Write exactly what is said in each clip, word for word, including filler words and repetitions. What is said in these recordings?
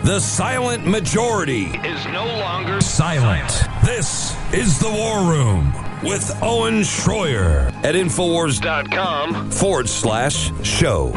The silent majority is no longer silent. This is The War Room with Owen Schroyer at Infowars.com forward slash show.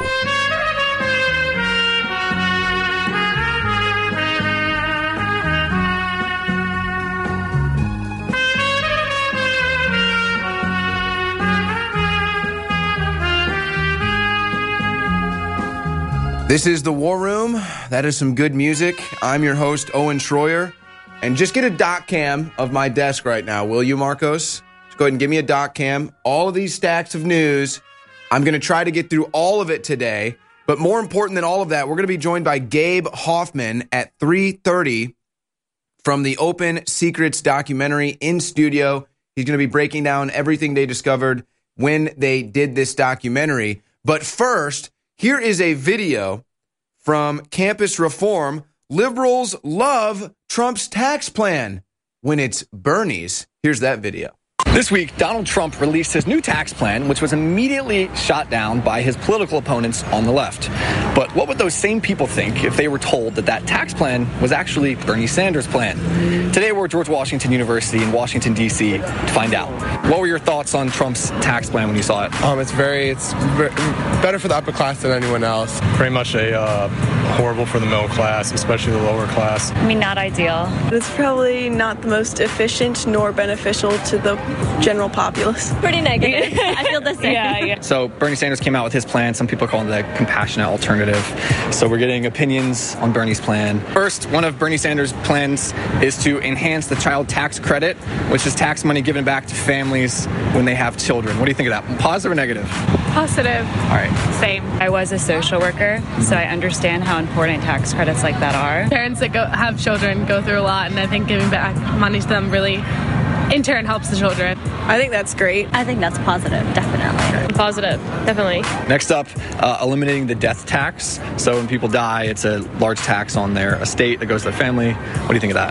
This is The War Room. That is some good music. I'm your host, Owen Schroyer. And just get a dot cam of my desk right now, will you, Marcos? Just go ahead and give me a dot cam. All of these stacks of news. I'm going to try to get through all of it today. But more important than all of that, we're going to be joined by Gabe Hoffman at three thirty from the Open Secrets documentary in studio. He's going to be breaking down everything they discovered when they did this documentary. But first, here is a video from Campus Reform. Liberals love Trump's tax plan when it's Bernie's. Here's that video. This week, Donald Trump released his new tax plan, which was immediately shot down by his political opponents on the left. But what would those same people think if they were told that that tax plan was actually Bernie Sanders' plan? Today, we're at George Washington University in Washington, D C to find out. What were your thoughts on Trump's tax plan when you saw it? Um, it's very, it's very, better for the upper class than anyone else. Pretty much a uh, horrible for the middle class, especially the lower class. I mean, not ideal. It's probably not the most efficient nor beneficial to the general populace. Pretty negative. I feel the same. Yeah, yeah. So Bernie Sanders came out with his plan. Some people call it the compassionate alternative. So we're getting opinions on Bernie's plan. First, one of Bernie Sanders' plans is to enhance the child tax credit, which is tax money given back to families when they have children. What do you think of that? Positive or negative? Positive. All right. Same. I was a social worker, so I understand how important tax credits like that are. Parents that go, have children go through a lot, and I think giving back money to them really, in turn, helps the children. I think that's great. I think that's positive, definitely. Positive, definitely. Next up, uh, eliminating the death tax. So when people die, it's a large tax on their estate that goes to their family. What do you think of that?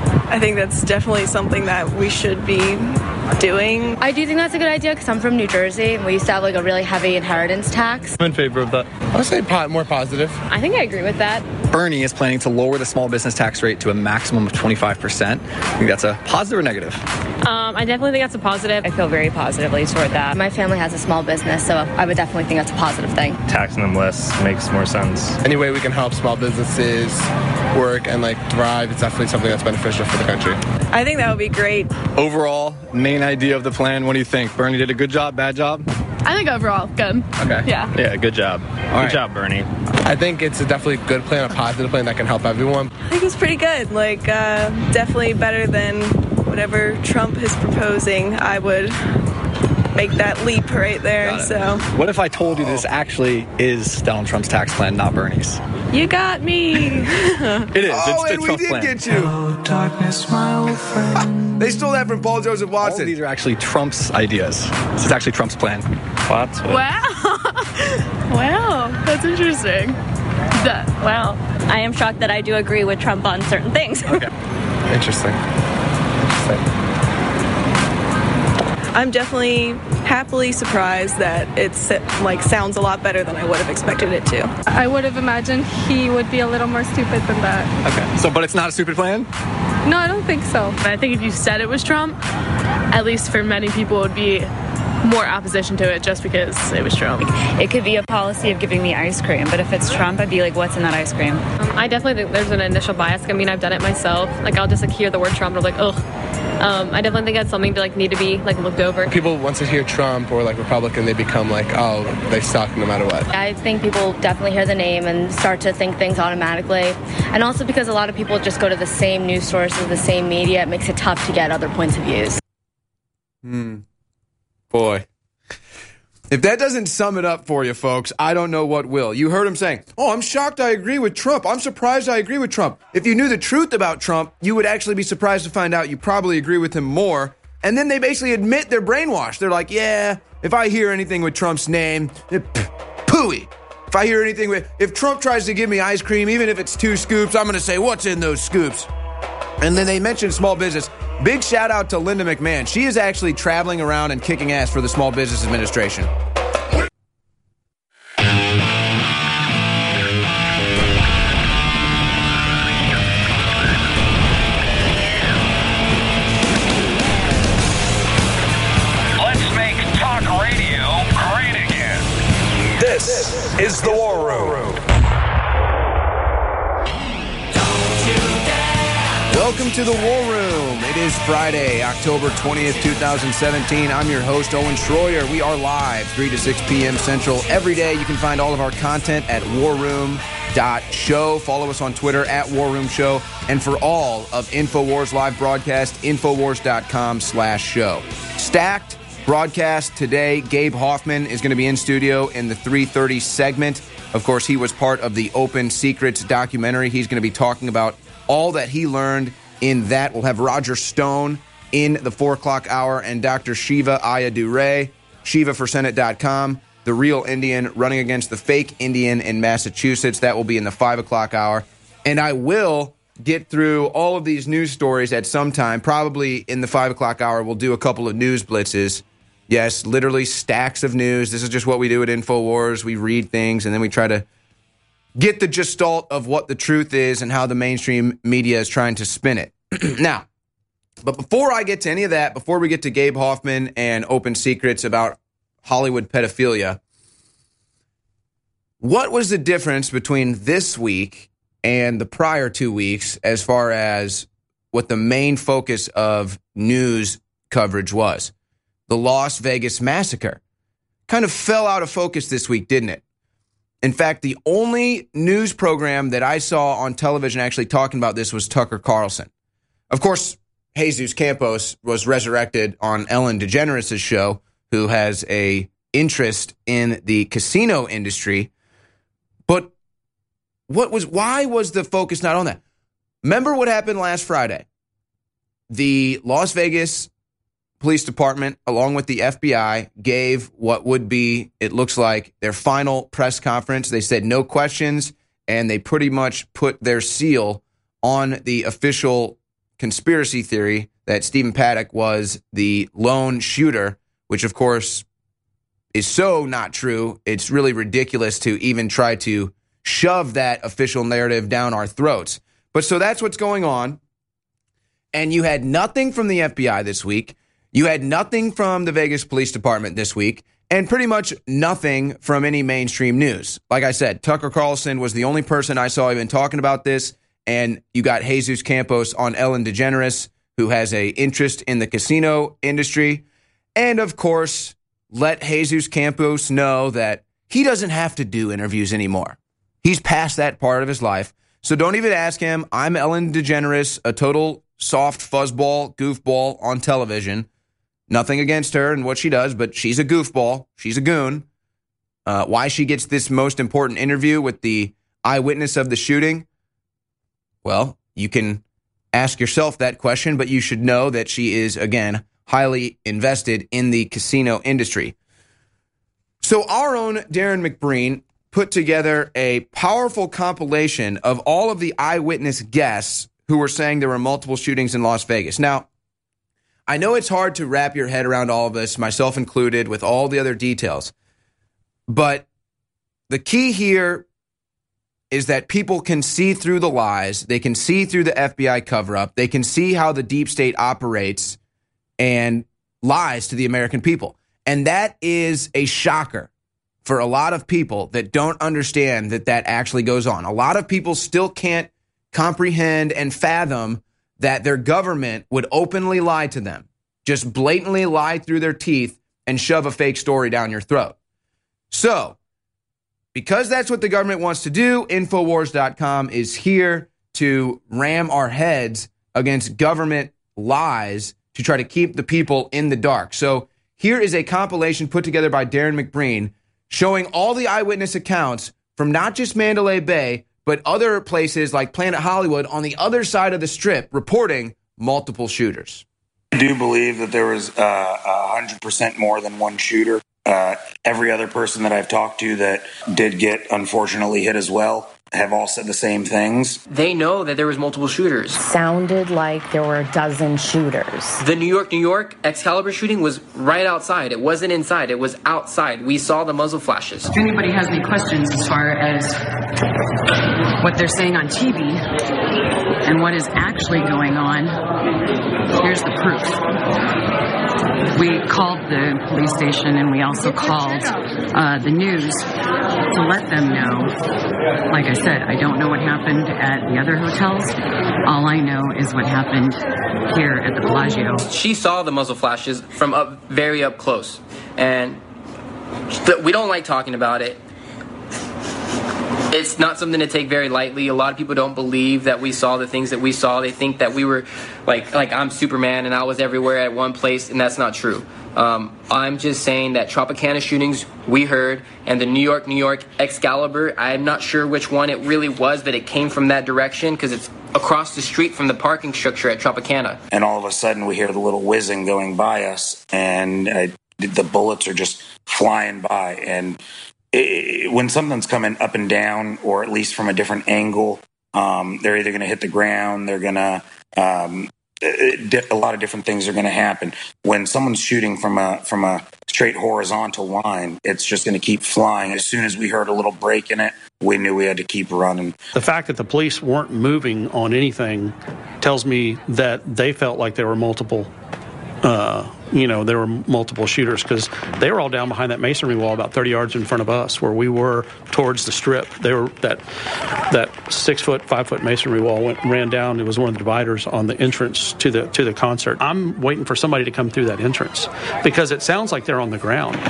I think that's definitely something that we should be doing. I do think that's a good idea because I'm from New Jersey and we used to have like a really heavy inheritance tax. I'm in favor of that. I would say po- more positive. I think I agree with that. Bernie is planning to lower the small business tax rate to a maximum of twenty-five percent. I think that's a positive or negative? Um, I definitely think that's a positive. I feel very positively toward that. My family has a small business, so I would definitely think that's a positive thing. Taxing them less makes more sense. Any way we can help small businesses work and like thrive, it's definitely something that's beneficial for the country. I think that would be great. Overall, main idea of the plan, what do you think? Bernie did a good job, bad job? I think overall, good. Okay. Yeah. Yeah, good job. All good right. job, Bernie. I think it's a definitely good plan, a positive plan that can help everyone. I think it's pretty good. Like, uh, definitely better than whatever Trump is proposing. I would make that leap right there. So, What if I told you this actually is Donald Trump's tax plan, not Bernie's? you got me. It is. Oh, it's and the we Trump did plan. get you. Hello, darkness, my old friend. They stole that from Paul Joseph All of Watson. these are actually Trump's ideas. This is actually Trump's plan. What? Wow. Wow. That's interesting. Duh. Wow. I am shocked that I do agree with Trump on certain things. Okay. Interesting. Interesting. I'm definitely happily surprised that it's like sounds a lot better than I would have expected it to. I would have imagined he would be a little more stupid than that. Okay. So, but it's not a stupid plan? No, I don't think so. I think if you said it was Trump, at least for many people, it would be more opposition to it just because it was Trump. It could be a policy of giving me ice cream, but if it's Trump, I'd be like, what's in that ice cream? Um, I definitely think there's an initial bias. I mean, I've done it myself. Like, I'll just like hear the word Trump and I'm like, ugh. Um, I definitely think that's something to like need to be like looked over. People, once they hear Trump or like Republican, they become like, oh, they suck no matter what. I think people definitely hear the name and start to think things automatically. And also because a lot of people just go to the same news sources, the same media, it makes it tough to get other points of views. Hmm. Boy. If that doesn't sum it up for you, folks, I don't know what will. You heard him saying, oh, I'm shocked I agree with Trump. I'm surprised I agree with Trump. If you knew the truth about Trump, you would actually be surprised to find out you probably agree with him more. And then they basically admit they're brainwashed. They're like, yeah, if I hear anything with Trump's name, pooey. If I hear anything with, if Trump tries to give me ice cream, even if it's two scoops, I'm going to say, what's in those scoops? And then they mentioned small business. Big shout out to Linda McMahon. She is actually traveling around and kicking ass for the Small Business Administration. is the War Room. Welcome to the War Room. It is Friday, October twentieth, twenty seventeen. I'm your host, Owen Schroyer. We are live three to six p.m. Central every day. You can find all of our content at war room dot show. Follow us on Twitter at War Room Show. And for all of InfoWars live broadcast, infowars.com slash show. Stacked broadcast today. Gabe Hoffman is going to be in studio in the three thirty segment. Of course, he was part of the Open Secrets documentary. He's going to be talking about all that he learned in that. We'll have Roger Stone in the four o'clock hour and Doctor Shiva Ayyadurai, Shiva for Senate dot com, the real Indian running against the fake Indian in Massachusetts. That will be in the five o'clock hour. And I will get through all of these news stories at some time. Probably in the five o'clock hour, we'll do a couple of news blitzes. Yes, literally stacks of news. This is just what we do at InfoWars. We read things, and then we try to get the gestalt of what the truth is and how the mainstream media is trying to spin it. Now, but before I get to any of that, before we get to Gabe Hoffman and Open Secrets about Hollywood pedophilia, what was the difference between this week and the prior two weeks as far as what the main focus of news coverage was? The Las Vegas massacre kind of fell out of focus this week, didn't it? In fact, the only news program that I saw on television actually talking about this was Tucker Carlson. Of course, Jesus Campos was resurrected on Ellen DeGeneres' show, who has a interest in the casino industry. But what was why was the focus not on that? Remember what happened last Friday? The Las Vegas Police Department, along with the F B I, gave what would be, it looks like, their final press conference. They said no questions, and they pretty much put their seal on the official conspiracy theory that Stephen Paddock was the lone shooter, which, of course, is so not true. It's really ridiculous to even try to shove that official narrative down our throats. But so that's what's going on. And you had nothing from the F B I this week. You had nothing from the Vegas Police Department this week, and pretty much nothing from any mainstream news. Like I said, Tucker Carlson was the only person I saw even talking about this, and you got Jesus Campos on Ellen DeGeneres, who has an interest in the casino industry. And, of course, let Jesus Campos know that he doesn't have to do interviews anymore. He's past that part of his life. So don't even ask him. I'm Ellen DeGeneres, a total soft fuzzball, goofball on television. Nothing against her and what she does, but she's a goofball. She's a goon. Uh, why she gets this most important interview with the eyewitness of the shooting? Well, you can ask yourself that question, but you should know that she is, again, highly invested in the casino industry. So our own Darren McBreen put together a powerful compilation of all of the eyewitness guests who were saying there were multiple shootings in Las Vegas. Now, I know it's hard to wrap your head around all of this, myself included, with all the other details. But the key here is that people can see through the lies. They can see through the F B I cover-up. They can see how the deep state operates and lies to the American people. And that is a shocker for a lot of people that don't understand that that actually goes on. A lot of people still can't comprehend and fathom that their government would openly lie to them, just blatantly lie through their teeth and shove a fake story down your throat. So, because that's what the government wants to do, Infowars dot com is here to ram our heads against government lies to try to keep the people in the dark. So here is a compilation put together by Darren McBreen showing all the eyewitness accounts from not just Mandalay Bay, but other places like Planet Hollywood on the other side of the strip reporting multiple shooters. I do believe that there was uh, one hundred percent more than one shooter. Uh, every other person that I've talked to that did get, unfortunately, hit as well have all said the same things. They know that there was multiple shooters. Sounded like there were a dozen shooters. The New York, New York Excalibur shooting was right outside. It wasn't inside. It was outside. We saw the muzzle flashes. If anybody has any questions as far as what they're saying on T V and what is actually going on, here's the proof. We called the police station and we also called uh, the news to let them know. Like I said, I don't know what happened at the other hotels. All I know is what happened here at the Bellagio. She saw the muzzle flashes from up very up close, and we don't like talking about it. It's not something to take very lightly. A lot of people don't believe that we saw the things that we saw. They think that we were like like I'm Superman and I was everywhere at one place, and that's not true. Um, I'm just saying that Tropicana shootings we heard, and the New York, New York Excalibur, I'm not sure which one it really was, but it came from that direction because it's across the street from the parking structure at Tropicana. And all of a sudden we hear the little whizzing going by us, and uh, the bullets are just flying by. And it, when something's coming up and down, or at least from a different angle, um, they're either going to hit the ground, they're going to... Um, a lot of different things are going to happen. When someone's shooting from a from a straight horizontal line, it's just going to keep flying. As soon as we heard a little break in it, we knew we had to keep running. The fact that the police weren't moving on anything tells me that they felt like there were multiple, uh, you know, there were multiple shooters, because they were all down behind that masonry wall about thirty yards in front of us, where we were towards the strip. They were that that six foot, five foot masonry wall went ran down. It was one of the dividers on the entrance to the to the concert. I'm waiting for somebody to come through that entrance because it sounds like they're on the ground.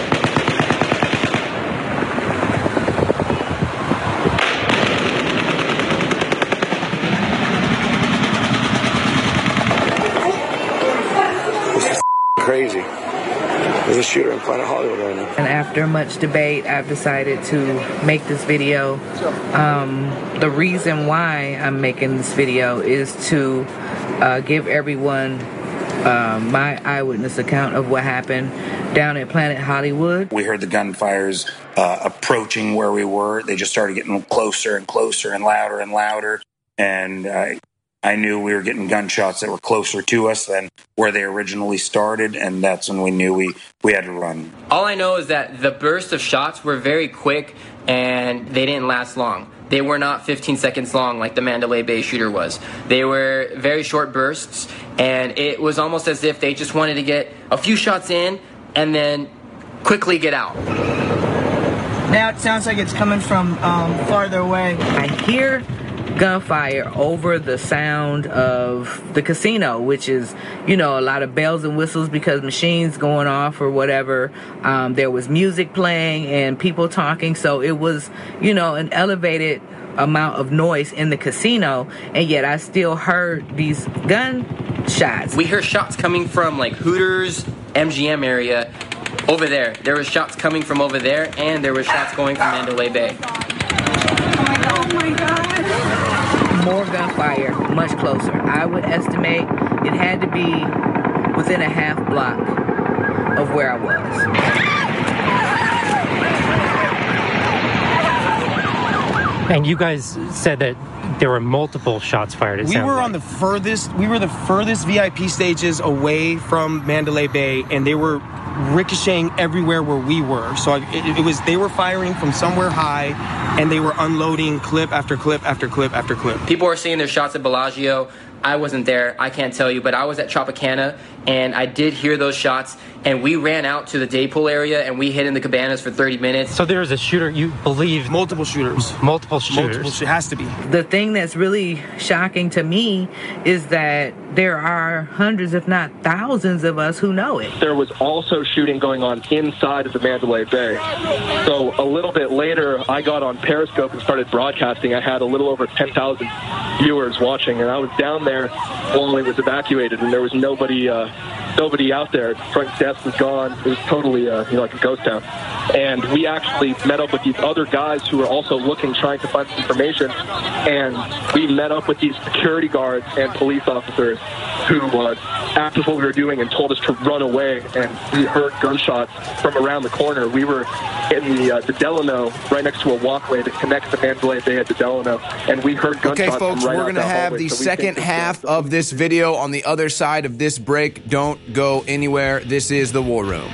Crazy. There's a shooter in Planet Hollywood right now. And after much debate, I've decided to make this video. Um, the reason why I'm making this video is to uh, give everyone uh, my eyewitness account of what happened down at Planet Hollywood. We heard the gunfires uh, approaching where we were. They just started getting closer and closer and louder and louder. And uh, I knew we were getting gunshots that were closer to us than where they originally started, and that's when we knew we, we had to run. All I know is that the burst of shots were very quick, and they didn't last long. They were not fifteen seconds long like the Mandalay Bay shooter was. They were very short bursts, and it was almost as if they just wanted to get a few shots in and then quickly get out. Now it sounds like it's coming from um, farther away. I hear gunfire over the sound of the casino, which is, you know, a lot of bells and whistles because machines going off or whatever. Um, there was music playing and people talking, so it was, you know, an elevated amount of noise in the casino, and yet I still heard these gunshots. We heard shots coming from like Hooters, M G M area over there. There were shots coming from over there, and there were shots going from Mandalay Bay. Oh my God. More gunfire, much closer. I would estimate it had to be within a half block of where I was. And you guys said that there were multiple shots fired. It we were like. on the furthest, we were the furthest V I P stages away from Mandalay Bay, and they were ricocheting everywhere where we were. So it, it was, they were firing from somewhere high, and they were unloading clip after clip after clip after clip. People were seeing their shots at Bellagio. I wasn't there, I can't tell you, but I was at Tropicana, and I did hear those shots, and we ran out to the day pool area, and we hid in the cabanas for thirty minutes. So there was a shooter, you believe? Multiple shooters. Multiple shooters. Multiple, it has to be. The thing that's really shocking to me is that there are hundreds, if not thousands of us who know it. There was also shooting going on inside of the Mandalay Bay. So a little bit later, I got on Periscope and started broadcasting. I had a little over ten thousand viewers watching, and I was down there while it was evacuated, and there was nobody uh, nobody out there. The front desk was gone. It was totally uh, you know, like a ghost town. And we actually met up with these other guys who were also looking, trying to find information, and we met up with these security guards and police officers who uh, asked us what we were doing and told us to run away, and we heard gunshots from around the corner. We were in the uh, the Delano, right next to a walkway that connects the Mandalay Bay to Delano, and we heard gunshots. Okay, folks, from right we're going to to have the second half of this video on the other side of this break. Don't go anywhere. This is The War Room.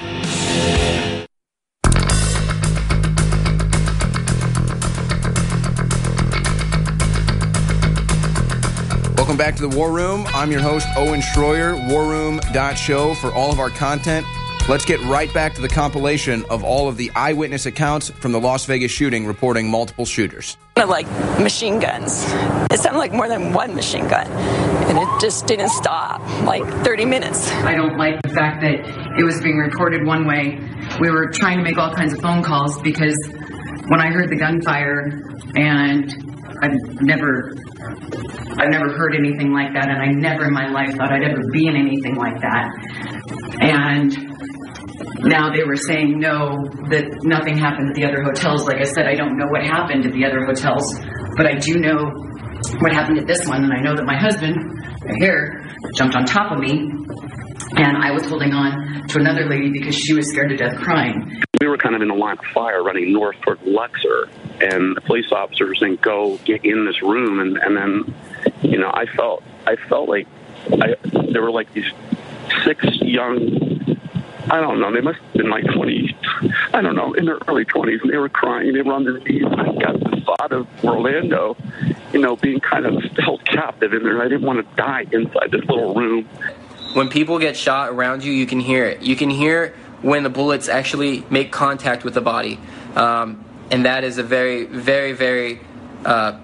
Welcome back to The War Room. I'm your host, Owen Schroyer, war room dot show for all of our content. Let's get right back to the compilation of all of the eyewitness accounts from the Las Vegas shooting reporting multiple shooters. Like machine guns. It sounded like more than one machine gun. And it just didn't stop, like thirty minutes. I don't like the fact that it was being reported one way. We were trying to make all kinds of phone calls because when I heard the gunfire, and I've never... I've never heard anything like that, and I never in my life thought I'd ever be in anything like that. And now they were saying no, that nothing happened at the other hotels. Like I said, I don't know what happened at the other hotels, but I do know what happened at this one, and I know that my husband, right here, jumped on top of me, and I was holding on to another lady because she was scared to death crying. We were kind of in a line of fire running north toward Luxor, and the police officer was saying, go get in this room, and, and then, you know, I felt, I felt like I, there were like these six young, I don't know, they must have been like twenty, I don't know, in their early twenties, and they were crying, they were on their knees. I got the thought of Orlando, you know, being kind of held captive in there. I didn't want to die inside this little room. When people get shot around you, you can hear it. You can hear when the bullets actually make contact with the body. Um, and that is a very, very, very, uh,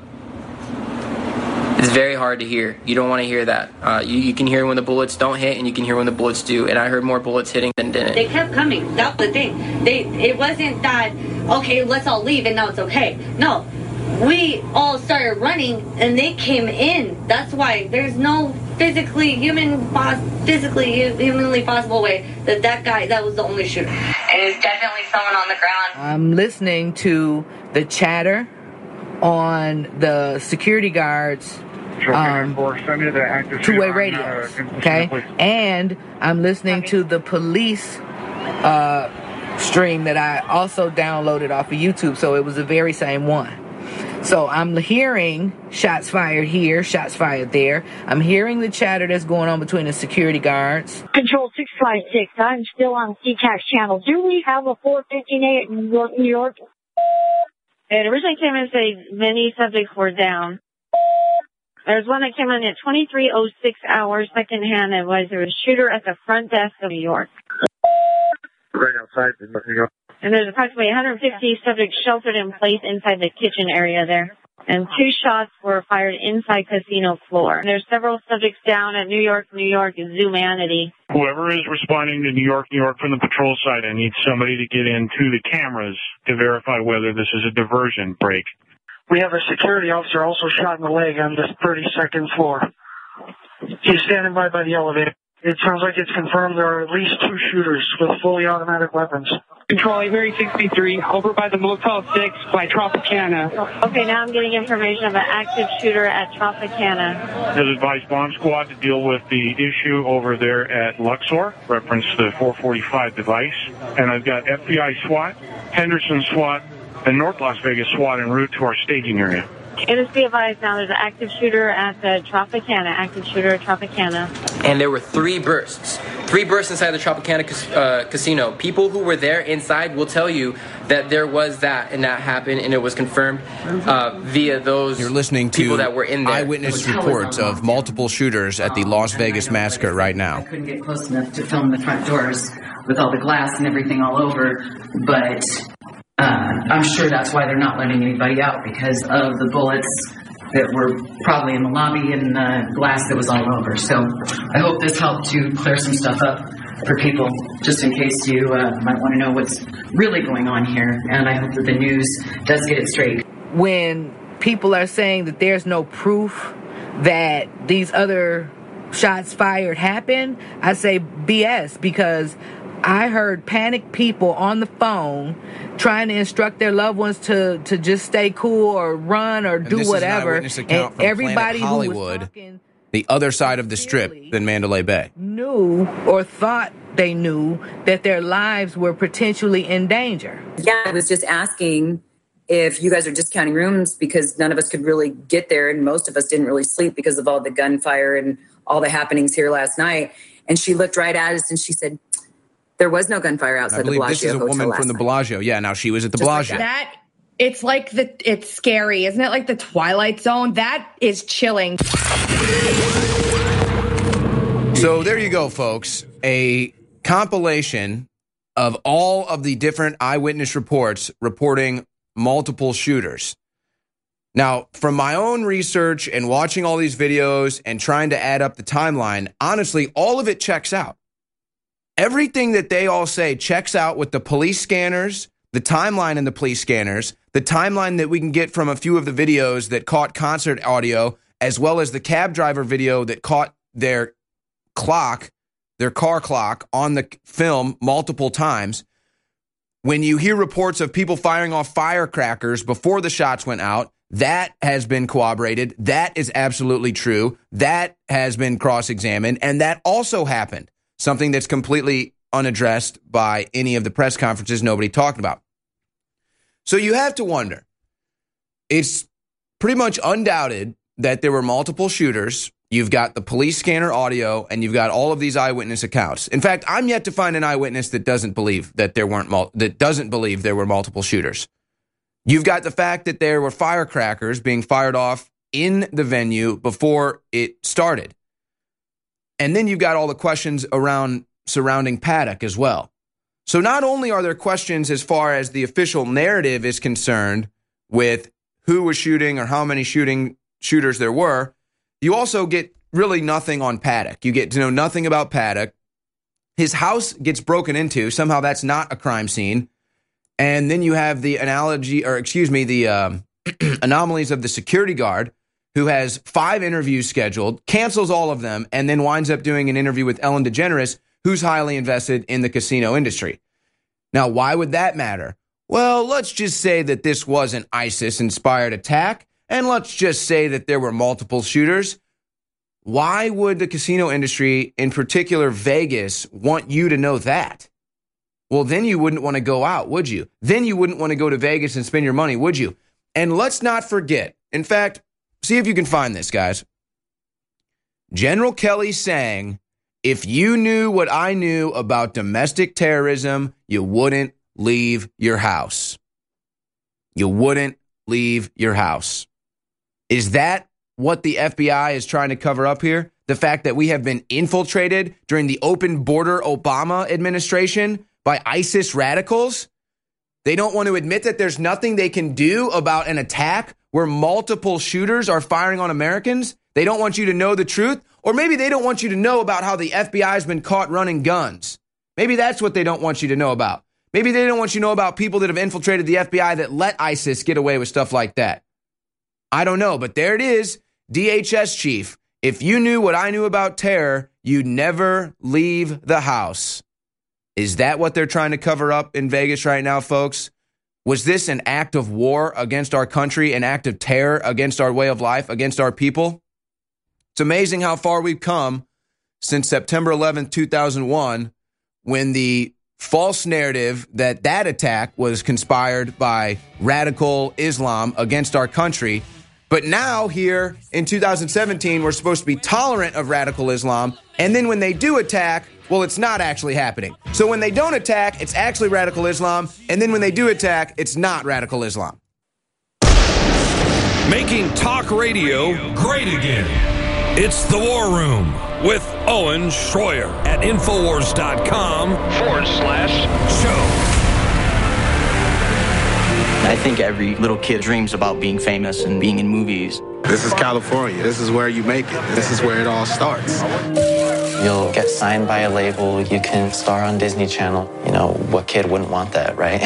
it's very hard to hear. You don't want to hear that. Uh, you, you can hear when the bullets don't hit, and you can hear when the bullets do. And I heard more bullets hitting than didn't. They kept coming. That's the thing. They, it wasn't that, okay, let's all leave and now it's okay. No. We all started running, and they came in. That's why there's no physically human, physically humanly possible way that that guy, that was the only shooter. And it's definitely someone on the ground. I'm listening to the chatter on the security guards um, two-way radios, okay? And I'm listening to the police uh, stream that I also downloaded off of YouTube, so it was the very same one. So I'm hearing shots fired here, shots fired there. I'm hearing the chatter that's going on between the security guards. Control six five six, I'm still on C CAX channel. Do we have a four fifteen-eight in New York, New York? It originally came in and said many subjects were down. There's one that came in at twenty-three oh six hours, secondhand. It was there was a shooter at the front desk of New York. Right outside New York. And there's approximately one hundred fifty subjects sheltered in place inside the kitchen area there. And two shots were fired inside casino floor. And there's several subjects down at New York, New York, Zoomanity. Whoever is responding to New York, New York from the patrol side, I need somebody to get into the cameras to verify whether this is a diversion break. We have a security officer also shot in the leg on the thirty-second floor. He's standing by by the elevator. It sounds like it's confirmed there are at least two shooters with fully automatic weapons. Control Avery sixty-three, over by the Motel six by Tropicana. Okay, now I'm getting information of an active shooter at Tropicana. Has advised bomb squad to deal with the issue over there at Luxor, reference the four forty-five device. And I've got F B I SWAT, Henderson SWAT, and North Las Vegas SWAT en route to our staging area. It is be advised now there's an active shooter at the Tropicana, active shooter at Tropicana. And there were three bursts. Three bursts inside the Tropicana uh, casino. People who were there inside will tell you that there was that and that happened, and it was confirmed uh, via those You're listening to people that were in there. Eyewitness reports of multiple shooters at the Las Vegas massacre right now. I couldn't get close enough to film the front doors with all the glass and everything all over, but uh, I'm sure that's why they're not letting anybody out, because of the bullets that were probably in the lobby and the glass that was all over. So I hope this helped to clear some stuff up for people, just in case you uh, might want to know what's really going on here. And I hope that the news does get it straight. When people are saying that there's no proof that these other shots fired happened, I say B S, because I heard panicked people on the phone trying to instruct their loved ones to, to just stay cool or run or do and this whatever. Is an eyewitness account and from everybody Planet who was Hollywood, talking the other side of the strip than Mandalay Bay, knew or thought they knew that their lives were potentially in danger. Yeah, I was just asking if you guys are discounting rooms because none of us could really get there and most of us didn't really sleep because of all the gunfire and all the happenings here last night. And she looked right at us and she said, there was no gunfire outside the Bellagio this is a hotel woman last from the night. Bellagio. Yeah, now she was at the Just like Bellagio. That, it's like the, it's scary. Isn't it like the Twilight Zone? That is chilling. So there you go, folks. A compilation of all of the different eyewitness reports reporting multiple shooters. Now, from my own research and watching all these videos and trying to add up the timeline, honestly, all of it checks out. Everything that they all say checks out with the police scanners, the timeline in the police scanners, the timeline that we can get from a few of the videos that caught concert audio, as well as the cab driver video that caught their clock, their car clock on the film multiple times. When you hear reports of people firing off firecrackers before the shots went out, that has been corroborated. That is absolutely true. That has been cross-examined, and that also happened. Something that's completely unaddressed by any of the press conferences, nobody talked about. So you have to wonder, it's pretty much undoubted that there were multiple shooters. You've got the police scanner audio, and you've got all of these eyewitness accounts. In fact, I'm yet to find an eyewitness that doesn't believe that there weren't mul- that doesn't believe there were multiple shooters. You've got the fact that there were firecrackers being fired off in the venue before it started. And then you've got all the questions around surrounding Paddock as well. So not only are there questions as far as the official narrative is concerned with who was shooting or how many shooting shooters there were, you also get really nothing on Paddock. You get to know nothing about Paddock. His house gets broken into. Somehow that's not a crime scene. And then you have the analogy, or excuse me, the um, anomalies of the security guard who has five interviews scheduled, cancels all of them, and then winds up doing an interview with Ellen DeGeneres, who's highly invested in the casino industry. Now, why would that matter? Well, let's just say that this was an ISIS-inspired attack, and let's just say that there were multiple shooters. Why would the casino industry, in particular Vegas, want you to know that? Well, then you wouldn't want to go out, would you? Then you wouldn't want to go to Vegas and spend your money, would you? And let's not forget, in fact, see if you can find this, guys. General Kelly saying, if you knew what I knew about domestic terrorism, you wouldn't leave your house. You wouldn't leave your house. Is that what the F B I is trying to cover up here? The fact that we have been infiltrated during the open border Obama administration by ISIS radicals? They don't want to admit that there's nothing they can do about an attack where multiple shooters are firing on Americans? They don't want you to know the truth? Or maybe they don't want you to know about how the F B I has been caught running guns. Maybe that's what they don't want you to know about. Maybe they don't want you to know about people that have infiltrated the F B I that let ISIS get away with stuff like that. I don't know, but there it is. D H S chief, if you knew what I knew about terror, you'd never leave the house. Is that what they're trying to cover up in Vegas right now, folks? Was this an act of war against our country, an act of terror against our way of life, against our people? It's amazing how far we've come since September eleventh, two thousand one, when the false narrative that that attack was conspired by radical Islam against our country. But now here in two thousand seventeen, we're supposed to be tolerant of radical Islam. And then when they do attack, well, it's not actually happening. So when they don't attack, it's actually radical Islam. And then when they do attack, it's not radical Islam. Making talk radio great again. It's The War Room with Owen Schroyer at Infowars.com forward slash show. I think every little kid dreams about being famous and being in movies. This is California. This is where you make it. This is where it all starts. You'll get signed by a label. You can star on Disney Channel. You know, what kid wouldn't want that, right?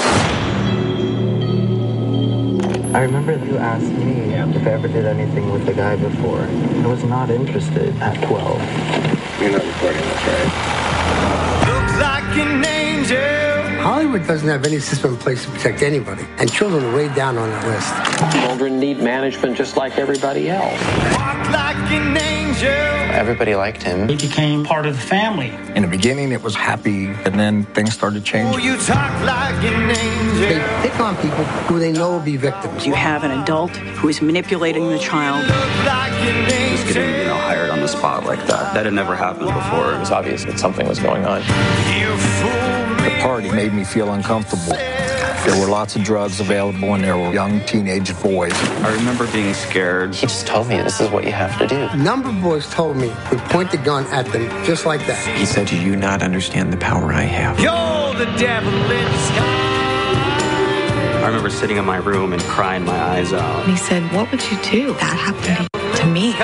I remember you asked me if I ever did anything with a guy before. I was not interested at twelve. You're not recording this, right? Looks like an angel Hollywood doesn't have any system in place to protect anybody, and children are way down on that list. Children need management just like everybody else. Walk like an angel. Everybody liked him. He became part of the family. In the beginning, it was happy, and then things started changing. Oh, you talk like an angel. They pick on people who they know will be victims. You have an adult who is manipulating the child. Just getting, you know, hired on the spot like that. That had never happened before. It was obvious that something was going on. The party made me feel uncomfortable. There were lots of drugs available, and there were young teenage boys. I remember being scared. He just told me this is what you have to do. A number of boys told me to point the gun at them just like that. He said, do you not understand the power I have? You're the devil in disguise. I remember sitting in my room and crying my eyes out. And he said, what would you do? That happened to me.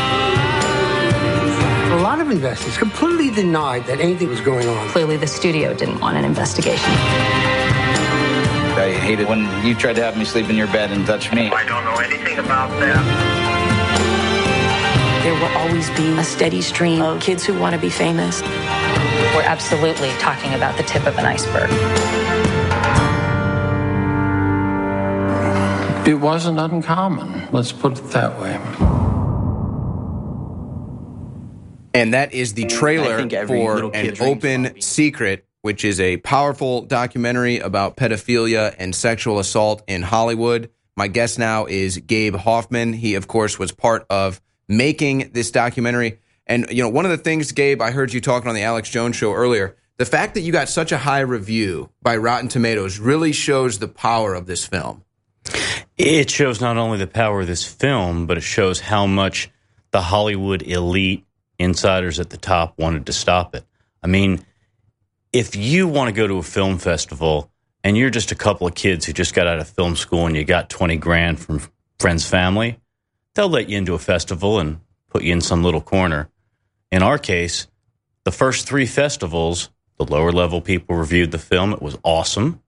A lot of investors completely denied that anything was going on. Clearly, the studio didn't want an investigation. I hated when you tried to have me sleep in your bed and touch me. I don't know anything about that. There will always be a steady stream of kids who want to be famous. We're absolutely talking about the tip of an iceberg. It wasn't uncommon. Let's put it that way. And that is the trailer for An Open Secret, which is a powerful documentary about pedophilia and sexual assault in Hollywood. My guest now is Gabe Hoffman. He, of course, was part of making this documentary. And, you know, one of the things, Gabe, I heard you talking on the Alex Jones show earlier, the fact that you got such a high review by Rotten Tomatoes really shows the power of this film. It shows not only the power of this film, but it shows how much the Hollywood elite insiders at the top wanted to stop it. I mean, if you want to go to a film festival and you're just a couple of kids who just got out of film school and you got twenty grand from friends' family, they'll let you into a festival and put you in some little corner. In our case, the first three festivals, the lower level people reviewed the film. It was awesome.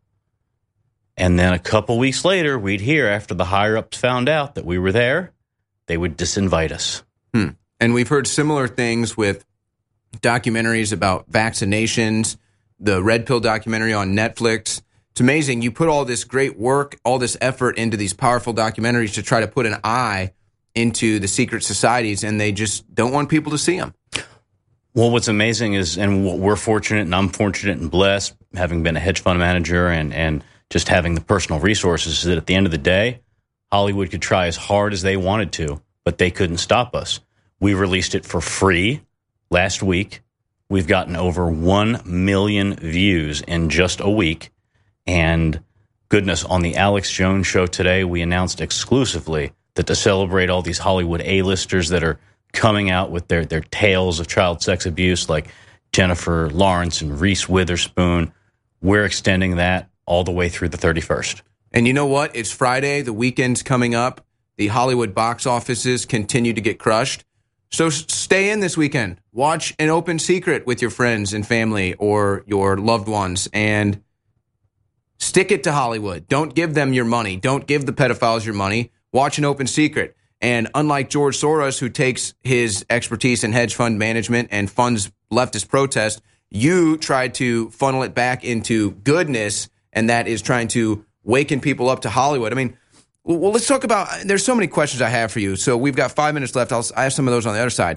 And then a couple weeks later, we'd hear after the higher ups found out that we were there, they would disinvite us. Hmm. And we've heard similar things with documentaries about vaccinations, the Red Pill documentary on Netflix. It's amazing. You put all this great work, all this effort into these powerful documentaries to try to put an eye into the secret societies, and they just don't want people to see them. Well, what's amazing is, and we're fortunate, and I'm fortunate and blessed, having been a hedge fund manager and, and just having the personal resources, is that at the end of the day, Hollywood could try as hard as they wanted to, but they couldn't stop us. We released it for free last week. We've gotten over one million views in just a week. And goodness, on the Alex Jones show today, we announced exclusively that to celebrate all these Hollywood A-listers that are coming out with their, their tales of child sex abuse, like Jennifer Lawrence and Reese Witherspoon, we're extending that all the way through the thirty-first. And you know what? It's Friday. The weekend's coming up. The Hollywood box offices continue to get crushed. So stay in this weekend. Watch An Open Secret with your friends and family or your loved ones and stick it to Hollywood. Don't give them your money. Don't give the pedophiles your money. Watch An Open Secret. And unlike George Soros, who takes his expertise in hedge fund management and funds leftist protest, you try to funnel it back into goodness, and that is trying to waken people up to Hollywood. I mean, well, let's talk about, there's so many questions I have for you. So we've got five minutes left. I'll, I have some of those on the other side.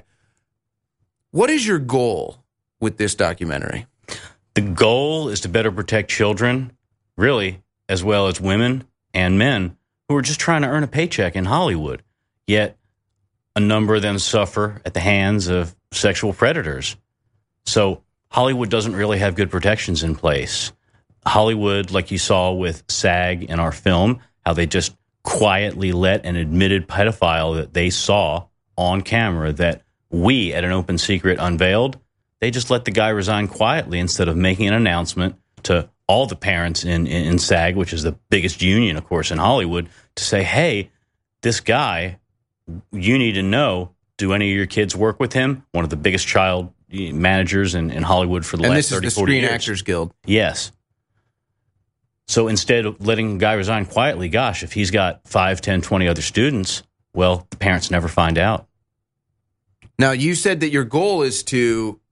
What is your goal with this documentary? The goal is to better protect children, really, as well as women and men who are just trying to earn a paycheck in Hollywood. Yet a number of them suffer at the hands of sexual predators. So Hollywood doesn't really have good protections in place. Hollywood, like you saw with SAG in our film, how they just quietly let an admitted pedophile that they saw on camera that we at An Open Secret unveiled, they just let the guy resign quietly instead of making an announcement to all the parents in, in, in SAG, which is the biggest union, of course, in Hollywood, to say, hey, this guy, you need to know, do any of your kids work with him? One of the biggest child managers in, in Hollywood for the and last thirty, forty years. And this is the Screen Actors Guild. Yes. So instead of letting a guy resign quietly, gosh, if he's got five, ten, twenty other students, well, the parents never find out. Now, you said that your goal is to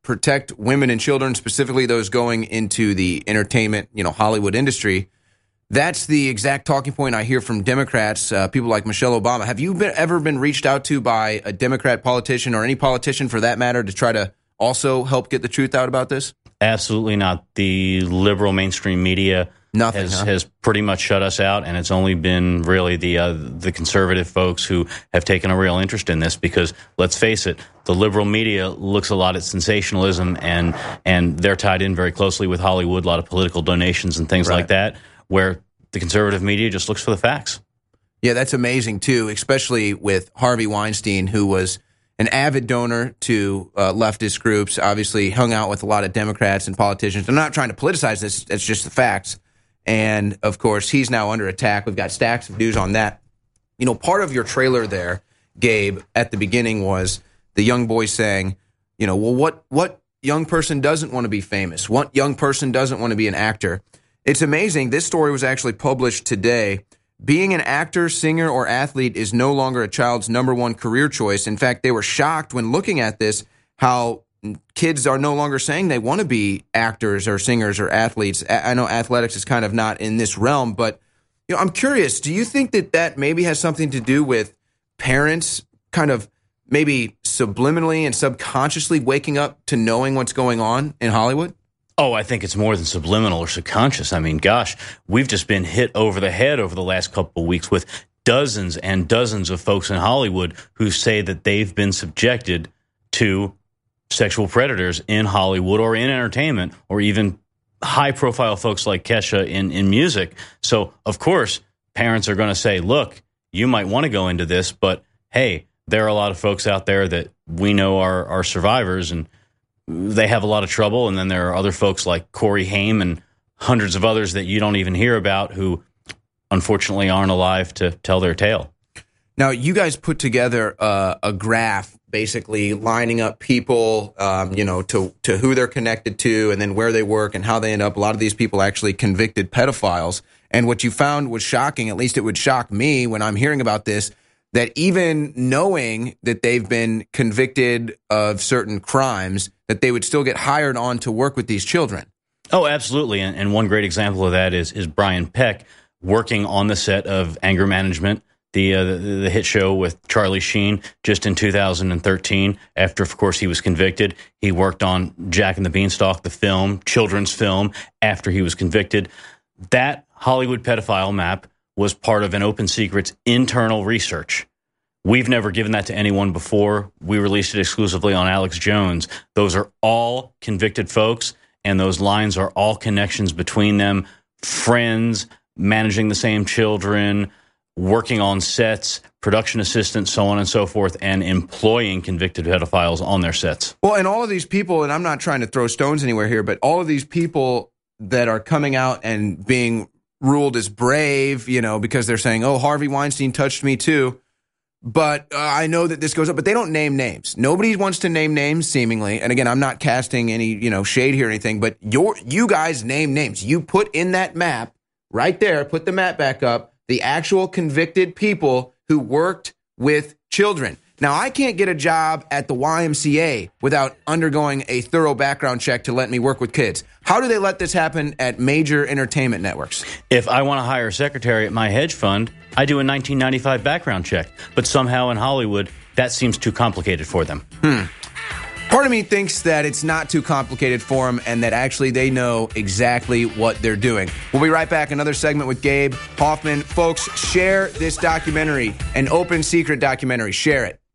protect women and children, specifically those going into the entertainment, you know, Hollywood industry. That's the exact talking point I hear from Democrats, uh, people like Michelle Obama. Have you been, ever been reached out to by a Democrat politician or any politician for that matter to try to also help get the truth out about this? Absolutely not. The liberal mainstream media Nothing, has, huh? has pretty much shut us out, and it's only been really the uh, the conservative folks who have taken a real interest in this because, let's face it, the liberal media looks a lot at sensationalism, and and they're tied in very closely with Hollywood, a lot of political donations and things Right. like that, where the conservative media just looks for the facts. Yeah, that's amazing, too, especially with Harvey Weinstein, who was an avid donor to uh, leftist groups, obviously hung out with a lot of Democrats and politicians. I'm not trying to politicize this. It's just the facts. And, of course, he's now under attack. We've got stacks of news on that. You know, part of your trailer there, Gabe, at the beginning was the young boy saying, you know, well, what, what young person doesn't want to be famous? What young person doesn't want to be an actor? It's amazing. This story was actually published today. Being an actor, singer, or athlete is no longer a child's number one career choice. In fact, they were shocked when looking at this, how kids are no longer saying they want to be actors or singers or athletes. I know athletics is kind of not in this realm, but you know, I'm curious, do you think that that maybe has something to do with parents kind of maybe subliminally and subconsciously waking up to knowing what's going on in Hollywood? Oh, I think it's more than subliminal or subconscious. I mean, gosh, we've just been hit over the head over the last couple of weeks with dozens and dozens of folks in Hollywood who say that they've been subjected to sexual predators in Hollywood or in entertainment, or even high-profile folks like Kesha in, in music. So, of course, parents are going to say, look, you might want to go into this, but, hey, there are a lot of folks out there that we know are, are survivors, and they have a lot of trouble. And then there are other folks like Corey Haim and hundreds of others that you don't even hear about who, unfortunately, aren't alive to tell their tale. Now, you guys put together uh, a graph basically lining up people, um, you know, to, to who they're connected to and then where they work and how they end up. A lot of these people actually convicted pedophiles. And what you found was shocking, at least it would shock me when I'm hearing about this, that even knowing that they've been convicted of certain crimes, that they would still get hired on to work with these children. Oh, absolutely. And, and one great example of that is, is Brian Peck working on the set of Anger Management, the, uh, the the hit show with Charlie Sheen, just in two thousand thirteen. After, of course, he was convicted, he worked on Jack and the Beanstalk, the film, children's film, after he was convicted. That Hollywood pedophile map was part of an Open Secrets internal research. We've never given that to anyone before. We released it exclusively on Alex Jones. Those are all convicted folks, and those lines are all connections between them, friends, managing the same children, working on sets, production assistants, so on and so forth, and employing convicted pedophiles on their sets. Well, and all of these people, and I'm not trying to throw stones anywhere here, but all of these people that are coming out and being ruled as brave, you know, because they're saying, oh, Harvey Weinstein touched me too. But uh, I know that this goes up, but they don't name names. Nobody wants to name names, seemingly. And again, I'm not casting any, you know, shade here or anything, but your, you guys name names. You put in that map right there, put the map back up, the actual convicted people who worked with children. Now, I can't get a job at the Y M C A without undergoing a thorough background check to let me work with kids. How do they let this happen at major entertainment networks? If I want to hire a secretary at my hedge fund, I do a nineteen ninety-five background check. But somehow in Hollywood, that seems too complicated for them. Hmm. Part of me thinks that it's not too complicated for them and that actually they know exactly what they're doing. We'll be right back. Another segment with Gabe Hoffman. Folks, share this documentary, an Open Secret documentary. Share it.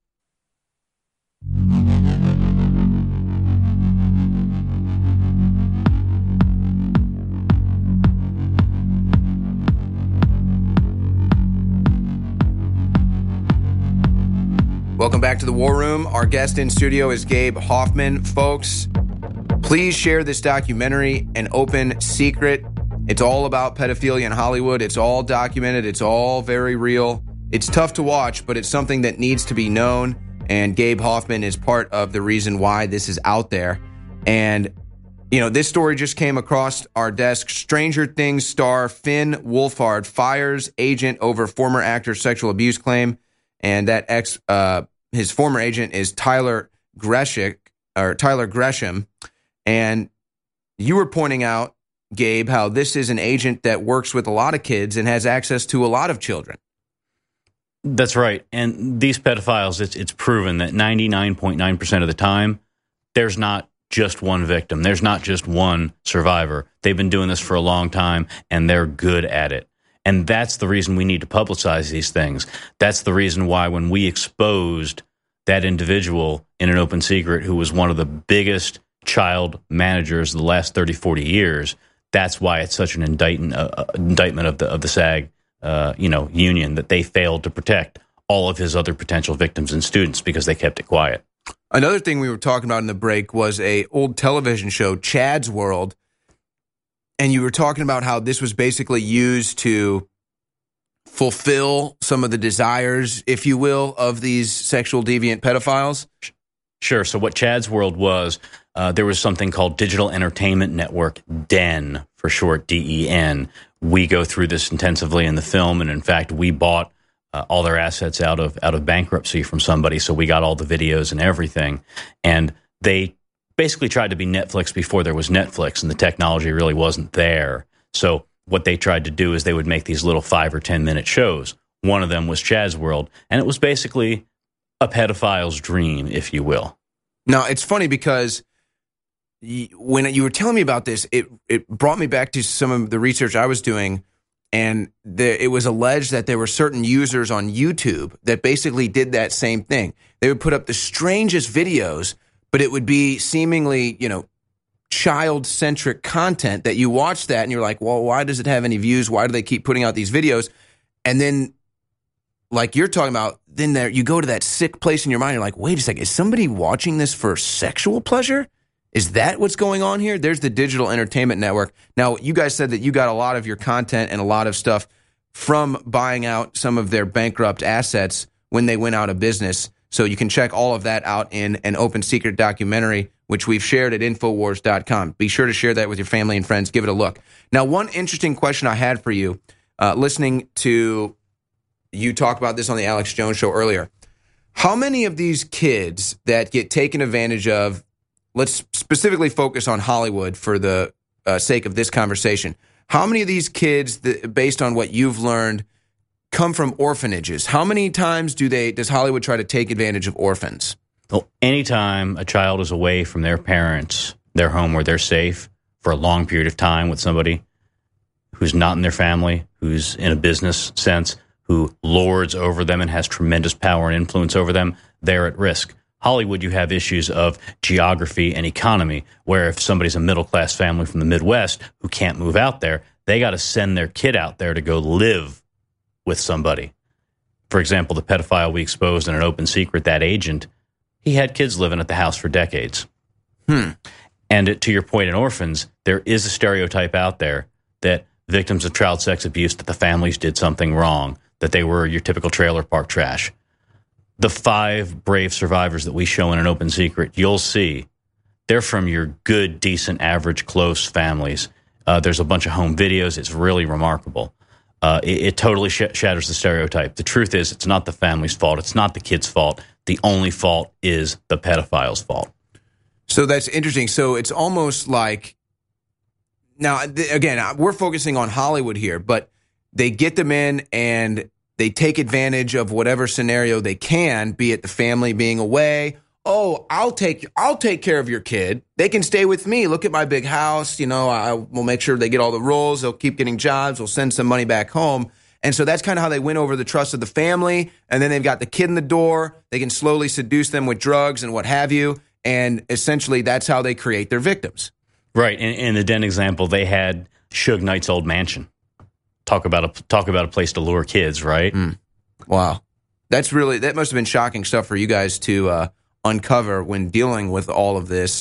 Welcome back to the War Room. Our guest in studio is Gabe Hoffman. Folks, please share this documentary, An Open Secret. It's all about pedophilia in Hollywood. It's all documented. It's all very real. It's tough to watch, but it's something that needs to be known. And Gabe Hoffman is part of the reason why this is out there. And, you know, this story just came across our desk. Stranger Things star Finn Wolfhard fires agent over former actor's sexual abuse claim. And that ex, uh, his former agent is Tyler Greshik. or Tyler Gresham, and you were pointing out, Gabe, how this is an agent that works with a lot of kids and has access to a lot of children. That's right. And these pedophiles, it's it's proven that ninety-nine point nine percent of the time, there's not just one victim. There's not just one survivor. They've been doing this for a long time, and they're good at it. And that's the reason we need to publicize these things. That's the reason why when we exposed that individual in an open secret who was one of the biggest child managers of the last thirty, forty years, that's why it's such an indictment, uh, indictment of the of the SAG uh, you know, union, that they failed to protect all of his other potential victims and students because they kept it quiet. Another thing we were talking about in the break was a old television show, Chad's World, and you were talking about how this was basically used to fulfill some of the desires, if you will, of these sexual deviant pedophiles. Sure. So what Chad's World was, uh, there was something called Digital Entertainment Network, D E N for short, D E N. We go through this intensively in the film, and in fact, we bought uh, all their assets out of out of bankruptcy from somebody, so we got all the videos and everything. And they basically tried to be Netflix before there was Netflix, and the technology really wasn't there. So what they tried to do is they would make these little five or ten minute shows. One of them was Chad's World, and it was basically a pedophile's dream, if you will. Now, it's funny because when you were telling me about this, it it brought me back to some of the research I was doing, and the, it was alleged that there were certain users on YouTube that basically did that same thing. They would put up the strangest videos, but it would be seemingly, you know, child-centric content that you watch that and you're like, well, why does it have any views? Why do they keep putting out these videos? And then, like you're talking about, then there you go to that sick place in your mind. You're like, wait a second, is somebody watching this for sexual pleasure? Is that what's going on here? There's the Digital Entertainment Network. Now, you guys said that you got a lot of your content and a lot of stuff from buying out some of their bankrupt assets when they went out of business. So you can check all of that out in an open secret documentary, which we've shared at Infowars dot com. Be sure to share that with your family and friends. Give it a look. Now, one interesting question I had for you, uh, listening to you talk about this on the Alex Jones show earlier, how many of these kids that get taken advantage of, let's specifically focus on Hollywood for the uh, sake of this conversation, how many of these kids, that, based on what you've learned, come from orphanages? How many times do they does Hollywood try to take advantage of orphans? Well, anytime a child is away from their parents, their home where they're safe for a long period of time with somebody who's not in their family, who's in a business sense, who lords over them and has tremendous power and influence over them, they're at risk. Hollywood, you have issues of geography and economy, where if somebody's a middle-class family from the Midwest who can't move out there, they got to send their kid out there to go live with somebody. For example, the pedophile we exposed in an open secret, that agent, he had kids living at the house for decades. Hmm. And it, to your point in orphans, there is a stereotype out there that victims of child sex abuse, that the families did something wrong, that they were your typical trailer park trash. The five brave survivors that we show in an open secret, you'll see they're from your good, decent, average, close families. Uh, there's a bunch of home videos. It's really remarkable. Uh, it, it totally sh- shatters the stereotype. The truth is, it's not the family's fault. It's not the kid's fault. The only fault is the pedophile's fault. So that's interesting. So it's almost like, now, th- again, we're focusing on Hollywood here, but they get them in and they take advantage of whatever scenario they can, be it the family being away. Oh, I'll take I'll take care of your kid. They can stay with me. Look at my big house. You know, I will make sure they get all the roles. They'll keep getting jobs. We'll send some money back home. And so that's kind of how they win over the trust of the family. And then they've got the kid in the door. They can slowly seduce them with drugs and what have you. And essentially, that's how they create their victims. Right. In, in the Den example, they had Suge Knight's old mansion. Talk about a talk about a place to lure kids, right? Mm. Wow, that's really that must have been shocking stuff for you guys to uh, uncover when dealing with all of this.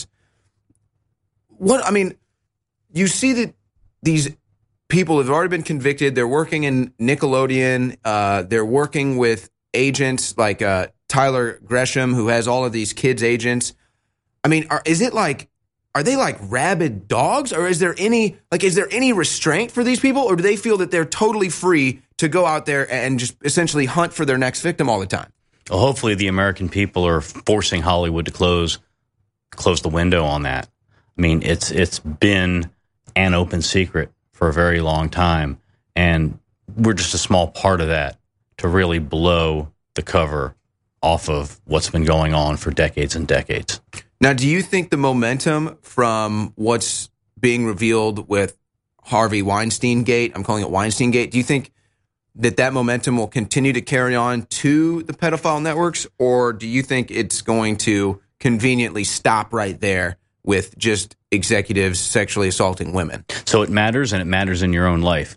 What I mean, you see that these people have already been convicted. They're working in Nickelodeon. Uh, they're working with agents like uh, Tyler Gresham, who has all of these kids' agents. I mean, are, is it like? Are they like rabid dogs, or is there any like is there any restraint for these people, or do they feel that they're totally free to go out there and just essentially hunt for their next victim all the time? Well, hopefully the American people are forcing Hollywood to close close the window on that. I mean, it's it's been an open secret for a very long time, and we're just a small part of that to really blow the cover off of what's been going on for decades and decades. Now, do you think the momentum from what's being revealed with Harvey Weinstein Gate, I'm calling it Weinstein Gate, do you think that that momentum will continue to carry on to the pedophile networks, or do you think it's going to conveniently stop right there with just executives sexually assaulting women? So it matters, and it matters in your own life.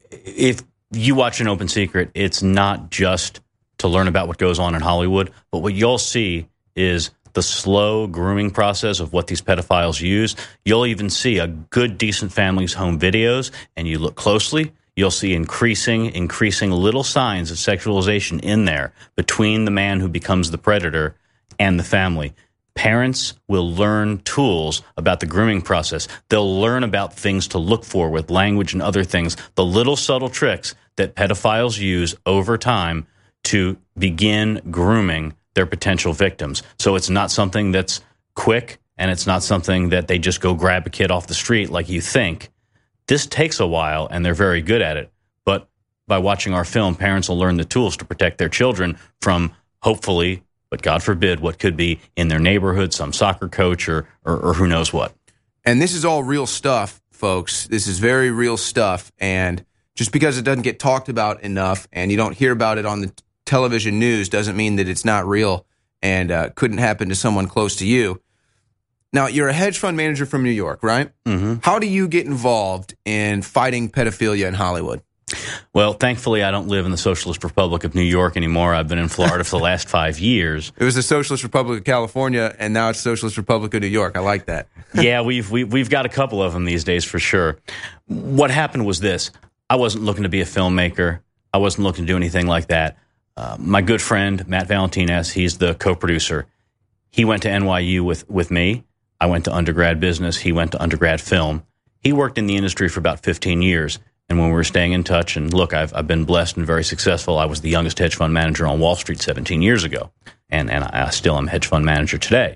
If you watch An Open Secret, it's not just to learn about what goes on in Hollywood, but what you'll see is the slow grooming process of what these pedophiles use. You'll even see a good, decent family's home videos, and you look closely, you'll see increasing, increasing little signs of sexualization in there between the man who becomes the predator and the family. Parents will learn tools about the grooming process. They'll learn about things to look for with language and other things, the little subtle tricks that pedophiles use over time to begin grooming their potential victims. So it's not something that's quick, and it's not something that they just go grab a kid off the street like you think. This takes a while, and they're very good at it. But by watching our film, parents will learn the tools to protect their children from, hopefully, but God forbid, what could be in their neighborhood, some soccer coach or, or, or who knows what. And this is all real stuff, folks. This is very real stuff. And just because it doesn't get talked about enough and you don't hear about it on the television news doesn't mean that it's not real and uh, couldn't happen to someone close to you. Now, you're a hedge fund manager from New York, right? Mm-hmm. How do you get involved in fighting pedophilia in Hollywood? Well, thankfully, I don't live in the Socialist Republic of New York anymore. I've been in Florida for the last five years. It was the Socialist Republic of California, and now it's Socialist Republic of New York. I like that. Yeah, we've we, we've got a couple of them these days for sure. What happened was this. I wasn't looking to be a filmmaker. I wasn't looking to do anything like that. Uh, my good friend, Matt Valentines, he's the co-producer. He went to N Y U with, with me. I went to undergrad business. He went to undergrad film. He worked in the industry for about fifteen years. And when we were staying in touch, and look, I've, I've been blessed and very successful. I was the youngest hedge fund manager on Wall Street seventeen years ago, and, and I still am hedge fund manager today.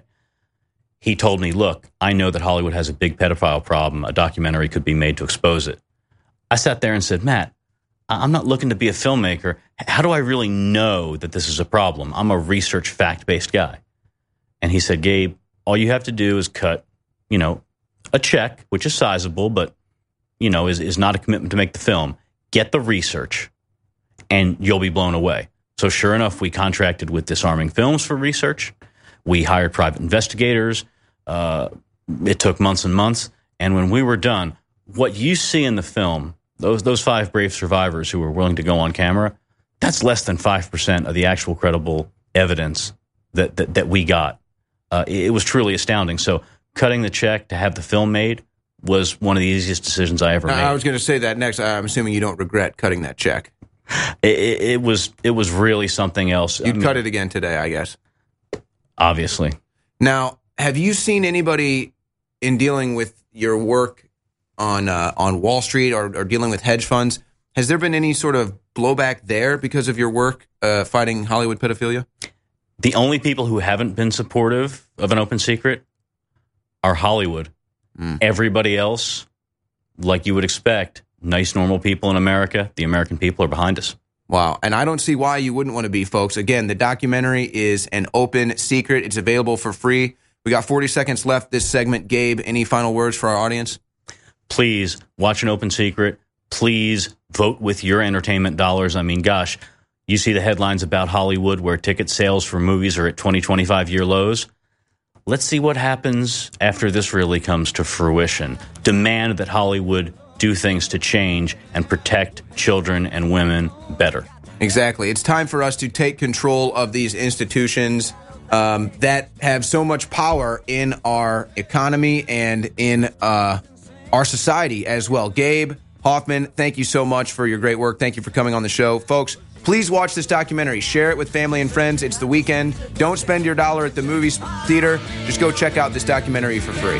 He told me, look, I know that Hollywood has a big pedophile problem. A documentary could be made to expose it. I sat there and said, Matt, I'm not looking to be a filmmaker. How do I really know that this is a problem? I'm a research fact-based guy. And he said, Gabe, all you have to do is cut, you know, a check, which is sizable, but you know, is, is not a commitment to make the film. Get the research, and you'll be blown away. So sure enough, we contracted with Disarming Films for research. We hired private investigators. Uh, it took months and months. And when we were done, what you see in the film, those those five brave survivors who were willing to go on camera, that's less than five percent of the actual credible evidence that, that, that we got. Uh, it, it was truly astounding. So cutting the check to have the film made was one of the easiest decisions I ever made. I was going to say that next. I'm assuming you don't regret cutting that check. It, it, it was it was really something else. You'd I mean, cut it again today, I guess. Obviously. Now, have you seen anybody in dealing with your work on uh, on Wall Street or, or dealing with hedge funds? Has there been any sort of blowback there because of your work uh, fighting Hollywood pedophilia? The only people who haven't been supportive of An Open Secret are Hollywood. Mm. Everybody else, like you would expect, nice, normal people in America, the American people are behind us. Wow. And I don't see why you wouldn't want to be, folks. Again, the documentary is An Open Secret. It's available for free. We got forty seconds left this segment. Gabe, any final words for our audience? Please watch An Open Secret. Please vote with your entertainment dollars. I mean, gosh, you see the headlines about Hollywood where ticket sales for movies are at twenty, twenty-five year lows. Let's see what happens after this really comes to fruition. Demand that Hollywood do things to change and protect children and women better. Exactly. It's time for us to take control of these institutions um, that have so much power in our economy and in uh, our society as well. Gabe Hoffman, thank you so much for your great work. Thank you for coming on the show. Folks, please watch this documentary. Share it with family and friends. It's the weekend. Don't spend your dollar at the movie theater. Just go check out this documentary for free.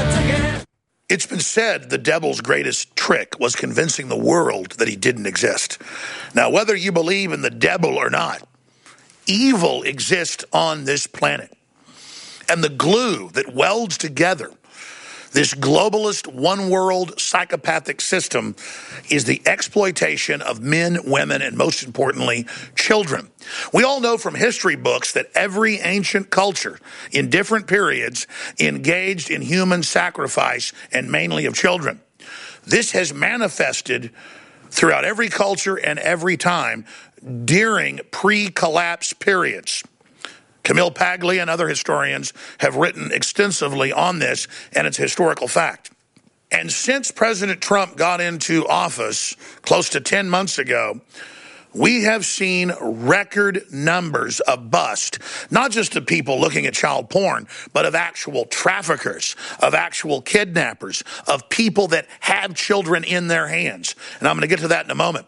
It's been said the devil's greatest trick was convincing the world that he didn't exist. Now, whether you believe in the devil or not, evil exists on this planet. And the glue that welds together this globalist, one-world, psychopathic system is the exploitation of men, women, and most importantly, children. We all know from history books that every ancient culture in different periods engaged in human sacrifice, and mainly of children. This has manifested throughout every culture and every time during pre-collapse periods. Camille Paglia and other historians have written extensively on this, and it's a historical fact. And since President Trump got into office close to ten months ago, we have seen record numbers of bust, not just of people looking at child porn, but of actual traffickers, of actual kidnappers, of people that have children in their hands. And I'm going to get to that in a moment.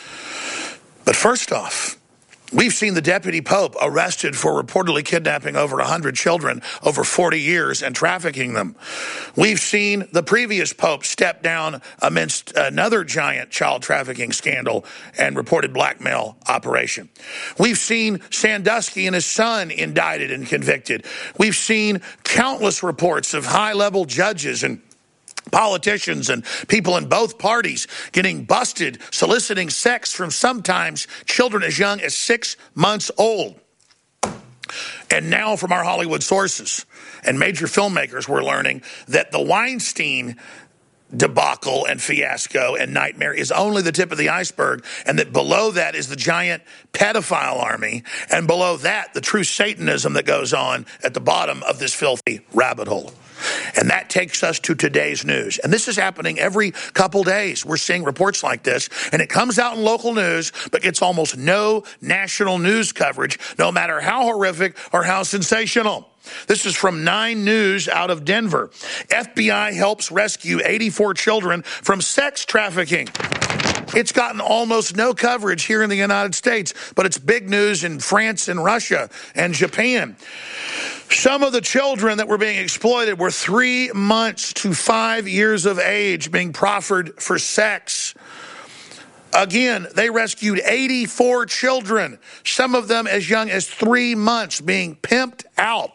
But first off, we've seen the deputy pope arrested for reportedly kidnapping over one hundred children over forty years and trafficking them. We've seen the previous pope step down amidst another giant child trafficking scandal and reported blackmail operation. We've seen Sandusky and his son indicted and convicted. We've seen countless reports of high-level judges and politicians and people in both parties getting busted, soliciting sex from sometimes children as young as six months old. And now from our Hollywood sources and major filmmakers, we're learning that the Weinstein debacle and fiasco and nightmare is only the tip of the iceberg, and that below that is the giant pedophile army, and below that, the true Satanism that goes on at the bottom of this filthy rabbit hole. And that takes us to today's news. And this is happening every couple days. We're seeing reports like this, and it comes out in local news, but gets almost no national news coverage, no matter how horrific or how sensational. This is from Nine News out of Denver. F B I helps rescue eighty-four children from sex trafficking. It's gotten almost no coverage here in the United States, but it's big news in France and Russia and Japan. Some of the children that were being exploited were three months to five years of age, being proffered for sex. Again, they rescued eighty-four children, some of them as young as three months, being pimped out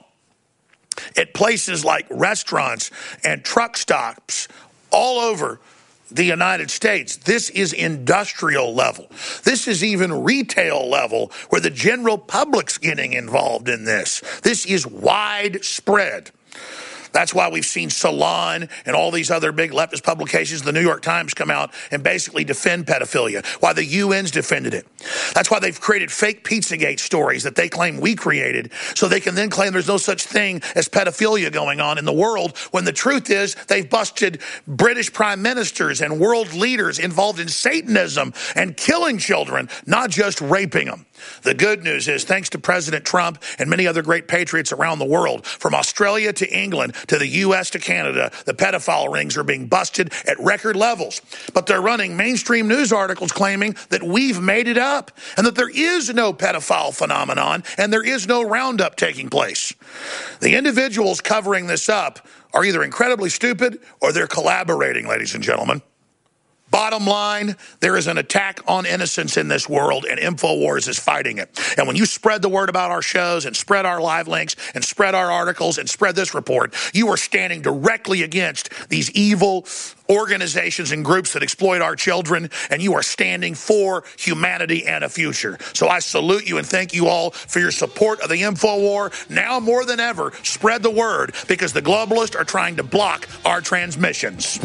at places like restaurants and truck stops all over the United States. This is industrial level. This is even retail level, where the general public's getting involved in this. This is widespread. That's why we've seen Salon and all these other big leftist publications, the New York Times, come out and basically defend pedophilia, why the U N's defended it. That's why they've created fake Pizzagate stories that they claim we created, so they can then claim there's no such thing as pedophilia going on in the world, when the truth is they've busted British prime ministers and world leaders involved in Satanism and killing children, not just raping them. The good news is, thanks to President Trump and many other great patriots around the world, from Australia to England to the U S to Canada, the pedophile rings are being busted at record levels. But they're running mainstream news articles claiming that we've made it up and that there is no pedophile phenomenon and there is no roundup taking place. The individuals covering this up are either incredibly stupid or they're collaborating, ladies and gentlemen. Bottom line, there is an attack on innocence in this world, and InfoWars is fighting it. And when you spread the word about our shows and spread our live links and spread our articles and spread this report, you are standing directly against these evil organizations and groups that exploit our children, and you are standing for humanity and a future. So I salute you and thank you all for your support of the InfoWar. Now more than ever, spread the word, because the globalists are trying to block our transmissions.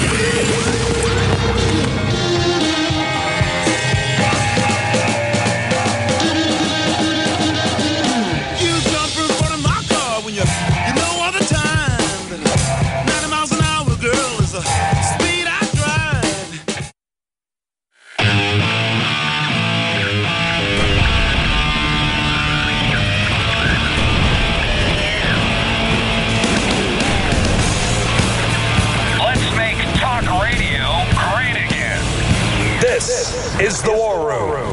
This is the War Room.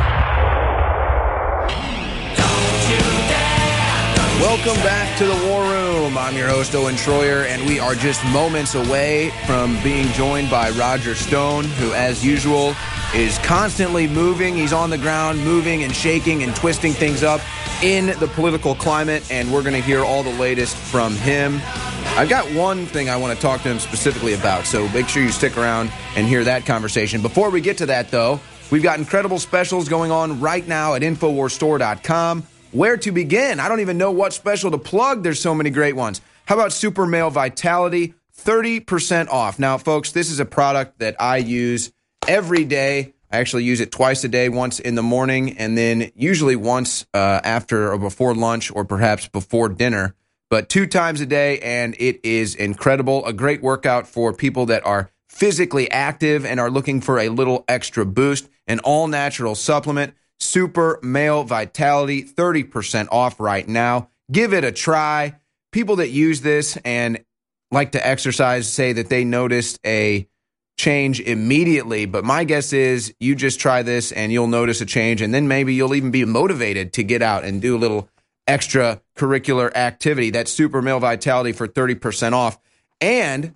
Welcome back to the War Room. I'm your host, Owen Schroyer, and we are just moments away from being joined by Roger Stone, who, as usual, is constantly moving. He's on the ground, moving and shaking and twisting things up in the political climate, and we're going to hear all the latest from him. I've got one thing I want to talk to him specifically about, so make sure you stick around and hear that conversation. Before we get to that, though, we've got incredible specials going on right now at Infowars Store dot com. Where to begin? I don't even know what special to plug. There's so many great ones. How about Super Male Vitality? thirty percent off. Now, folks, this is a product that I use every day. I actually use it twice a day, once in the morning and then usually once uh, after or before lunch or perhaps before dinner, but two times a day, and it is incredible. A great workout for people that are physically active and are looking for a little extra boost. An all-natural supplement, Super Male Vitality, thirty percent off right now. Give it a try. People that use this and like to exercise say that they noticed a change immediately, but my guess is you just try this and you'll notice a change, and then maybe you'll even be motivated to get out and do a little extra curricular activity. That's Super Male Vitality for thirty percent off, and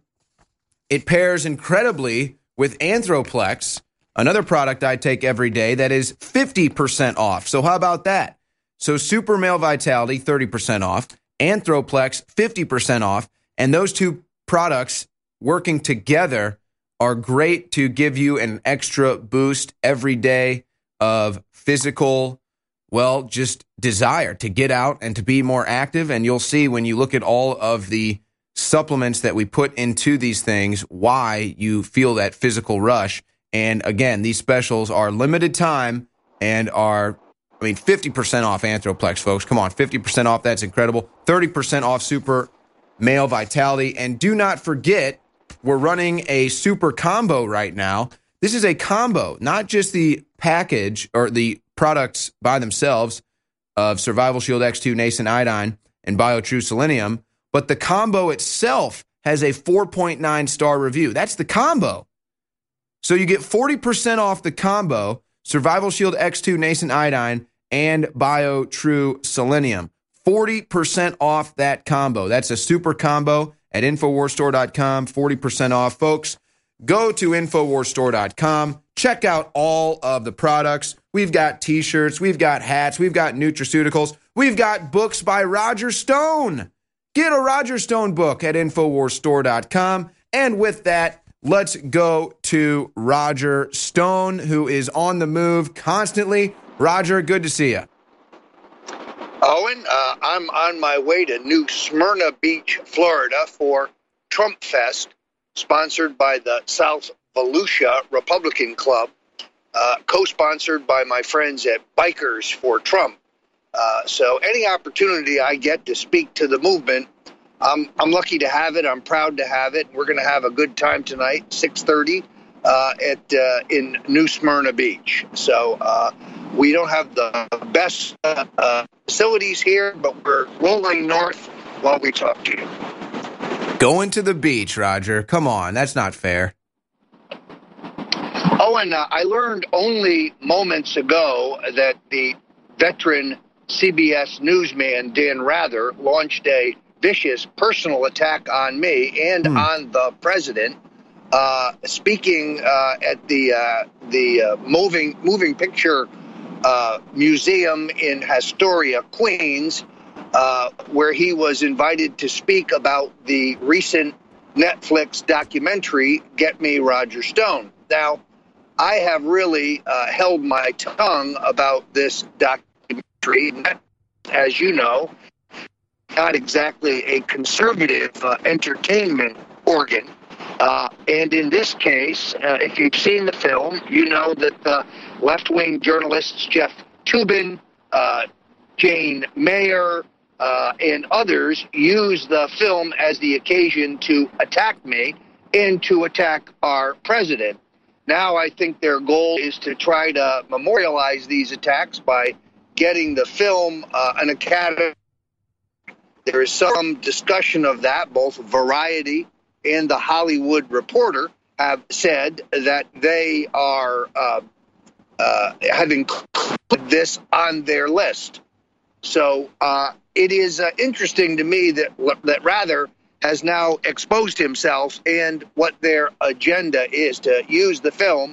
it pairs incredibly with Anthroplex, another product I take every day that is fifty percent off. So how about that? So Super Male Vitality, thirty percent off, Anthroplex, fifty percent off, and those two products working together are great to give you an extra boost every day of physical, well, just desire to get out and to be more active. And you'll see when you look at all of the supplements that we put into these things, why you feel that physical rush. And again, these specials are limited time and are, I mean, fifty percent off Anthroplex, folks. Come on, fifty percent off. That's incredible. thirty percent off Super Male Vitality. And do not forget, we're running a super combo right now. This is a combo, not just the package or the products by themselves of Survival Shield X two, Nascent Iodine, and BioTrue Selenium, but the combo itself has a four point nine star review. That's the combo. So you get forty percent off the combo, Survival Shield X two, Nascent Iodine, and BioTrue Selenium. forty percent off that combo. That's a super combo at Infowars Store dot com, forty percent off. Folks, go to Infowars Store dot com. Check out all of the products. We've got T-shirts, we've got hats, we've got nutraceuticals, we've got books by Roger Stone. Get a Roger Stone book at Infowars Store dot com. And with that, let's go to Roger Stone, who is on the move constantly. Roger, good to see you. Owen, uh, I'm on my way to New Smyrna Beach, Florida for Trump Fest, sponsored by the South Volusia Republican Club, uh, co-sponsored by my friends at Bikers for Trump. Uh, so any opportunity I get to speak to the movement, I'm, I'm lucky to have it. I'm proud to have it. We're going to have a good time tonight, six thirty uh, at uh, in New Smyrna Beach. So uh, we don't have the best uh, uh, facilities here, but we're rolling north while we talk to you. Going to the beach, Roger. Come on, that's not fair. Oh, and uh, I learned only moments ago that the veteran C B S newsman Dan Rather launched a vicious personal attack on me and hmm. on the president. Uh, speaking uh, at the uh, the uh, moving moving picture uh, museum in Astoria, Queens, uh, where he was invited to speak about the recent Netflix documentary "Get Me Roger Stone." Now, I have really uh, held my tongue about this documentary. As you know, not exactly a conservative uh, entertainment organ. Uh, and in this case, uh, if you've seen the film, you know that the left-wing journalists Jeff Toobin, uh, Jane Mayer, uh, and others use the film as the occasion to attack me and to attack our president. Now I think their goal is to try to memorialize these attacks by getting the film uh, an Academy. There is some discussion of that. Both Variety and The Hollywood Reporter have said that they are uh, uh, have included this on their list. So uh, it is uh, interesting to me that that Rather has now exposed himself and what their agenda is, to use the film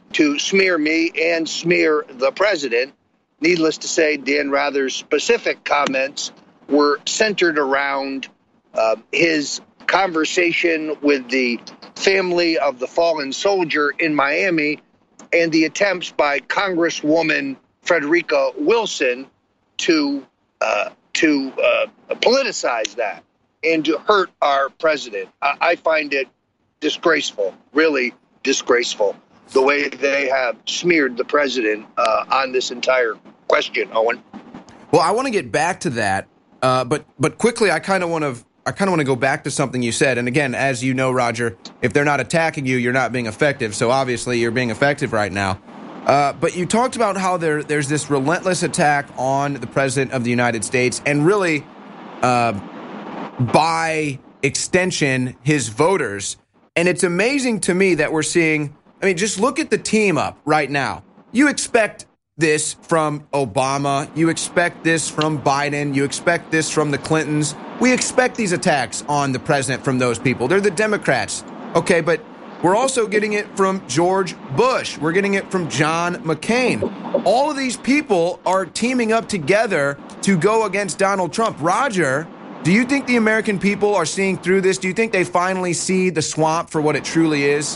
to smear me and smear the president. Needless to say, Dan Rather's specific comments were centered around uh, his conversation with the family of the fallen soldier in Miami and the attempts by Congresswoman Frederica Wilson to uh, to uh, politicize that and to hurt our president. I, I find it disgraceful, really disgraceful, the way they have smeared the president uh, on this entire question, Owen. Well, I want to get back to that, uh, but but quickly, I kind of want to I kind of want to go back to something you said. And again, as you know, Roger, if they're not attacking you, you're not being effective. So obviously, you're being effective right now. Uh, but you talked about how there there's this relentless attack on the president of the United States, and really, uh, by extension, his voters. And it's amazing to me that we're seeing. I mean, just look at the team up right now. You expect this from Obama. You expect this from Biden. You expect this from the Clintons. We expect these attacks on the president from those people. They're the Democrats. Okay, but we're also getting it from George Bush. We're getting it from John McCain. All of these people are teaming up together to go against Donald Trump. Roger, do you think the American people are seeing through this? Do you think they finally see the swamp for what it truly is?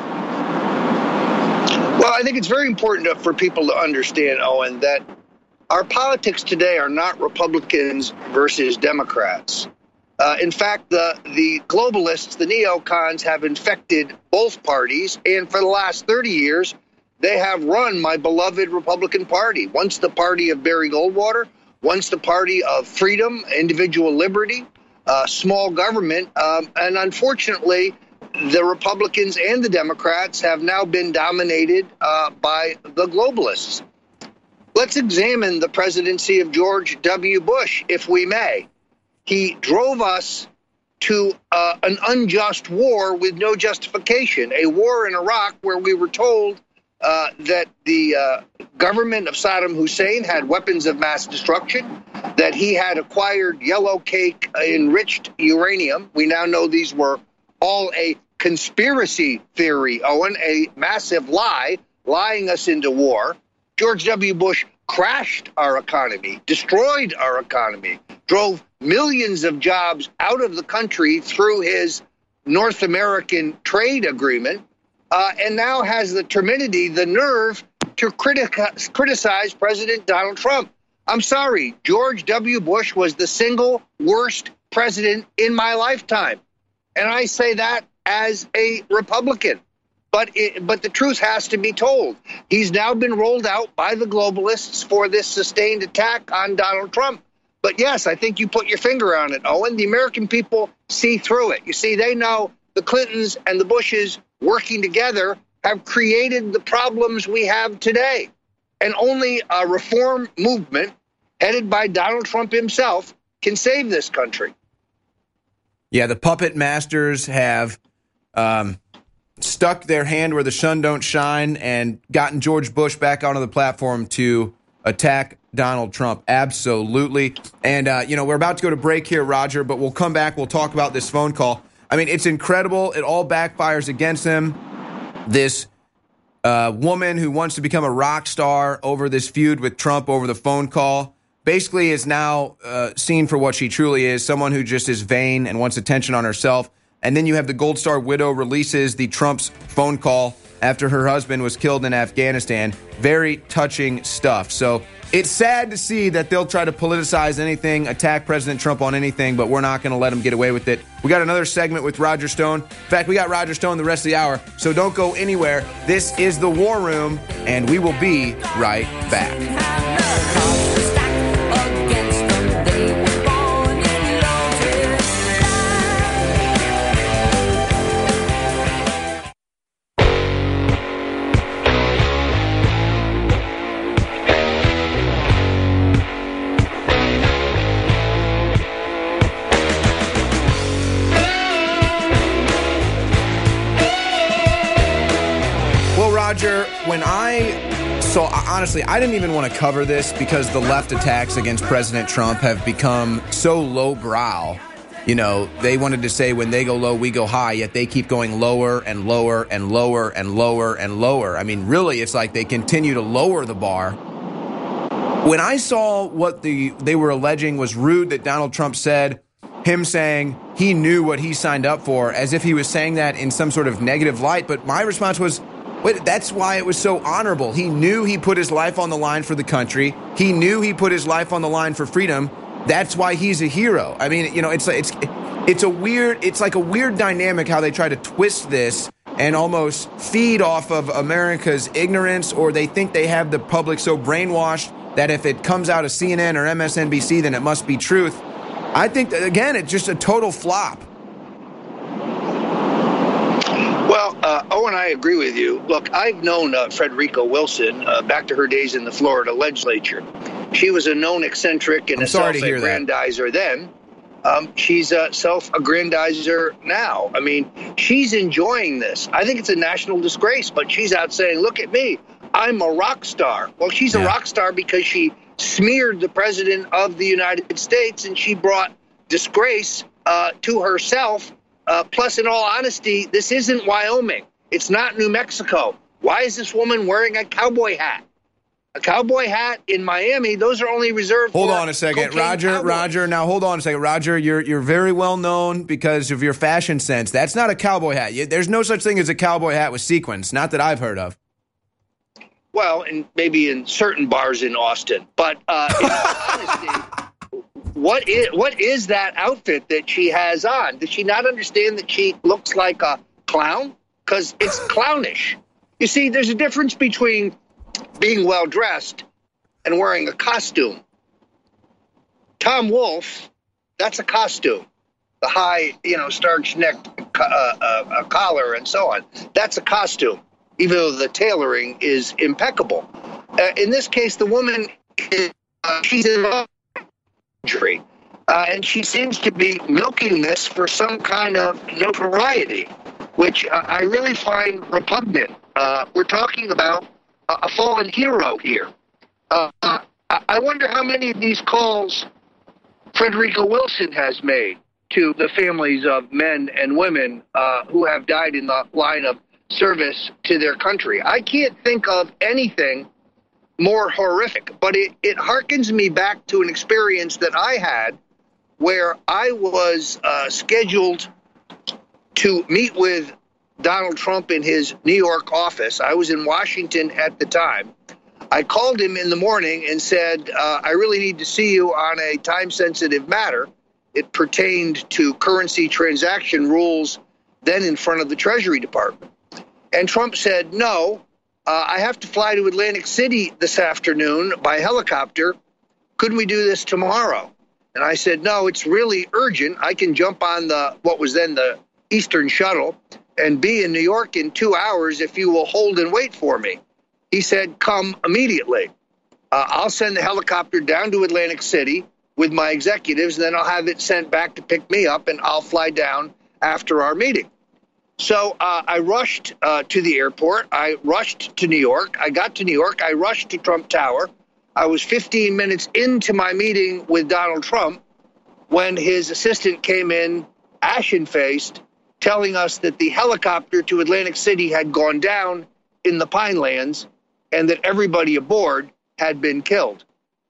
Well, I think it's very important for people to understand, Owen, that our politics today are not Republicans versus Democrats. Uh, in fact, the, the globalists, the neocons, have infected both parties. And for the last thirty years, they have run my beloved Republican Party. Once the party of Barry Goldwater, once the party of freedom, individual liberty, uh, small government. Um, and unfortunately, the Republicans and the Democrats have now been dominated uh, by the globalists. Let's examine the presidency of George W. Bush, if we may. He drove us to uh, an unjust war with no justification, a war in Iraq where we were told uh, that the uh, government of Saddam Hussein had weapons of mass destruction, that he had acquired yellow cake enriched uranium. We now know these were all a conspiracy theory, Owen, a massive lie, lying us into war. George W. Bush crashed our economy, destroyed our economy, drove millions of jobs out of the country through his North American trade agreement, uh, and now has the temerity, the nerve to critica- criticize President Donald Trump. I'm sorry, George W. Bush was the single worst president in my lifetime. And I say that as a Republican. But it, but the truth has to be told. He's now been rolled out by the globalists for this sustained attack on Donald Trump. But yes, I think you put your finger on it, Owen. The American people see through it. You see, they know the Clintons and the Bushes working together have created the problems we have today. And only a reform movement headed by Donald Trump himself can save this country. Yeah, the puppet masters have um, stuck their hand where the sun don't shine and gotten George Bush back onto the platform to attack Donald Trump. Absolutely. And, uh, you know, we're about to go to break here, Roger, but we'll come back. We'll talk about this phone call. I mean, it's incredible. It all backfires against him. This uh, woman who wants to become a rock star over this feud with Trump over the phone call basically is now uh, seen for what she truly is, someone who just is vain and wants attention on herself. And then you have the Gold Star widow releases the Trump's phone call after her husband was killed in Afghanistan. Very touching stuff. So it's sad to see that they'll try to politicize anything, attack President Trump on anything, but we're not going to let them get away with it. We got another segment with Roger Stone. In fact, we got Roger Stone the rest of the hour, so don't go anywhere. This is The War Room, and we will be right back. Roger, when I saw, honestly, I didn't even want to cover this because the left attacks against President Trump have become so lowbrow you know, they wanted to say when they go low, we go high, yet they keep going lower and lower and lower and lower and lower. I mean, really, it's like they continue to lower the bar. When I saw what the they were alleging was rude that Donald Trump said, him saying he knew what he signed up for, as if he was saying that in some sort of negative light. But my response was, wait, that's why it was so honorable. He knew he put his life on the line for the country. He knew he put his life on the line for freedom. That's why he's a hero. I mean, you know, it's it's it's a weird, it's like a weird dynamic how they try to twist this and almost feed off of America's ignorance, or they think they have the public so brainwashed that if it comes out of C N N or M S N B C, then it must be truth. I think, that, again, it's just a total flop. Well, uh, Owen, I agree with you. Look, I've known uh, Frederica Wilson uh, back to her days in the Florida legislature. She was a known eccentric and I'm a self-aggrandizer then. Um, she's a self-aggrandizer now. I mean, she's enjoying this. I think it's a national disgrace, but she's out saying, look at me, I'm a rock star. Well, she's yeah. a rock star because she smeared the president of the United States, and she brought disgrace uh, to herself. Uh, plus, in all honesty, this isn't Wyoming. It's not New Mexico. Why is this woman wearing a cowboy hat? A cowboy hat in Miami, those are only reserved hold for on a second, Roger, cowboys. Roger. Now, hold on a second. Roger, you're you're very well known because of your fashion sense. That's not a cowboy hat. There's no such thing as a cowboy hat with sequins, not that I've heard of. Well, and maybe in certain bars in Austin. But uh, in all honesty, what is, what is that outfit that she has on? Does she not understand that she looks like a clown? Because it's clownish. You see, there's a difference between being well-dressed and wearing a costume. Tom Wolfe, that's a costume. The high, you know, starched neck uh, uh, collar and so on. That's a costume, even though the tailoring is impeccable. Uh, in this case, the woman, is, uh, she's in injury, uh, and she seems to be milking this for some kind of notoriety, which uh, I really find repugnant. Uh, we're talking about a fallen hero here. Uh, I wonder how many of these calls Frederica Wilson has made to the families of men and women uh, who have died in the line of service to their country. I can't think of anything more horrific, but it, it harkens me back to an experience that I had where I was uh, scheduled to meet with Donald Trump in his New York office. I was in Washington at the time. I called him in the morning and said, uh, I really need to see you on a time-sensitive matter. It pertained to currency transaction rules then in front of the Treasury Department. And Trump said, no, uh, I have to fly to Atlantic City this afternoon by helicopter. Couldn't we do this tomorrow? And I said, no, it's really urgent. I can jump on the what was then the Eastern Shuttle and be in New York in two hours if you will hold and wait for me. He said, come immediately. Uh, I'll send the helicopter down to Atlantic City with my executives, and then I'll have it sent back to pick me up, and I'll fly down after our meeting. So uh, I rushed uh, to the airport. I rushed to New York. I got to New York. I rushed to Trump Tower. I was fifteen minutes into my meeting with Donald Trump when his assistant came in, ashen-faced, telling us that the helicopter to Atlantic City had gone down in the Pinelands and that everybody aboard had been killed.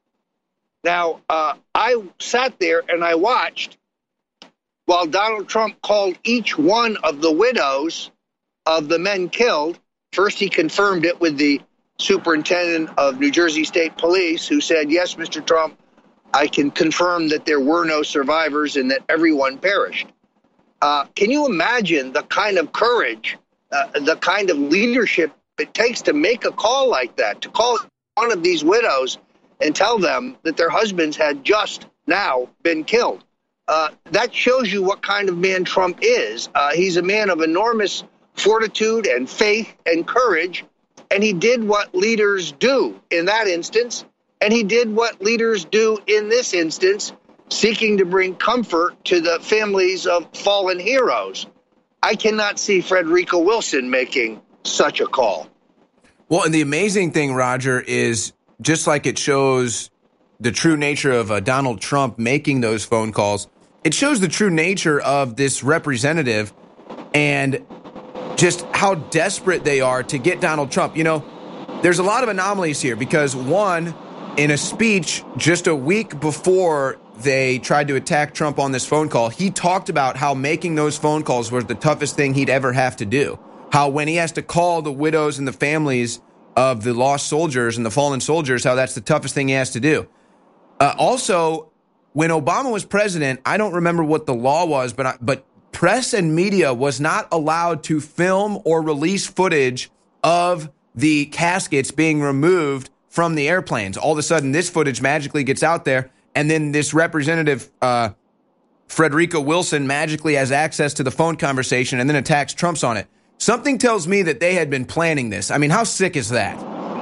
Now, uh, I sat there and I watched while Donald Trump called each one of the widows of the men killed. First, he confirmed it with the superintendent of New Jersey State Police, who said, yes, Mister Trump, I can confirm that there were no survivors and that everyone perished. Uh, can you imagine the kind of courage, uh, the kind of leadership it takes to make a call like that, to call one of these widows and tell them that their husbands had just now been killed? Uh, that shows you what kind of man Trump is. Uh, he's a man of enormous fortitude and faith and courage, and he did what leaders do in that instance, and he did what leaders do in this instance, seeking to bring comfort to the families of fallen heroes. I cannot see Frederica Wilson making such a call. Well, and the amazing thing, Roger, is just like it shows the true nature of uh, Donald Trump making those phone calls, it shows the true nature of this representative and just how desperate they are to get Donald Trump. You know, there's a lot of anomalies here because, one, in a speech just a week before they tried to attack Trump on this phone call, he talked about how making those phone calls was the toughest thing he'd ever have to do. How when he has to call the widows and the families of the lost soldiers and the fallen soldiers, how that's the toughest thing he has to do. Uh, also, when Obama was president, I don't remember what the law was, but I, but press and media was not allowed to film or release footage of the caskets being removed from the airplanes. All of a sudden, this footage magically gets out there, and then this representative, uh, Frederica Wilson, magically has access to the phone conversation and then attacks Trump's on it. Something tells me that they had been planning this. I mean, how sick is that?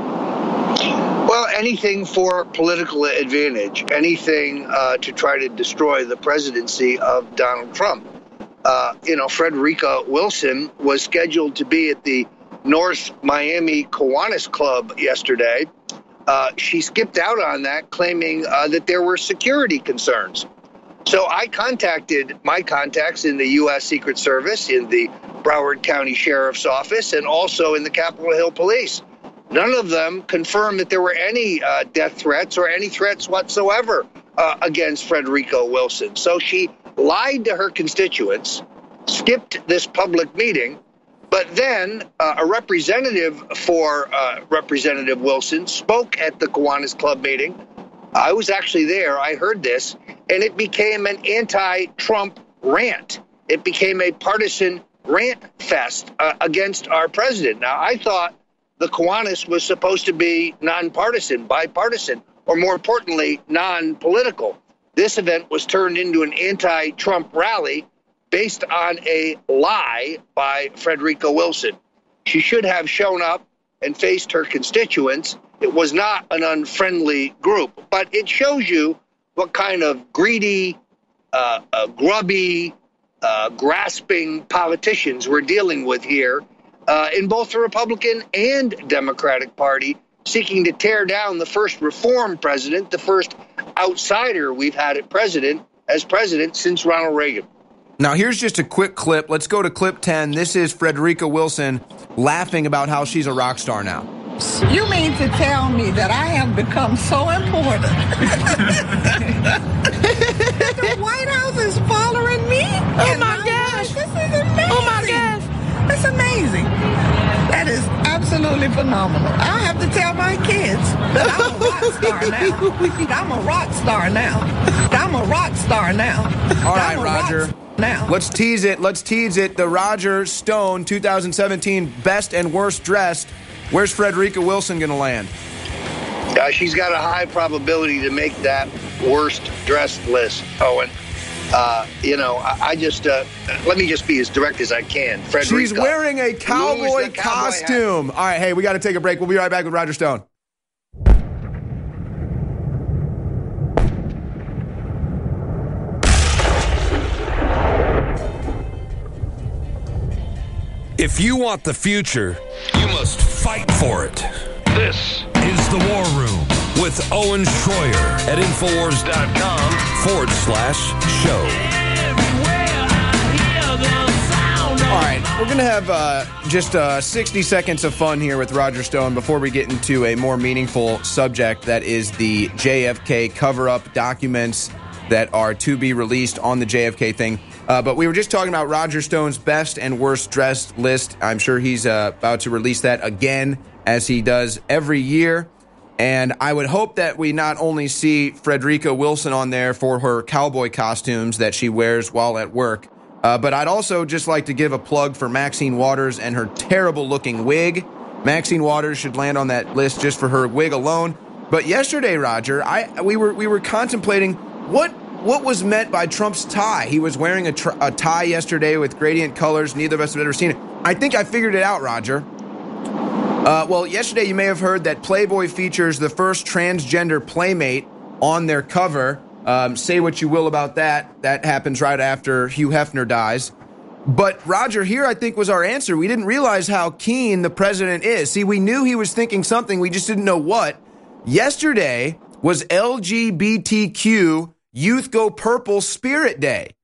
Well, anything for political advantage, anything uh, to try to destroy the presidency of Donald Trump. Uh, you know, Frederica Wilson was scheduled to be at the North Miami Kiwanis Club yesterday. Uh, she skipped out on that, claiming uh, that there were security concerns. So I contacted my contacts in the U S Secret Service, in the Broward County Sheriff's Office, and also in the Capitol Hill Police. None of them confirmed that there were any uh, death threats or any threats whatsoever uh, against Frederica Wilson. So she lied to her constituents, skipped this public meeting, but then uh, a representative for uh, Representative Wilson spoke at the Kiwanis Club meeting. I was actually there. I heard this, and it became an anti-Trump rant. It became a partisan rant fest uh, against our president. Now, I thought the Kiwanis was supposed to be nonpartisan, bipartisan, or more importantly, non-political. This event was turned into an anti-Trump rally based on a lie by Frederica Wilson. She should have shown up and faced her constituents. It was not an unfriendly group, but it shows you what kind of greedy, uh, uh, grubby, uh, grasping politicians we're dealing with here uh, in both the Republican and Democratic Party, seeking to tear down the first reform president, the first outsider we've had at president as president since Ronald Reagan. Now, here's just a quick clip. Let's go to clip ten. This is Frederica Wilson laughing about how she's a rock star now. You mean to tell me that I have become so important? The White House is following me? Oh, my gosh. This is amazing. Oh, my gosh. That's amazing. That is absolutely phenomenal. I have to tell my kids that I'm a rock star now. I'm a rock star now. I'm a rock star now. All right, I'm a Roger. Rock now. Let's tease it. Let's tease it. The Roger Stone twenty seventeen Best and Worst Dressed. Where's Frederica Wilson going to land? Uh, she's got a high probability to make that worst dressed list, Owen. Uh, you know, I, I just, uh, let me just be as direct as I can. Frederica, she's wearing a cowboy costume. Cowboy All right, hey, we got to take a break. We'll be right back with Roger Stone. If you want the future, you must fight for it. This is The War Room with Owen Schroyer at Infowars.com forward slash show. All right, we're going to have uh, just uh, sixty seconds of fun here with Roger Stone before we get into a more meaningful subject that is the J F K cover-up documents that are to be released on the J F K thing. Uh, but we were just talking about Roger Stone's best and worst dressed list. I'm sure he's uh, about to release that again, as he does every year. And I would hope that we not only see Frederica Wilson on there for her cowboy costumes that she wears while at work, uh, but I'd also just like to give a plug for Maxine Waters and her terrible-looking wig. Maxine Waters should land on that list just for her wig alone. But yesterday, Roger, I we were we were contemplating what. What was meant by Trump's tie? He was wearing a, tr- a tie yesterday with gradient colors. Neither of us have ever seen it. I think I figured it out, Roger. Uh, well, yesterday you may have heard that Playboy features the first transgender playmate on their cover. Um, say what you will about that. That happens right after Hugh Hefner dies. But, Roger, here I think was our answer. We didn't realize how keen the president is. See, we knew he was thinking something. We just didn't know what. Yesterday was L G B T Q Youth Go Purple Spirit Day.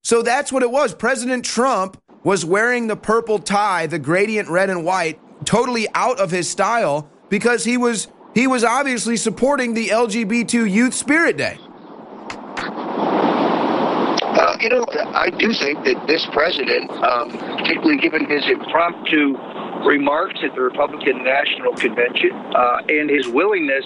So that's what it was. President Trump was wearing the purple tie, the gradient red and white, totally out of his style because he was he was obviously supporting the L G B T Youth Spirit Day. Uh, you know, I do think that this president, um, particularly given his impromptu remarks at the Republican National Convention uh, and his willingness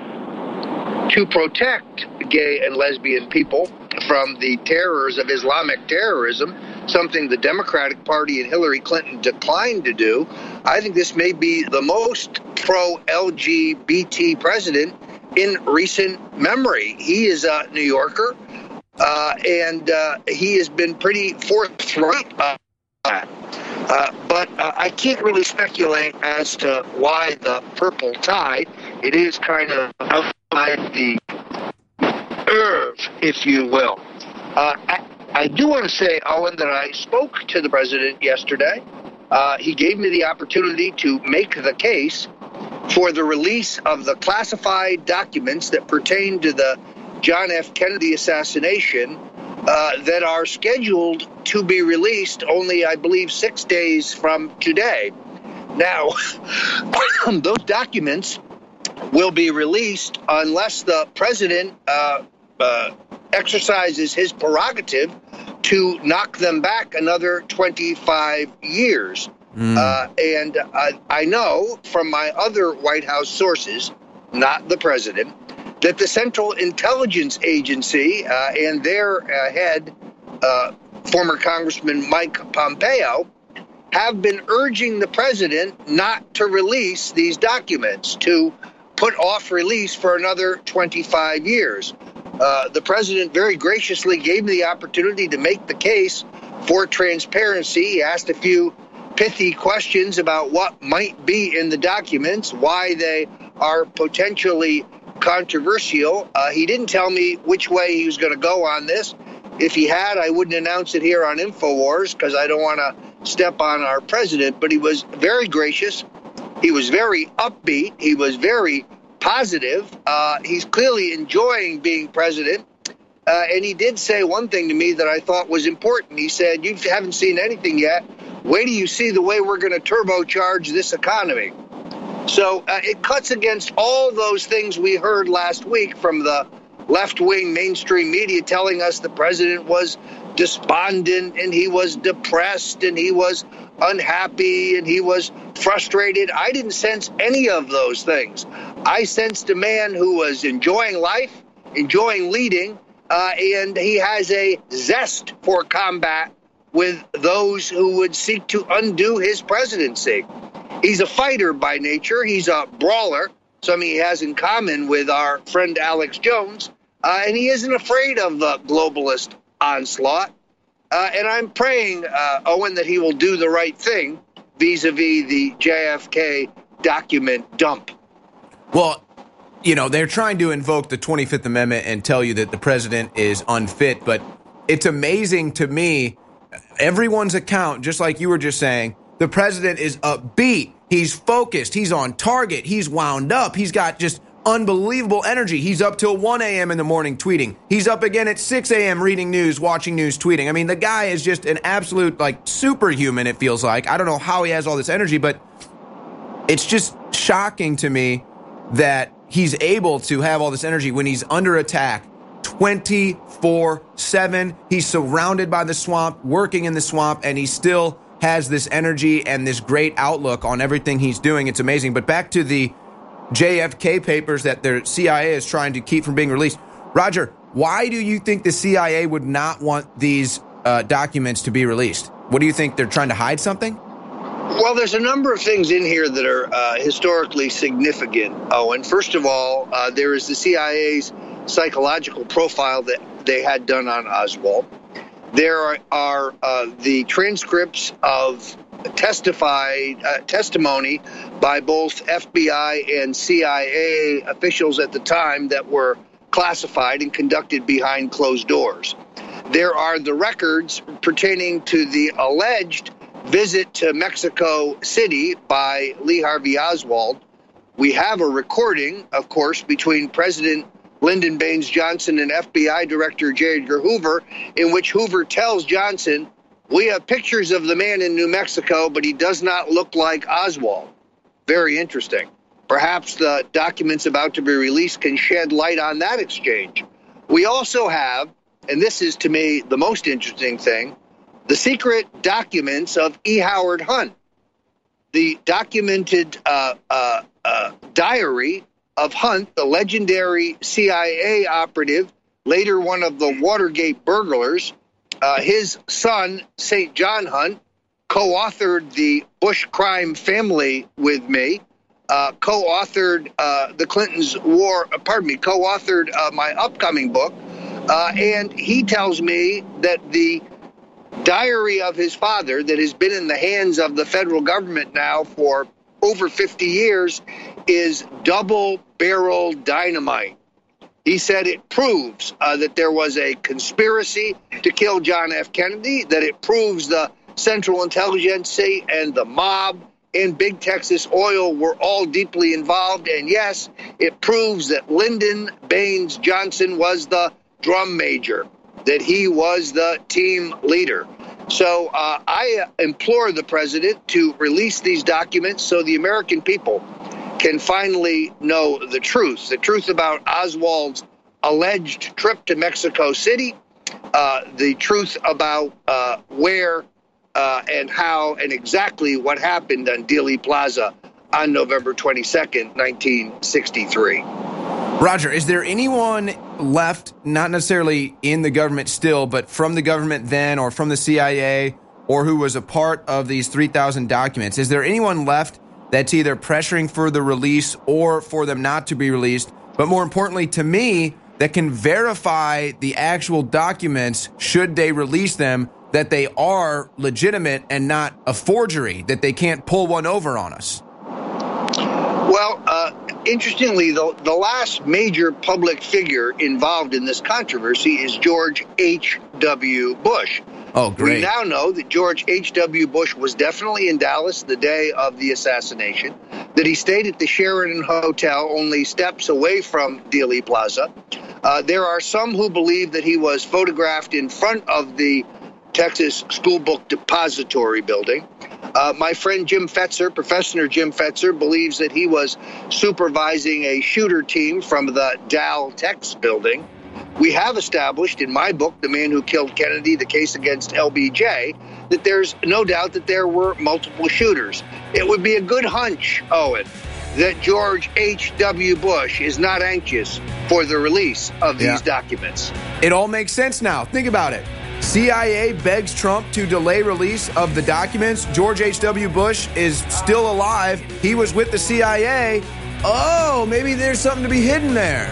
to protect gay and lesbian people from the terrors of Islamic terrorism, something the Democratic Party and Hillary Clinton declined to do, I think this may be the most pro-L G B T president in recent memory. He is a New Yorker, uh, and uh, he has been pretty forthright about that. Uh, but uh, I can't really speculate as to why the purple tie. It is kind of outside the curve, if you will. Uh, I, I do want to say, Owen, that I spoke to the president yesterday. Uh, he gave me the opportunity to make the case for the release of the classified documents that pertain to the John F. Kennedy assassination uh, that are scheduled to be released only, I believe, six days from today. Now, those documents will be released unless the president uh, uh, exercises his prerogative to knock them back another twenty-five years. Mm. Uh, and I, I know from my other White House sources, not the president, that the Central Intelligence Agency uh, and their uh, head, uh, former Congressman Mike Pompeo, have been urging the president not to release these documents, to put off release for another twenty-five years. Uh, the president very graciously gave me the opportunity to make the case for transparency. He asked a few pithy questions about what might be in the documents, why they are potentially controversial. Uh, he didn't tell me which way he was going to go on this. If he had, I wouldn't announce it here on InfoWars because I don't want to step on our president, but he was very gracious. He was very upbeat. He was very positive. Uh, he's clearly enjoying being president. Uh, and he did say one thing to me that I thought was important. He said, you haven't seen anything yet. Wait till you see the way we're going to turbocharge this economy. So uh, it cuts against all those things we heard last week from the left-wing mainstream media telling us the president was despondent and he was depressed and he was unhappy and he was frustrated. I didn't sense any of those things. I sensed a man who was enjoying life, enjoying leading, uh, and he has a zest for combat with those who would seek to undo his presidency. He's a fighter by nature. He's a brawler, something he has in common with our friend Alex Jones, uh, and he isn't afraid of the globalist onslaught. Uh, and I'm praying, uh, Owen, that he will do the right thing vis-a-vis the J F K document dump. Well, you know, they're trying to invoke the twenty-fifth Amendment and tell you that the president is unfit, but it's amazing to me, everyone's account, just like you were just saying, the president is upbeat, he's focused, he's on target, he's wound up, he's got just unbelievable energy. He's up till one a.m. in the morning tweeting. He's up again at six a.m. reading news, watching news, tweeting. I mean, the guy is just an absolute, like, superhuman, it feels like. I don't know how he has all this energy, but it's just shocking to me that he's able to have all this energy when he's under attack twenty-four seven. He's surrounded by the swamp, working in the swamp, and he still has this energy and this great outlook on everything he's doing. It's amazing. But back to the J F K papers that the C I A is trying to keep from being released. Roger, why do you think the C I A would not want these uh, documents to be released? What do you think? They're trying to hide something? Well, there's a number of things in here that are uh, historically significant, Owen. First of all, uh, there is the C I A's psychological profile that they had done on Oswald. There are, are uh, the transcripts of testified uh, testimony by both F B I and C I A officials at the time that were classified and conducted behind closed doors. There are the records pertaining to the alleged visit to Mexico City by Lee Harvey Oswald. We have a recording, of course, between President Lyndon Baines Johnson and F B I Director J. Edgar Hoover, in which Hoover tells Johnson, "We have pictures of the man in New Mexico, but he does not look like Oswald." Very interesting. Perhaps the documents about to be released can shed light on that exchange. We also have, and this is to me the most interesting thing, the secret documents of E. Howard Hunt, the documented uh, uh, uh, diary of Hunt, the legendary C I A operative, later one of the Watergate burglars. Uh, his son, Saint John Hunt, co-authored the Bush crime family with me, uh, co-authored uh, the Clintons' war, uh, pardon me, co-authored uh, my upcoming book. Uh, and he tells me that the diary of his father that has been in the hands of the federal government now for over fifty years is double-barrel dynamite. He said it proves uh, that there was a conspiracy to kill John F. Kennedy, that it proves the Central Intelligence and the mob and Big Texas Oil were all deeply involved. And yes, it proves that Lyndon Baines Johnson was the drum major, that he was the team leader. So uh, I implore the president to release these documents so the American people can finally know the truth, the truth about Oswald's alleged trip to Mexico City, uh, the truth about uh, where uh, and how and exactly what happened on Dealey Plaza on November twenty-second, nineteen sixty-three. Roger, is there anyone left, not necessarily in the government still, but from the government then or from the C I A or who was a part of these three thousand documents? Is there anyone left that's either pressuring for the release or for them not to be released? But more importantly to me, that can verify the actual documents, should they release them, that they are legitimate and not a forgery, that they can't pull one over on us? Well, uh, interestingly, the, the last major public figure involved in this controversy is George H W. Bush. Oh, great. We now know that George H W. Bush was definitely in Dallas the day of the assassination, that he stayed at the Sheraton Hotel only steps away from Dealey Plaza. Uh, there are some who believe that he was photographed in front of the Texas School Book Depository building. Uh, my friend Jim Fetzer, Professor Jim Fetzer, believes that he was supervising a shooter team from the Dal Tex building. We have established in my book, The Man Who Killed Kennedy, the case against L B J, that there's no doubt that there were multiple shooters. It would be a good hunch, Owen, that George H W. Bush is not anxious for the release of these yeah. documents. It all makes sense now. Think about it. C I A begs Trump to delay release of the documents. George H W. Bush is still alive. He was with the C I A. Oh, maybe there's something to be hidden there.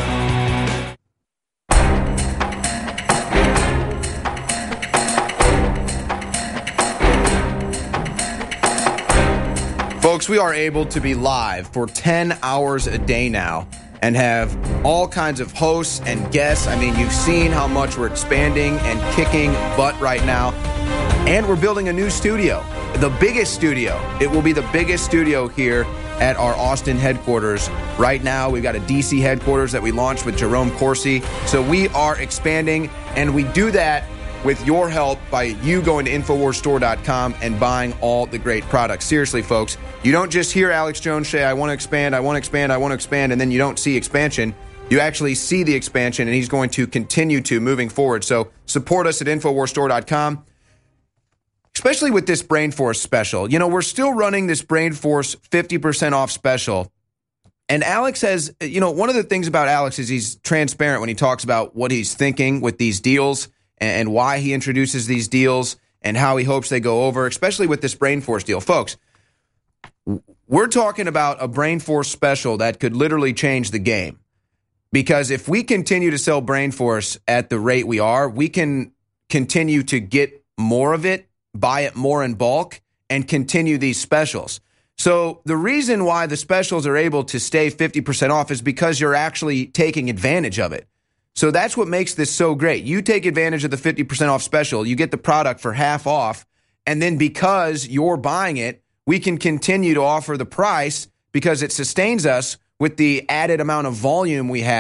Folks, we are able to be live for ten hours a day now and have all kinds of hosts and guests. I mean, you've seen how much we're expanding and kicking butt right now. And we're building a new studio, the biggest studio. It will be the biggest studio here at our Austin headquarters. Right now, we've got a D C headquarters that we launched with Jerome Corsi. So we are expanding, and we do that with your help by you going to Infowars Store dot com and buying all the great products. Seriously, folks, you don't just hear Alex Jones say, I want to expand, I want to expand, I want to expand, and then you don't see expansion. You actually see the expansion, and he's going to continue to moving forward. So support us at Infowars Store dot com, especially with this Brain Force special. You know, we're still running this Brain Force fifty percent off special. And Alex has, you know, one of the things about Alex is he's transparent when he talks about what he's thinking with these deals and why he introduces these deals and how he hopes they go over, especially with this Brain Force deal. Folks, we're talking about a Brain Force special that could literally change the game. Because if we continue to sell Brain Force at the rate we are, we can continue to get more of it, buy it more in bulk, and continue these specials. So the reason why the specials are able to stay fifty percent off is because you're actually taking advantage of it. So that's what makes this so great. You take advantage of the fifty percent off special, you get the product for half off, and then because you're buying it, we can continue to offer the price because it sustains us with the added amount of volume we have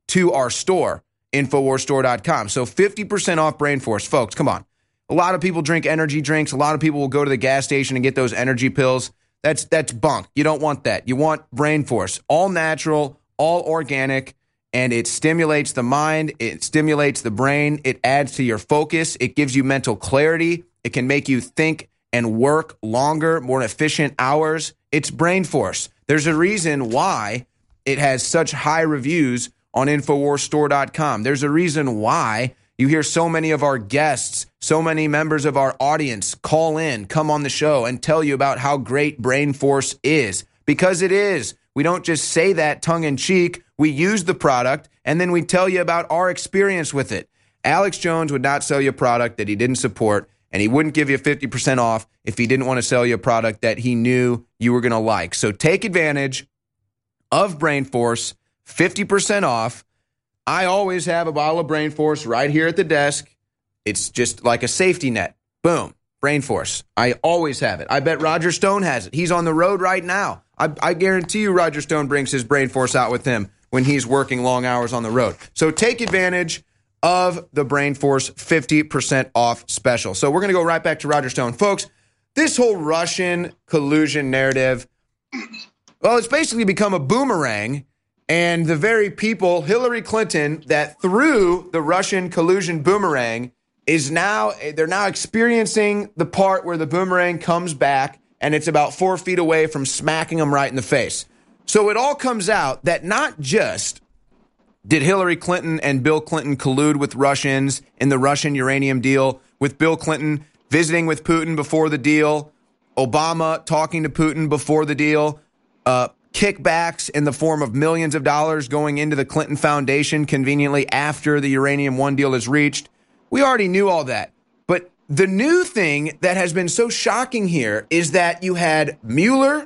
to our store, Infowars Store dot com. So fifty percent off Brain Force. Folks, come on. A lot of people drink energy drinks. A lot of people will go to the gas station and get those energy pills. That's that's bunk. You don't want that. You want Brain Force. All natural, all organic, and it stimulates the mind. It stimulates the brain. It adds to your focus. It gives you mental clarity. It can make you think and work longer, more efficient hours. It's Brain Force. There's a reason why it has such high reviews on Infowars Store dot com. There's a reason why you hear so many of our guests, so many members of our audience call in, come on the show, and tell you about how great Brain Force is. Because it is. We don't just say that tongue-in-cheek. We use the product, and then we tell you about our experience with it. Alex Jones would not sell you a product that he didn't support, and he wouldn't give you fifty percent off if he didn't want to sell you a product that he knew you were going to like. So take advantage of Brain Force, fifty percent off. I always have a bottle of Brain Force right here at the desk. It's just like a safety net. Boom. Brain Force. I always have it. I bet Roger Stone has it. He's on the road right now. I, I guarantee you Roger Stone brings his Brain Force out with him when he's working long hours on the road. So take advantage of the Brain Force fifty percent off special. So we're going to go right back to Roger Stone. Folks, this whole Russian collusion narrative, well, it's basically become a boomerang. And the very people, Hillary Clinton, that threw the Russian collusion boomerang is now, they're now experiencing the part where the boomerang comes back and it's about four feet away from smacking them right in the face. So it all comes out that not just did Hillary Clinton and Bill Clinton collude with Russians in the Russian uranium deal, with Bill Clinton visiting with Putin before the deal, Obama talking to Putin before the deal, uh, kickbacks in the form of millions of dollars going into the Clinton Foundation conveniently after the Uranium One deal is reached. We already knew all that. But the new thing that has been so shocking here is that you had Mueller,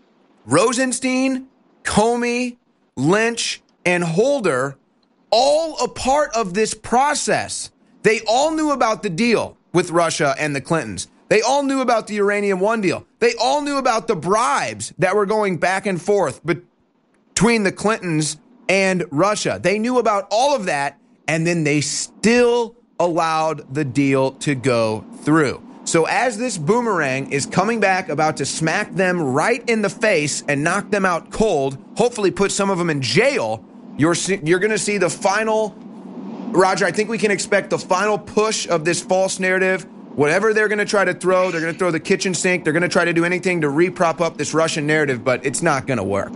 Rosenstein, Comey, Lynch, and Holder all a part of this process. They all knew about the deal with Russia and the Clintons. They all knew about the Uranium One deal. They all knew about the bribes that were going back and forth between the Clintons and Russia. They knew about all of that, and then they still allowed the deal to go through. So as this boomerang is coming back, about to smack them right in the face and knock them out cold, hopefully put some of them in jail, you're, you're going to see the final, Roger, I think we can expect the final push of this false narrative. Whatever they're going to try to throw, they're going to throw the kitchen sink. They're going to try to do anything to re-prop up this Russian narrative, but it's not going to work.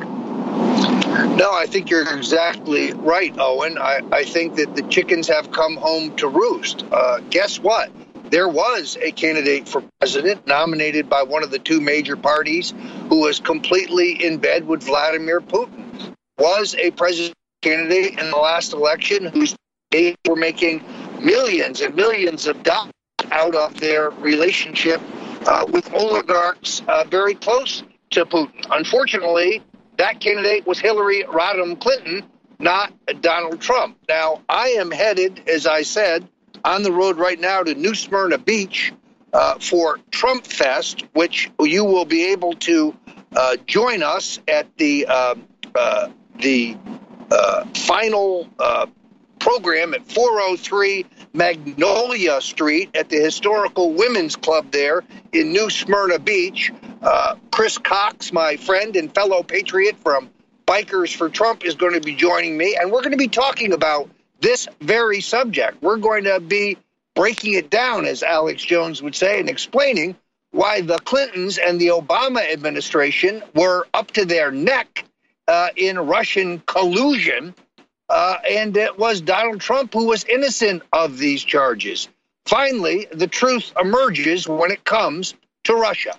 No, I think you're exactly right, Owen. I, I think that the chickens have come home to roost. Uh, guess what? There was a candidate for president nominated by one of the two major parties who was completely in bed with Vladimir Putin. Was a president candidate in the last election whose they were making millions and millions of dollars out of their relationship uh, with oligarchs uh, very close to Putin. Unfortunately, that candidate was Hillary Rodham Clinton, not Donald Trump. Now, I am headed, as I said, on the road right now to New Smyrna Beach uh, for Trump Fest, which you will be able to uh, join us at the uh, uh, the uh, final uh, program at four oh three Magnolia Street at the Historical Women's Club there in New Smyrna Beach. Uh, Chris Cox, my friend and fellow patriot from Bikers for Trump, is going to be joining me, and we're going to be talking about this very subject. We're going to be breaking it down, as Alex Jones would say, and explaining why the Clintons and the Obama administration were up to their neck uh, in Russian collusion. Uh, and it was Donald Trump who was innocent of these charges. Finally, the truth emerges when it comes to Russia.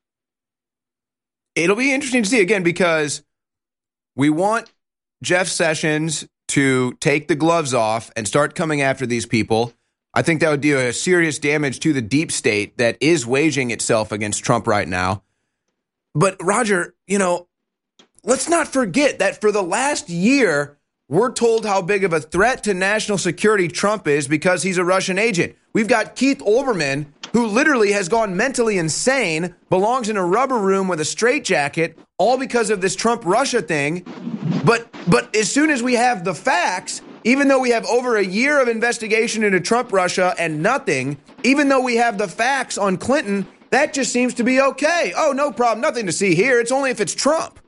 It'll be interesting to see, again, because we want Jeff Sessions to take the gloves off and start coming after these people. I think that would do a serious damage to the deep state that is waging itself against Trump right now. But, Roger, you know, let's not forget that for the last year, we're told how big of a threat to national security Trump is because he's a Russian agent. We've got Keith Olbermann, who literally has gone mentally insane, belongs in a rubber room with a straitjacket, all because of this Trump-Russia thing. But but as soon as we have the facts, even though we have over a year of investigation into Trump-Russia and nothing, even though we have the facts on Clinton, that just seems to be okay. Oh, no problem. Nothing to see here. It's only if it's Trump.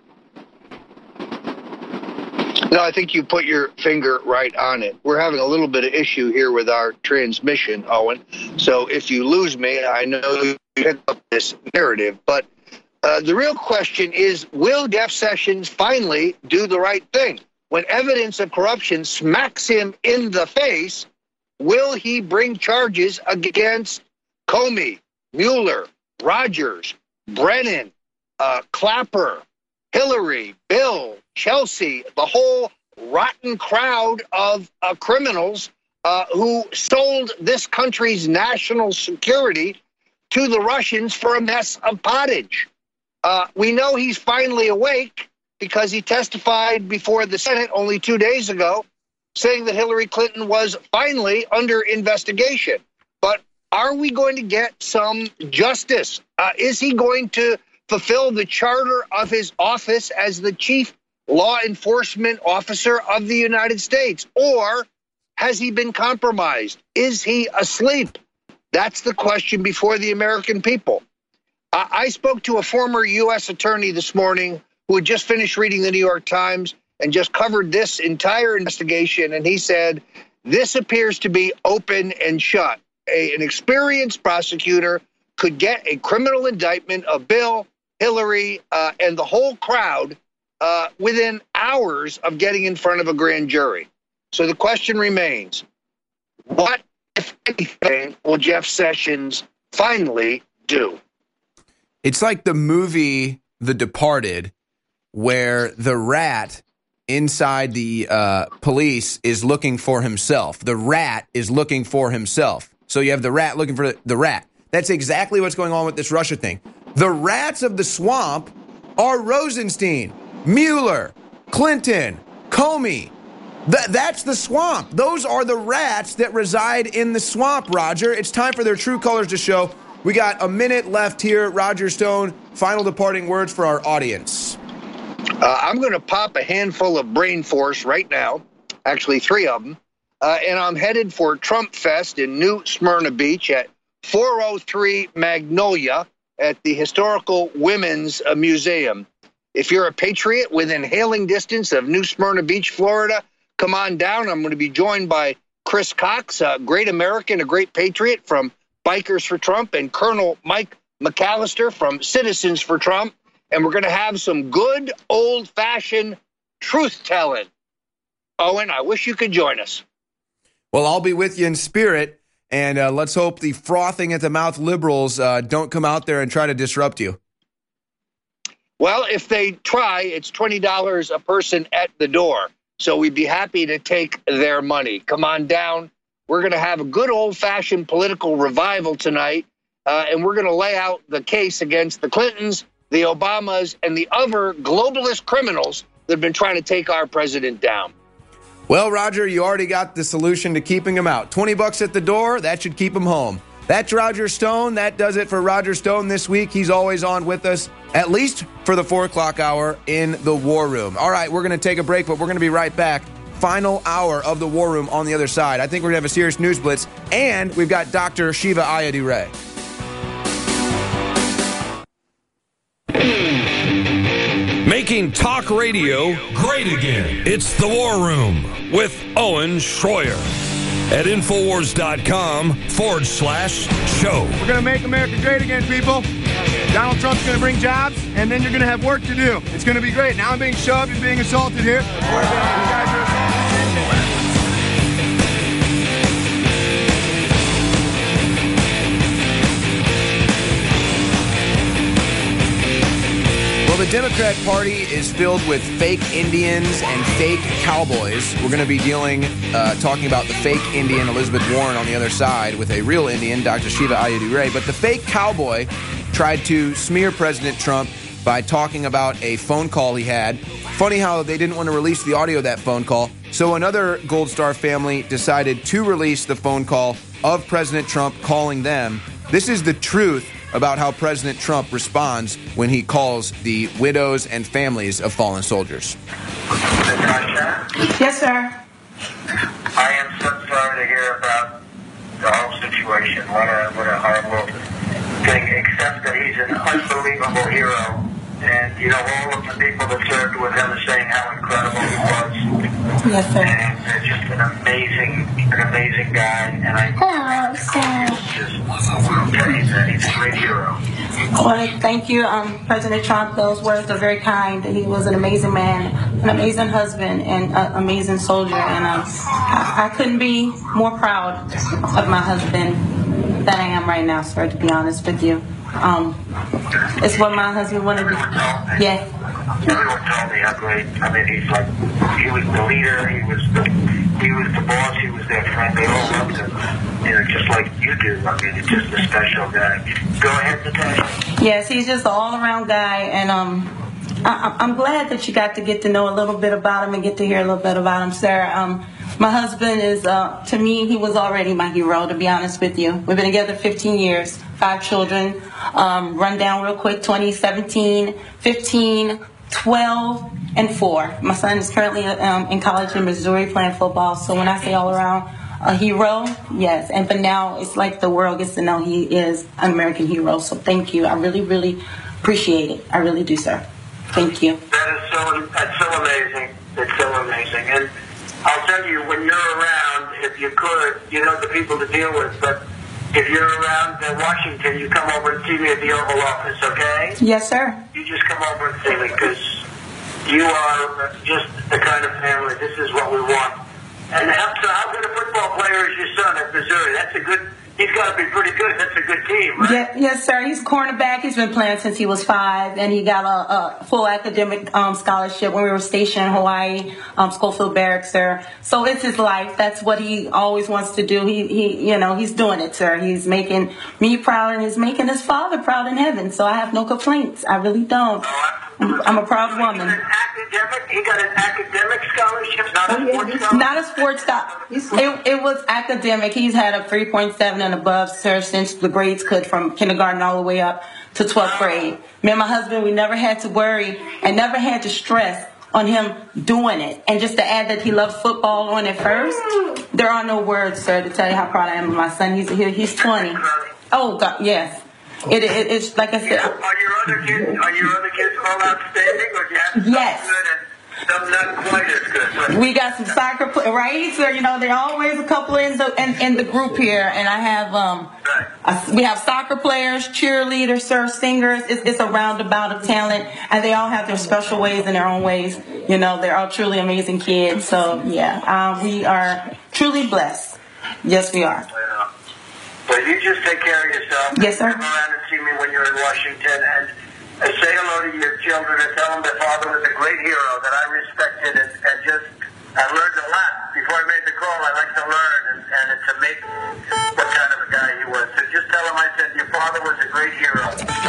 No, I think you put your finger right on it. We're having a little bit of issue here with our transmission, Owen. So if you lose me, I know you pick up this narrative. But uh, the real question is, will Jeff Sessions finally do the right thing? When evidence of corruption smacks him in the face, will he bring charges against Comey, Mueller, Rogers, Brennan, uh, Clapper, Hillary, Bill, Chelsea, the whole rotten crowd of uh, criminals uh, who sold this country's national security to the Russians for a mess of pottage? Uh, we know he's finally awake because he testified before the Senate only two days ago, saying that Hillary Clinton was finally under investigation. But are we going to get some justice? Uh, is he going to fulfill the charter of his office as the chief law enforcement officer of the United States? Or has he been compromised? Is he asleep? That's the question before the American people. Uh, I spoke to a former U S attorney this morning who had just finished reading the New York Times and just covered this entire investigation. And he said, this appears to be open and shut. A, an experienced prosecutor could get a criminal indictment of Bill, Hillary, uh, and the whole crowd uh, within hours of getting in front of a grand jury. So the question remains, what, if anything, will Jeff Sessions finally do? It's like the movie The Departed, where the rat inside the uh, police is looking for himself. The rat is looking for himself. So you have the rat looking for the rat. That's exactly what's going on with this Russia thing. The rats of the swamp are Rosenstein, Mueller, Clinton, Comey. Th- that's the swamp. Those are the rats that reside in the swamp, Roger. It's time for their true colors to show. We got a minute left here. Roger Stone, final departing words for our audience. Uh, I'm going to pop a handful of brain force right now, actually three of them, uh, and I'm headed for Trump Fest in New Smyrna Beach at four oh three Magnolia at the Historical Women's uh, Museum. If you're a patriot within hailing distance of New Smyrna Beach, Florida, come on down. I'm going to be joined by Chris Cox, a great American, a great patriot from Bikers for Trump, and Colonel Mike McAllister from Citizens for Trump. And we're going to have some good old-fashioned truth-telling. Owen, I wish you could join us. Well, I'll be with you in spirit, and uh, let's hope the frothing at the mouth liberals uh, don't come out there and try to disrupt you. Well, if they try, it's twenty dollars a person at the door. So we'd be happy to take their money. Come on down. We're going to have a good old-fashioned political revival tonight, uh, and we're going to lay out the case against the Clintons, the Obamas, and the other globalist criminals that have been trying to take our president down. Well, Roger, you already got the solution to keeping him out. twenty bucks at the door, that should keep him home. That's Roger Stone. That does it for Roger Stone this week. He's always on with us, at least for the four o'clock hour in the War Room. All right, we're going to take a break, but we're going to be right back. Final hour of the War Room on the other side. I think we're going to have a serious news blitz, and we've got Doctor Shiva Ayyadurai. Making talk radio great again. It's the War Room with Owen Schroyer at Infowars.com forward slash show. We're going to make America great again, people. Donald Trump's going to bring jobs, and then you're going to have work to do. It's going to be great. Now I'm being shoved and being assaulted here. You guys are assaulted. Well, the Democrat Party is filled with fake Indians and fake cowboys. We're going to be dealing, uh, talking about the fake Indian, Elizabeth Warren, on the other side, with a real Indian, Doctor Shiva Ayyadurai. But the fake cowboy tried to smear President Trump by talking about a phone call he had. Funny how they didn't want to release the audio of that phone call. So another Gold Star family decided to release the phone call of President Trump calling them. This is the truth about how President Trump responds when he calls the widows and families of fallen soldiers. Yes, sir. I am so sorry to hear about the whole situation. What a what a horrible thing, except that he's an unbelievable hero. And, you know, all of the people that served with him are saying how incredible he was. Yes, sir. And uh, just an amazing, an amazing guy. And I oh, just tell you that he's a great hero. Well, thank you, um, President Trump. Those words are very kind. He was an amazing man, an amazing husband, and an amazing soldier. And um, I, I couldn't be more proud of my husband than I am right now, sir, to be honest with you. Um, it's what my husband wanted to do. Yeah. Everyone told me how great. I mean, he's like, he was the leader. He was the, he was the boss. He was their friend. They all loved him. You know, just like you do. I mean, it's just a special guy. Go ahead, Natasha. Yes, he's just an all-around guy, and um, I, I'm glad that you got to get to know a little bit about him and get to hear a little bit about him, Sarah. Um, my husband is, uh, to me, he was already my hero, to be honest with you. We've been together fifteen years, five children. Um, run down real quick, twenty seventeen, fifteen, twelve, and four. My son is currently um, in college in Missouri playing football, so when I say all around a hero, yes. And but now it's like the world gets to know he is an American hero, so thank you. I really, really appreciate it. I really do, sir. Thank you. That is so, that's so amazing. It's so amazing. And I'll tell you, when you're around, if you could, you know the people to deal with, but if you're around uh, Washington, you come over and see me at the Oval Office, okay? Yes, sir. You just come over and see me, because you are just the kind of family. This is what we want. And how, so how good a football player is your son at Missouri? That's a good... He's got to be pretty good. That's a good team, right? Yeah, yes, sir. He's cornerback. He's been playing since he was five, and he got a, a full academic um, scholarship when we were stationed in Hawaii, um, Schofield Barracks, sir. So it's his life. That's what he always wants to do. He, he, you know, he's doing it, sir. He's making me proud, and he's making his father proud in heaven. So I have no complaints. I really don't. I'm, I'm a proud woman. Academic? He got an academic scholarship, not a sports scholarship? Not a sports scholarship. It, it was academic. He's had a three point seven and above, sir, since the grades could, from kindergarten all the way up to twelfth grade. Me and my husband, we never had to worry and never had to stress on him doing it. And just to add that he loves football on it first, there are no words, sir, to tell you how proud I am of my son. He's he, he's twenty. Oh, God, yes. It, it, it's like I said. Are your other kids, are your other kids all outstanding, or do you have some yes. good and some not quite as good? Right? We got some soccer players, right? So, you know, there are always a couple in the in, in the group here, and I have um, a, we have soccer players, cheerleaders, sir, singers. It's, it's a roundabout of talent, and they all have their special ways in their own ways. You know, they're all truly amazing kids. So, yeah, um, we are truly blessed. Yes, we are. Well, but you just take care of yourself. Yes, sir. Come around and see me when you're in Washington, and uh, say hello to your children and tell them their father was a great hero that I respected, and, and just I learned a lot. Before I made the call, I like to learn, and, and it's amazing what kind of a guy he was. So just tell him I said your father was a great hero,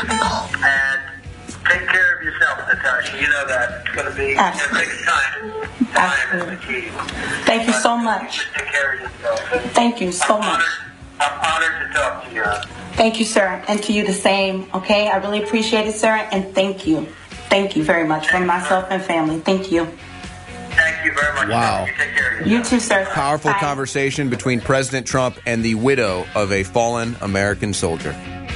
and take care of yourself, Natasha. You know that it's going to be it takes time. Time is the key. Thank you so much. Just take care of yourself. Thank you so much. I'm honored to talk to you. Thank you, sir, and to you the same, okay? I really appreciate it, sir, and thank you. Thank you very much from myself and family. Thank you. Thank you very much. Wow. You take care of yourself. You too, sir. Powerful Bye. conversation between President Trump and the widow of a fallen American soldier.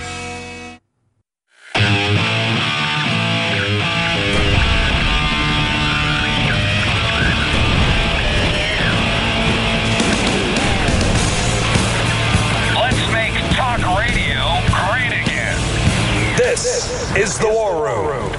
This is the War Room.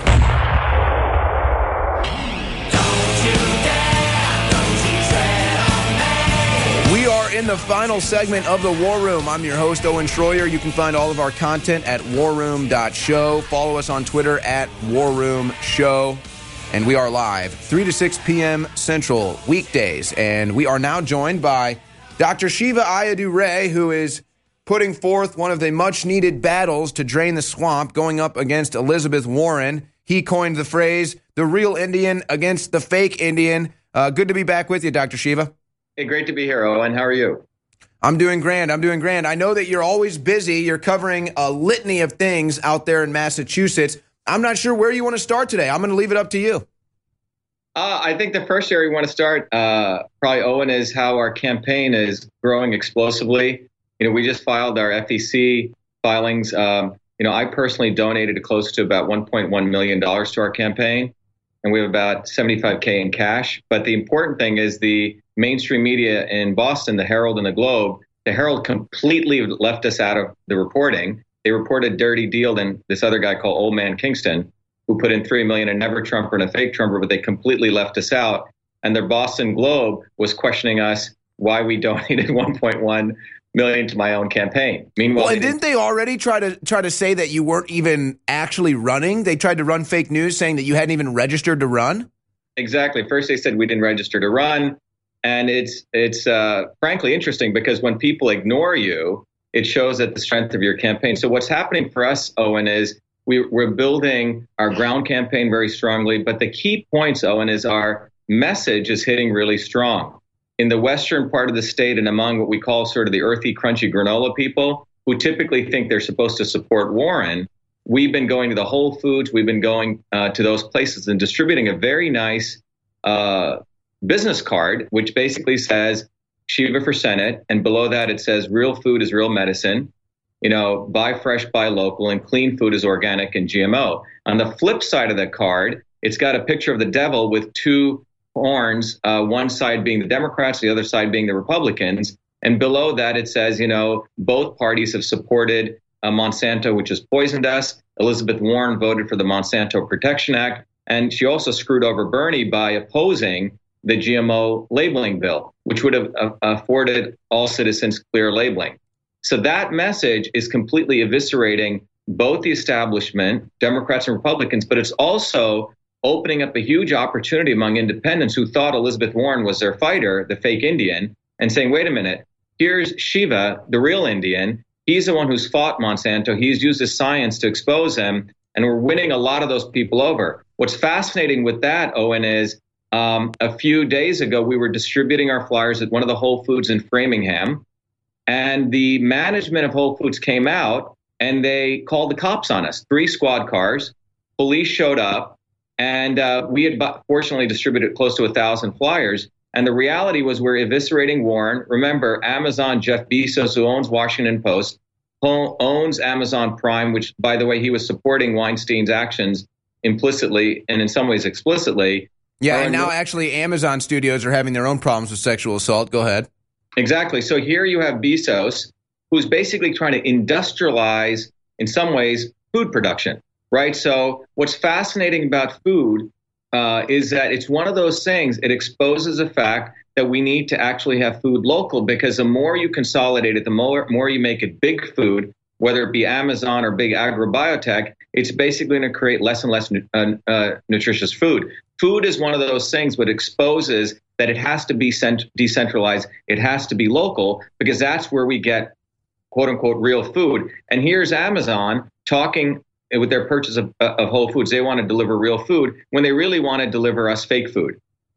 We are in the final segment of the War Room. I'm your host, Owen Schroyer. You can find all of our content at war room dot show. Follow us on Twitter at war room show. And we are live three to six p.m. Central weekdays. And we are now joined by Doctor Shiva Ayyadurai, who is putting forth one of the much-needed battles to drain the swamp, going up against Elizabeth Warren. He coined the phrase, the real Indian against the fake Indian. Uh, good to be back with you, Doctor Shiva. Hey, great to be here, Owen. How are you? I'm doing grand. I'm doing grand. I know that you're always busy. You're covering a litany of things out there in Massachusetts. I'm not sure where you want to start today. I'm going to leave it up to you. Uh, I think the first area we want to start, uh, probably, Owen, is how our campaign is growing explosively. You know, we just filed our F E C filings. Um, you know, I personally donated close to about one point one million dollars to our campaign, and we have about seventy-five K in cash. But the important thing is the mainstream media in Boston, the Herald and the Globe, the Herald completely left us out of the reporting. They reported Dirty Deal and this other guy called Old Man Kingston, who put in three million dollars, a never Trumper and a fake Trumper, but they completely left us out. And the Boston Globe was questioning us why we donated one point one million dollars to my own campaign. Meanwhile, well, and didn't they already try to try to say that you weren't even actually running? They tried to run fake news saying that you hadn't even registered to run? Exactly. First, they said we didn't register to run. And it's, it's uh, frankly interesting because when people ignore you, it shows at the strength of your campaign. So what's happening for us, Owen, is we, we're building our ground campaign very strongly. But the key points, Owen, is our message is hitting really strong. In the western part of the state and among what we call sort of the earthy, crunchy granola people who typically think they're supposed to support Warren, we've been going to the Whole Foods, we've been going uh, to those places and distributing a very nice uh, business card, which basically says Shiva for Senate. And below that, it says real food is real medicine. You know, buy fresh, buy local, and clean food is organic and G M O. On the flip side of the card, it's got a picture of the devil with two horns, uh, one side being the Democrats, the other side being the Republicans. And below that, it says, you know, both parties have supported uh, Monsanto, which has poisoned us. Elizabeth Warren voted for the Monsanto Protection Act. And she also screwed over Bernie by opposing the G M O labeling bill, which would have uh, afforded all citizens clear labeling. So that message is completely eviscerating both the establishment, Democrats and Republicans, but it's also opening up a huge opportunity among independents who thought Elizabeth Warren was their fighter, the fake Indian, and saying, wait a minute, here's Shiva, the real Indian. He's the one who's fought Monsanto. He's used his science to expose him, and we're winning a lot of those people over. What's fascinating with that, Owen, is um, a few days ago, we were distributing our flyers at one of the Whole Foods in Framingham, and the management of Whole Foods came out, and they called the cops on us. Three squad cars, police showed up, and uh, we had fortunately distributed close to a thousand flyers. And the reality was we're eviscerating Warren. Remember, Amazon, Jeff Bezos, who owns Washington Post, owns Amazon Prime, which, by the way, he was supporting Weinstein's actions implicitly and in some ways explicitly. Yeah, and now actually Amazon studios are having their own problems with sexual assault. Go ahead. Exactly. So here you have Bezos, who's basically trying to industrialize, in some ways, food production. Right. So what's fascinating about food uh, is that it's one of those things. It exposes the fact that we need to actually have food local, because the more you consolidate it, the more, more you make it big food, whether it be Amazon or big agrobiotech, it's basically going to create less and less uh, uh, nutritious food. Food is one of those things that exposes that it has to be cent- decentralized. It has to be local, because that's where we get, quote unquote, real food. And here's Amazon talking with their purchase of, of Whole Foods. They want to deliver real food when they really want to deliver us fake food.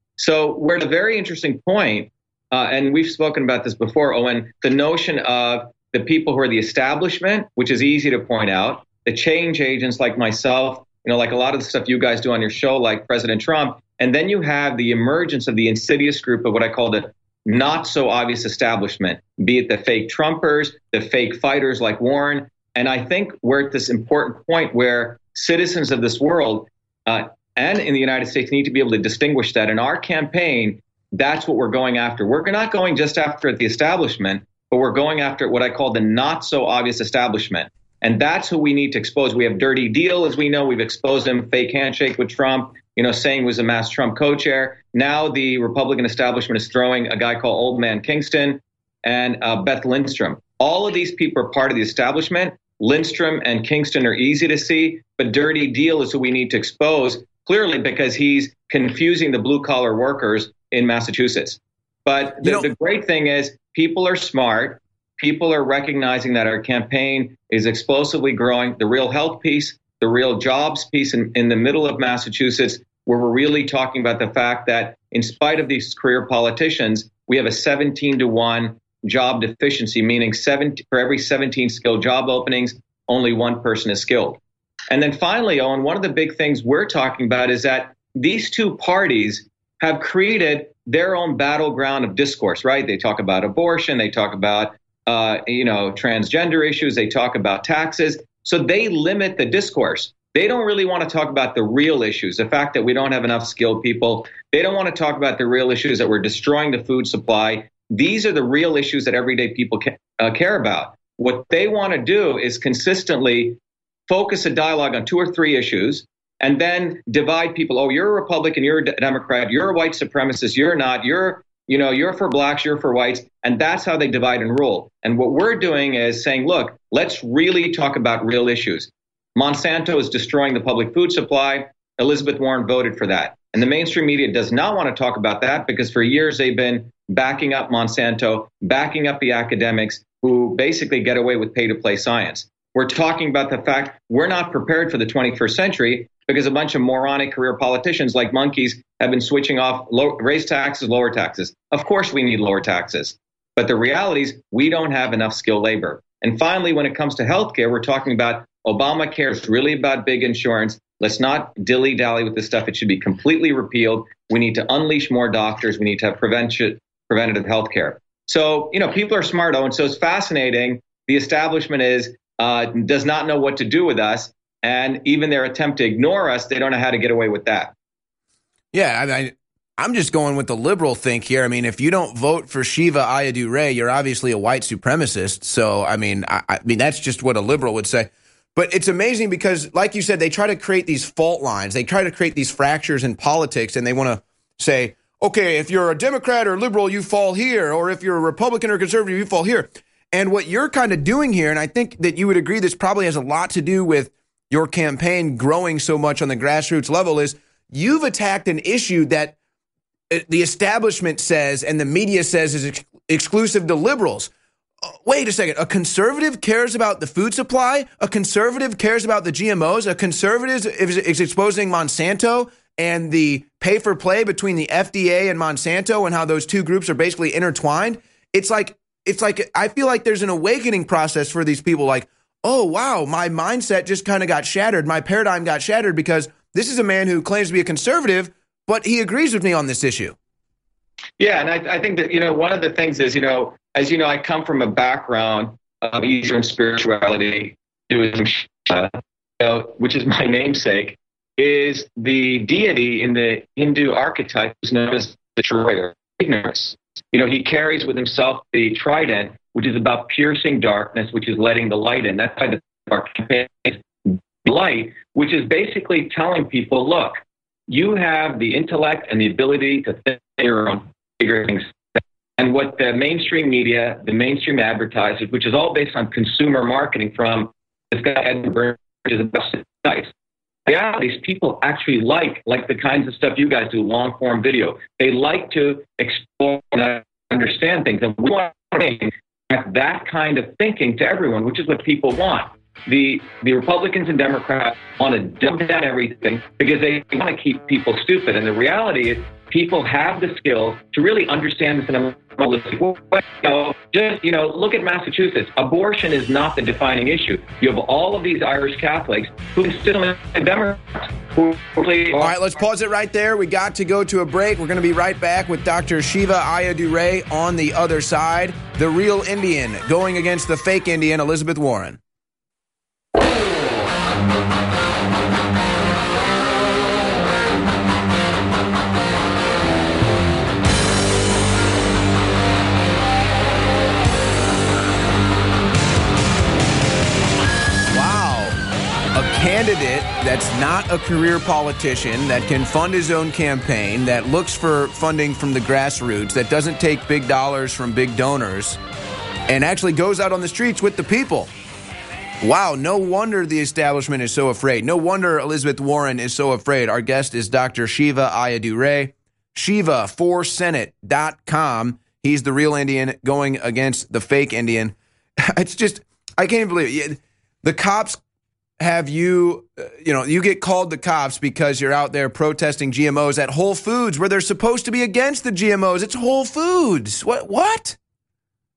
So we're at a very interesting point, uh, and we've spoken about this before, Owen, the notion of the people who are the establishment, which is easy to point out, the change agents like myself, you know, like a lot of the stuff you guys do on your show, like President Trump, and then you have the emergence of the insidious group of what I call the not so obvious establishment, be it the fake Trumpers, the fake fighters like Warren. And I think we're at this important point where citizens of this world uh, and in the United States need to be able to distinguish that. In our campaign, that's what we're going after. We're not going just after the establishment, but we're going after what I call the not so obvious establishment. And that's who we need to expose. We have Dirty Deal, as we know. We've exposed him, fake handshake with Trump, you know, saying he was a mass Trump co-chair. Now the Republican establishment is throwing a guy called Old Man Kingston and uh, Beth Lindstrom. All of these people are part of the establishment. Lindstrom and Kingston are easy to see, but Dirty Deal is who we need to expose, clearly because he's confusing the blue-collar workers in Massachusetts. But the, you know, the great thing is people are smart. People are recognizing that our campaign is explosively growing. The real health piece, the real jobs piece in, in the middle of Massachusetts, where we're really talking about the fact that in spite of these career politicians, we have a seventeen to one job deficiency, meaning seven, for every seventeen skilled job openings, only one person is skilled. And then finally, Owen, one of the big things we're talking about is that these two parties have created their own battleground of discourse, right? They talk about abortion, they talk about, uh, you know, transgender issues, they talk about taxes. So they limit the discourse. They don't really want to talk about the real issues, the fact that we don't have enough skilled people. They don't want to talk about the real issues that we're destroying the food supply. These are the real issues that everyday people ca- uh, care about. What they want to do is consistently focus a dialogue on two or three issues and then divide people. Oh, you're a Republican, you're a Democrat, you're a white supremacist, you're not, you're, you know, you're for blacks, you're for whites. And that's how they divide and rule. And what we're doing is saying, look, let's really talk about real issues. Monsanto is destroying the public food supply. Elizabeth Warren voted for that. And the mainstream media does not want to talk about that because for years they've been backing up Monsanto, backing up the academics who basically get away with pay-to-play science. We're talking about the fact we're not prepared for the twenty-first century because a bunch of moronic career politicians like monkeys have been switching off low, raise taxes, lower taxes. Of course we need lower taxes. But the reality is we don't have enough skilled labor. And finally, when it comes to healthcare, we're talking about Obamacare is really about big insurance. Let's not dilly-dally with this stuff. It should be completely repealed. We need to unleash more doctors. We need to have prevention, preventative health care. So, you know, people are smart, Owen. So it's fascinating. The establishment is uh, does not know what to do with us. And even their attempt to ignore us, they don't know how to get away with that. Yeah, I mean, I'm just going with the liberal think here. I mean, if you don't vote for Shiva Ayyadurai, you're obviously a white supremacist. So, I mean, I, I mean, that's just what a liberal would say. But it's amazing because, like you said, they try to create these fault lines. They try to create these fractures in politics, and they want to say, okay, if you're a Democrat or liberal, you fall here, or if you're a Republican or conservative, you fall here. And what you're kind of doing here, and I think that you would agree this probably has a lot to do with your campaign growing so much on the grassroots level, is you've attacked an issue that the establishment says and the media says is ex- exclusive to liberals. Wait a second. A conservative cares about the food supply. A conservative cares about the G M Os. A conservative is, is exposing Monsanto and the pay for play between the F D A and Monsanto and how those two groups are basically intertwined. It's like, it's like, I feel like there's an awakening process for these people. Like, oh, wow, my mindset just kind of got shattered. My paradigm got shattered because this is a man who claims to be a conservative, but he agrees with me on this issue. Yeah, and I, I think that, you know, one of the things is, you know, as you know, I come from a background of Eastern spirituality, Hinduism, uh, you know, which is my namesake, is the deity in the Hindu archetype is known as the destroyer, ignorance. You know, he carries with himself the trident, which is about piercing darkness, which is letting the light in. That's why the our campaign is light, which is basically telling people, look, you have the intellect and the ability to think your own, figure things. And what the mainstream media, the mainstream advertisers, which is all based on consumer marketing from this guy, Edmund Burns, is about nice. The reality is people actually like, like the kinds of stuff you guys do, long form video. They like to explore and understand things. And we want to bring that kind of thinking to everyone, which is what people want. The the Republicans and Democrats want to dumb down everything because they want to keep people stupid. And the reality is people have the skill to really understand this in a holistic way. You know, just, you know, look at Massachusetts. Abortion is not the defining issue. You have all of these Irish Catholics who still are Democrats. Who really all right, let's pause it right there. We got to go to a break. We're going to be right back with Doctor Shiva Ayyadurai on the other side. The real Indian going against the fake Indian, Elizabeth Warren. Candidate that's not a career politician, that can fund his own campaign, that looks for funding from the grassroots, that doesn't take big dollars from big donors, and actually goes out on the streets with the people. Wow, no wonder the establishment is so afraid. No wonder Elizabeth Warren is so afraid. Our guest is Doctor Shiva Ayyadurai, Shiva for Senate dot com. He's the real Indian going against the fake Indian. It's just, I can't believe it. The cops have you, uh, you know, you get called the cops because you're out there protesting G M Os at Whole Foods where they're supposed to be against the G M Os. It's Whole Foods. What? What?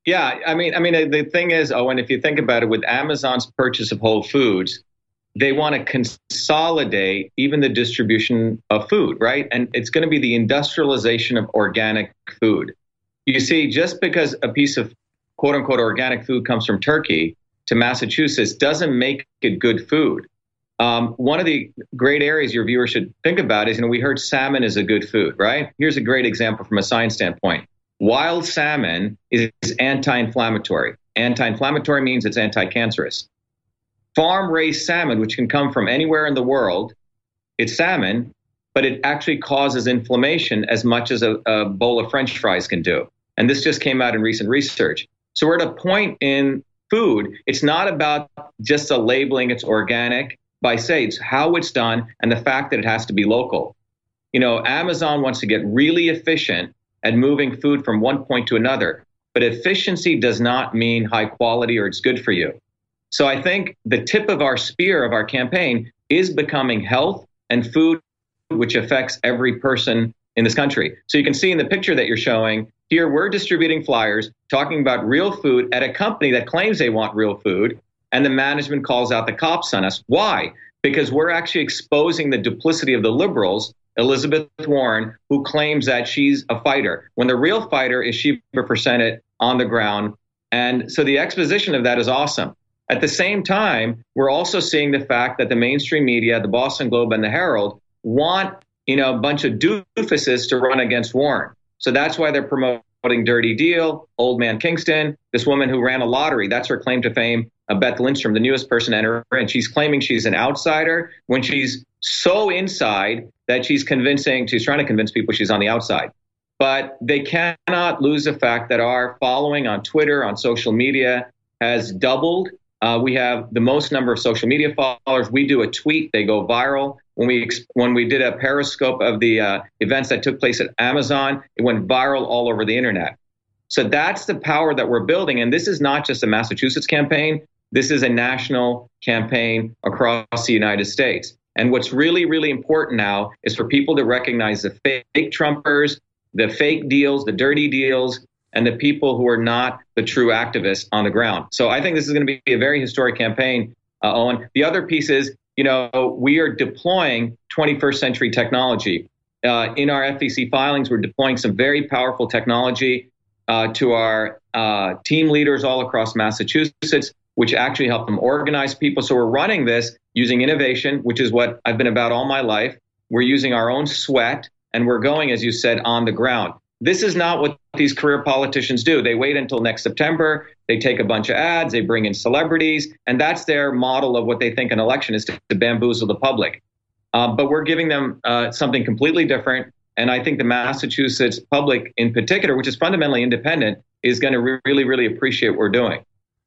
Yeah, I mean, I mean, the thing is, Owen, if you think about it, with Amazon's purchase of Whole Foods, they want to consolidate even the distribution of food, right? And it's going to be the industrialization of organic food. You see, just because a piece of quote unquote organic food comes from Turkey to Massachusetts doesn't make it good food. Um, one of the great areas your viewers should think about is, you know, we heard salmon is a good food, right? Here's a great example from a science standpoint. Wild salmon is anti-inflammatory. Anti-inflammatory means it's anti-cancerous. Farm-raised salmon, which can come from anywhere in the world, it's salmon, but it actually causes inflammation as much as a, a bowl of French fries can do. And this just came out in recent research. So we're at a point in food, it's not about just a labeling, it's organic. By say, it's how it's done and the fact that it has to be local. You know, Amazon wants to get really efficient at moving food from one point to another. But efficiency does not mean high quality or it's good for you. So I think the tip of our spear of our campaign is becoming health and food, which affects every person in this country. So you can see in the picture that you're showing here, we're distributing flyers talking about real food at a company that claims they want real food. And the management calls out the cops on us. Why? Because we're actually exposing the duplicity of the liberals, Elizabeth Warren, who claims that she's a fighter, when the real fighter is Sheba for Senate on the ground. And so the exposition of that is awesome. At the same time, we're also seeing the fact that the mainstream media, the Boston Globe and the Herald, want, you know, a bunch of doofuses to run against Warren. So that's why they're promoting Dirty Deal, Old Man Kingston, this woman who ran a lottery. That's her claim to fame. Uh, Beth Lindstrom, the newest person to enter, and she's claiming she's an outsider when she's so inside that she's convincing, she's trying to convince people she's on the outside. But they cannot lose the fact that our following on Twitter, on social media, has doubled. Uh, we have the most number of social media followers. We do a tweet, they go viral. When we when we did a periscope of the uh, events that took place at Amazon, it went viral all over the internet. So that's the power that we're building. And this is not just a Massachusetts campaign. This is a national campaign across the United States. And what's really, really important now is for people to recognize the fake Trumpers, the fake deals, the dirty deals, and the people who are not the true activists on the ground. So I think this is going to be a very historic campaign, uh, Owen. The other piece is, you know, we are deploying twenty-first century technology. Uh, in our F E C filings, we're deploying some very powerful technology uh, to our uh, team leaders all across Massachusetts, which actually help them organize people. So we're running this using innovation, which is what I've been about all my life. We're using our own sweat, and we're going, as you said, on the ground. This is not what these career politicians do. They wait until next September. They take a bunch of ads. They bring in celebrities. And that's their model of what they think an election is, to, to bamboozle the public. Uh, but we're giving them uh, something completely different. And I think the Massachusetts public in particular, which is fundamentally independent, is going to re- really, really appreciate what we're doing.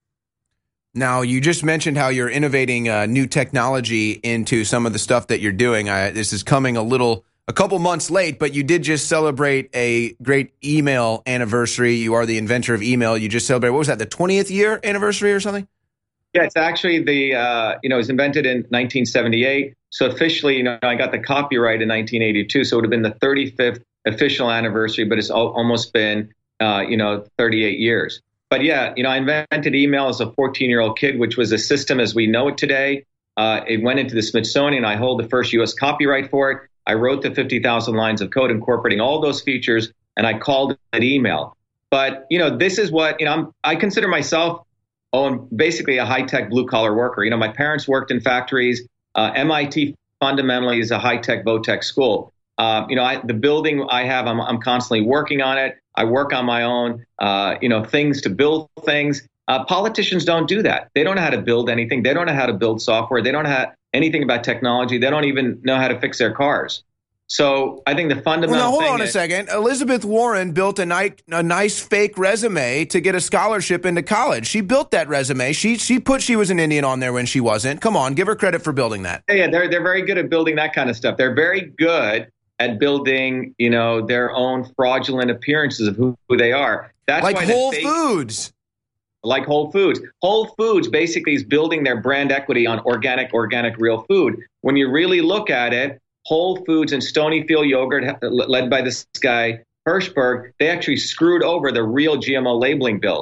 Now, you just mentioned how you're innovating uh, new technology into some of the stuff that you're doing. I, this is coming a little, a couple months late, but you did just celebrate a great email anniversary. You are the inventor of email. You just celebrated, what was that, the twentieth year anniversary or something? Yeah, it's actually the, uh, you know, it was invented in nineteen seventy-eight. So officially, you know, I got the copyright in nineteen eighty-two. So it would have been the thirty-fifth official anniversary, but it's al- almost been, uh, you know, thirty-eight years. But yeah, you know, I invented email as a fourteen-year-old kid, which was a system as we know it today. Uh, it went into the Smithsonian. I hold the first U S copyright for it. I wrote the fifty thousand lines of code incorporating all those features, and I called it email. But, you know, this is what, you know, I'm, I consider myself, oh, I'm basically a high-tech blue-collar worker. You know, my parents worked in factories. Uh, M I T fundamentally is a high-tech, vo-tech school. Uh, you know, I, the building I have, I'm, I'm constantly working on it. I work on my own, uh, you know, things to build things. Uh, politicians don't do that. They don't know how to build anything. They don't know how to build software. They don't know anything about technology. They don't even know how to fix their cars. So I think the fundamental well, now, hold thing on is, a second. Elizabeth Warren built a, ni- a nice fake resume to get a scholarship into college. She built that resume. She she put she was an Indian on there when she wasn't. Come on, give her credit for building that. Yeah, they're they're very good at building that kind of stuff. They're very good at building, you know, their own fraudulent appearances of who, who they are. That's like why Whole fake, Foods. Like Whole Foods. Whole Foods basically is building their brand equity on organic, organic, real food. When you really look at it, Whole Foods and Stonyfield Yogurt, led by this guy, Hirschberg, they actually screwed over the real G M O labeling bill.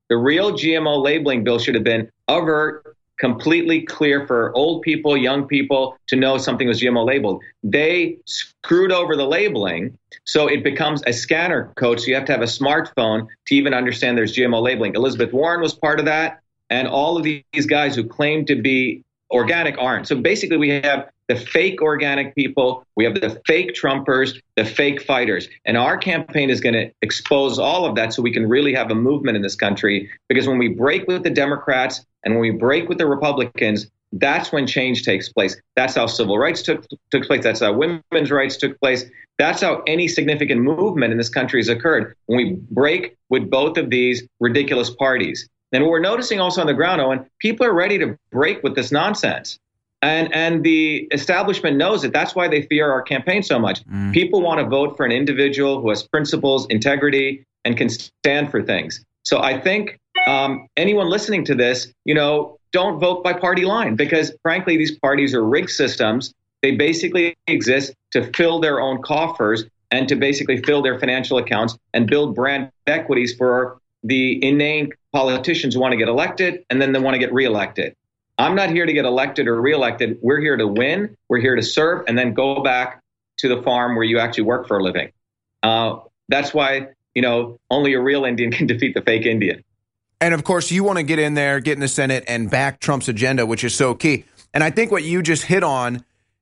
The real G M O labeling bill should have been overt, completely clear for old people, young people to know something was G M O labeled. They screwed over the labeling, so it becomes a scanner code. So you have to have a smartphone to even understand there's G M O labeling. Elizabeth Warren was part of that, and all of these guys who claim to be organic aren't. So basically we have the fake organic people, we have the fake Trumpers, the fake fighters. And our campaign is going to expose all of that so we can really have a movement in this country. Because when we break with the Democrats and when we break with the Republicans, that's when change takes place. That's how civil rights took, took place. That's how women's rights took place. That's how any significant movement in this country has occurred, when we break with both of these ridiculous parties. And what we're noticing also on the ground, Owen, people are ready to break with this nonsense. And and the establishment knows it. That's why they fear our campaign so much. Mm. People want to vote for an individual who has principles, integrity, and can stand for things. So I think um, anyone listening to this, you know, don't vote by party line, because frankly, these parties are rigged systems. They basically exist to fill their own coffers and to basically fill their financial accounts and build brand equities for the inane politicians who want to get elected and then they want to get reelected. I'm not here to get elected or reelected. We're here to win. We're here to serve and then go back to the farm where you actually work for a living. Uh, that's why, you know, only a real Indian can defeat the fake Indian. And of course, you want to get in there, get in the Senate and back Trump's agenda, which is so key. And I think what you just hit on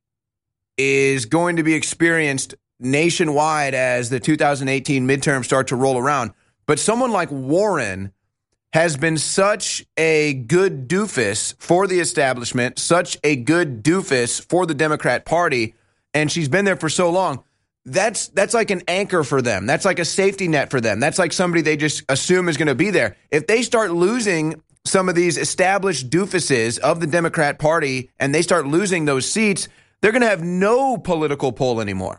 is going to be experienced nationwide as the two thousand eighteen midterms start to roll around. But someone like Warren has been such a good doofus for the establishment, such a good doofus for the Democrat Party, and she's been there for so long. That's that's like an anchor for them. That's like a safety net for them. That's like somebody they just assume is going to be there. If they start losing some of these established doofuses of the Democrat Party and they start losing those seats, they're going to have no political pull anymore.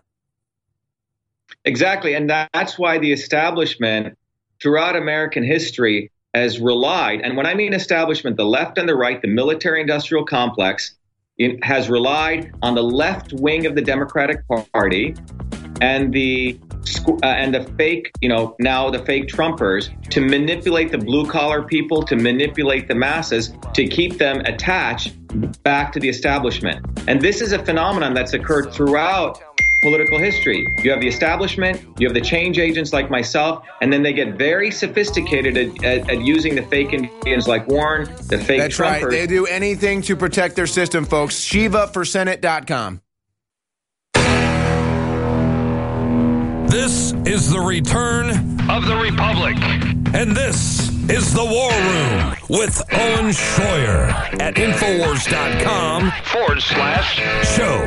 Exactly, and that's why the establishment throughout American history has relied, and when I mean establishment, the left and the right, the military-industrial complex, it has relied on the left wing of the Democratic Party and the uh, and the fake, you know, now the fake Trumpers to manipulate the blue-collar people, to manipulate the masses, to keep them attached back to the establishment. And this is a phenomenon that's occurred throughout political history. You have the establishment, you have the change agents like myself, and then they get very sophisticated at, at, at using the fake Indians like Warren, the fake That's Trumpers. Right. They do anything to protect their system, folks. Shiva for Senate dot com. This is the return of the Republic. And this is the War Room with Owen Schroyer at Infowars.com forward slash show.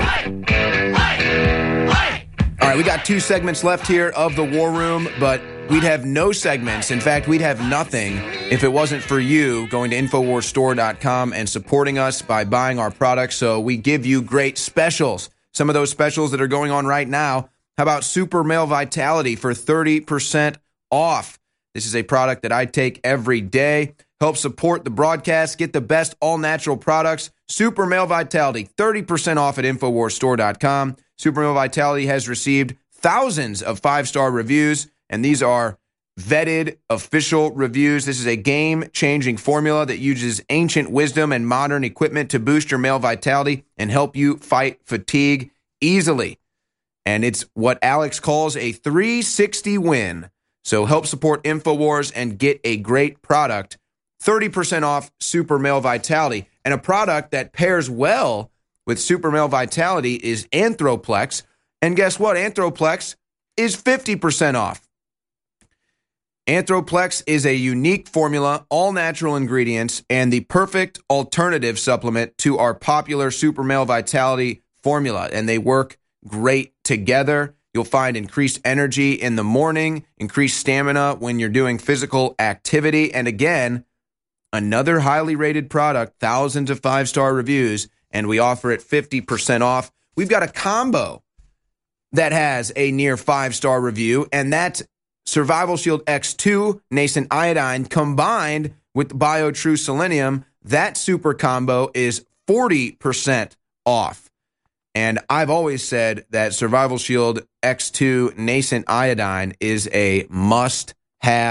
All right, we got two segments left here of the War Room, but we'd have no segments. In fact, we'd have nothing if it wasn't for you going to Infowars Store dot com and supporting us by buying our products. So we give you great specials. Some of those specials that are going on right now. How about Super Male Vitality for thirty percent off? This is a product that I take every day. Help support the broadcast. Get the best all-natural products. Super Male Vitality, thirty percent off at Infowars Store dot com. Super Male Vitality has received thousands of five-star reviews, and these are vetted official reviews. This is a game-changing formula that uses ancient wisdom and modern equipment to boost your male vitality and help you fight fatigue easily. And it's what Alex calls a three sixty win. So help support InfoWars and get a great product. thirty percent off Super Male Vitality. And a product that pairs well with Super Male Vitality is Anthroplex. And guess what? Anthroplex is fifty percent off. Anthroplex is a unique formula, all natural ingredients, and the perfect alternative supplement to our popular Super Male Vitality formula. And they work great together. You'll find increased energy in the morning, increased stamina when you're doing physical activity. And again, another highly rated product, thousands of five-star reviews, and we offer it fifty percent off. We've got a combo that has a near five-star review, and that's Survival Shield X two Nascent Iodine combined with BioTrue Selenium. That super combo is forty percent off. And I've always said that Survival Shield X two Nascent Iodine is a must-have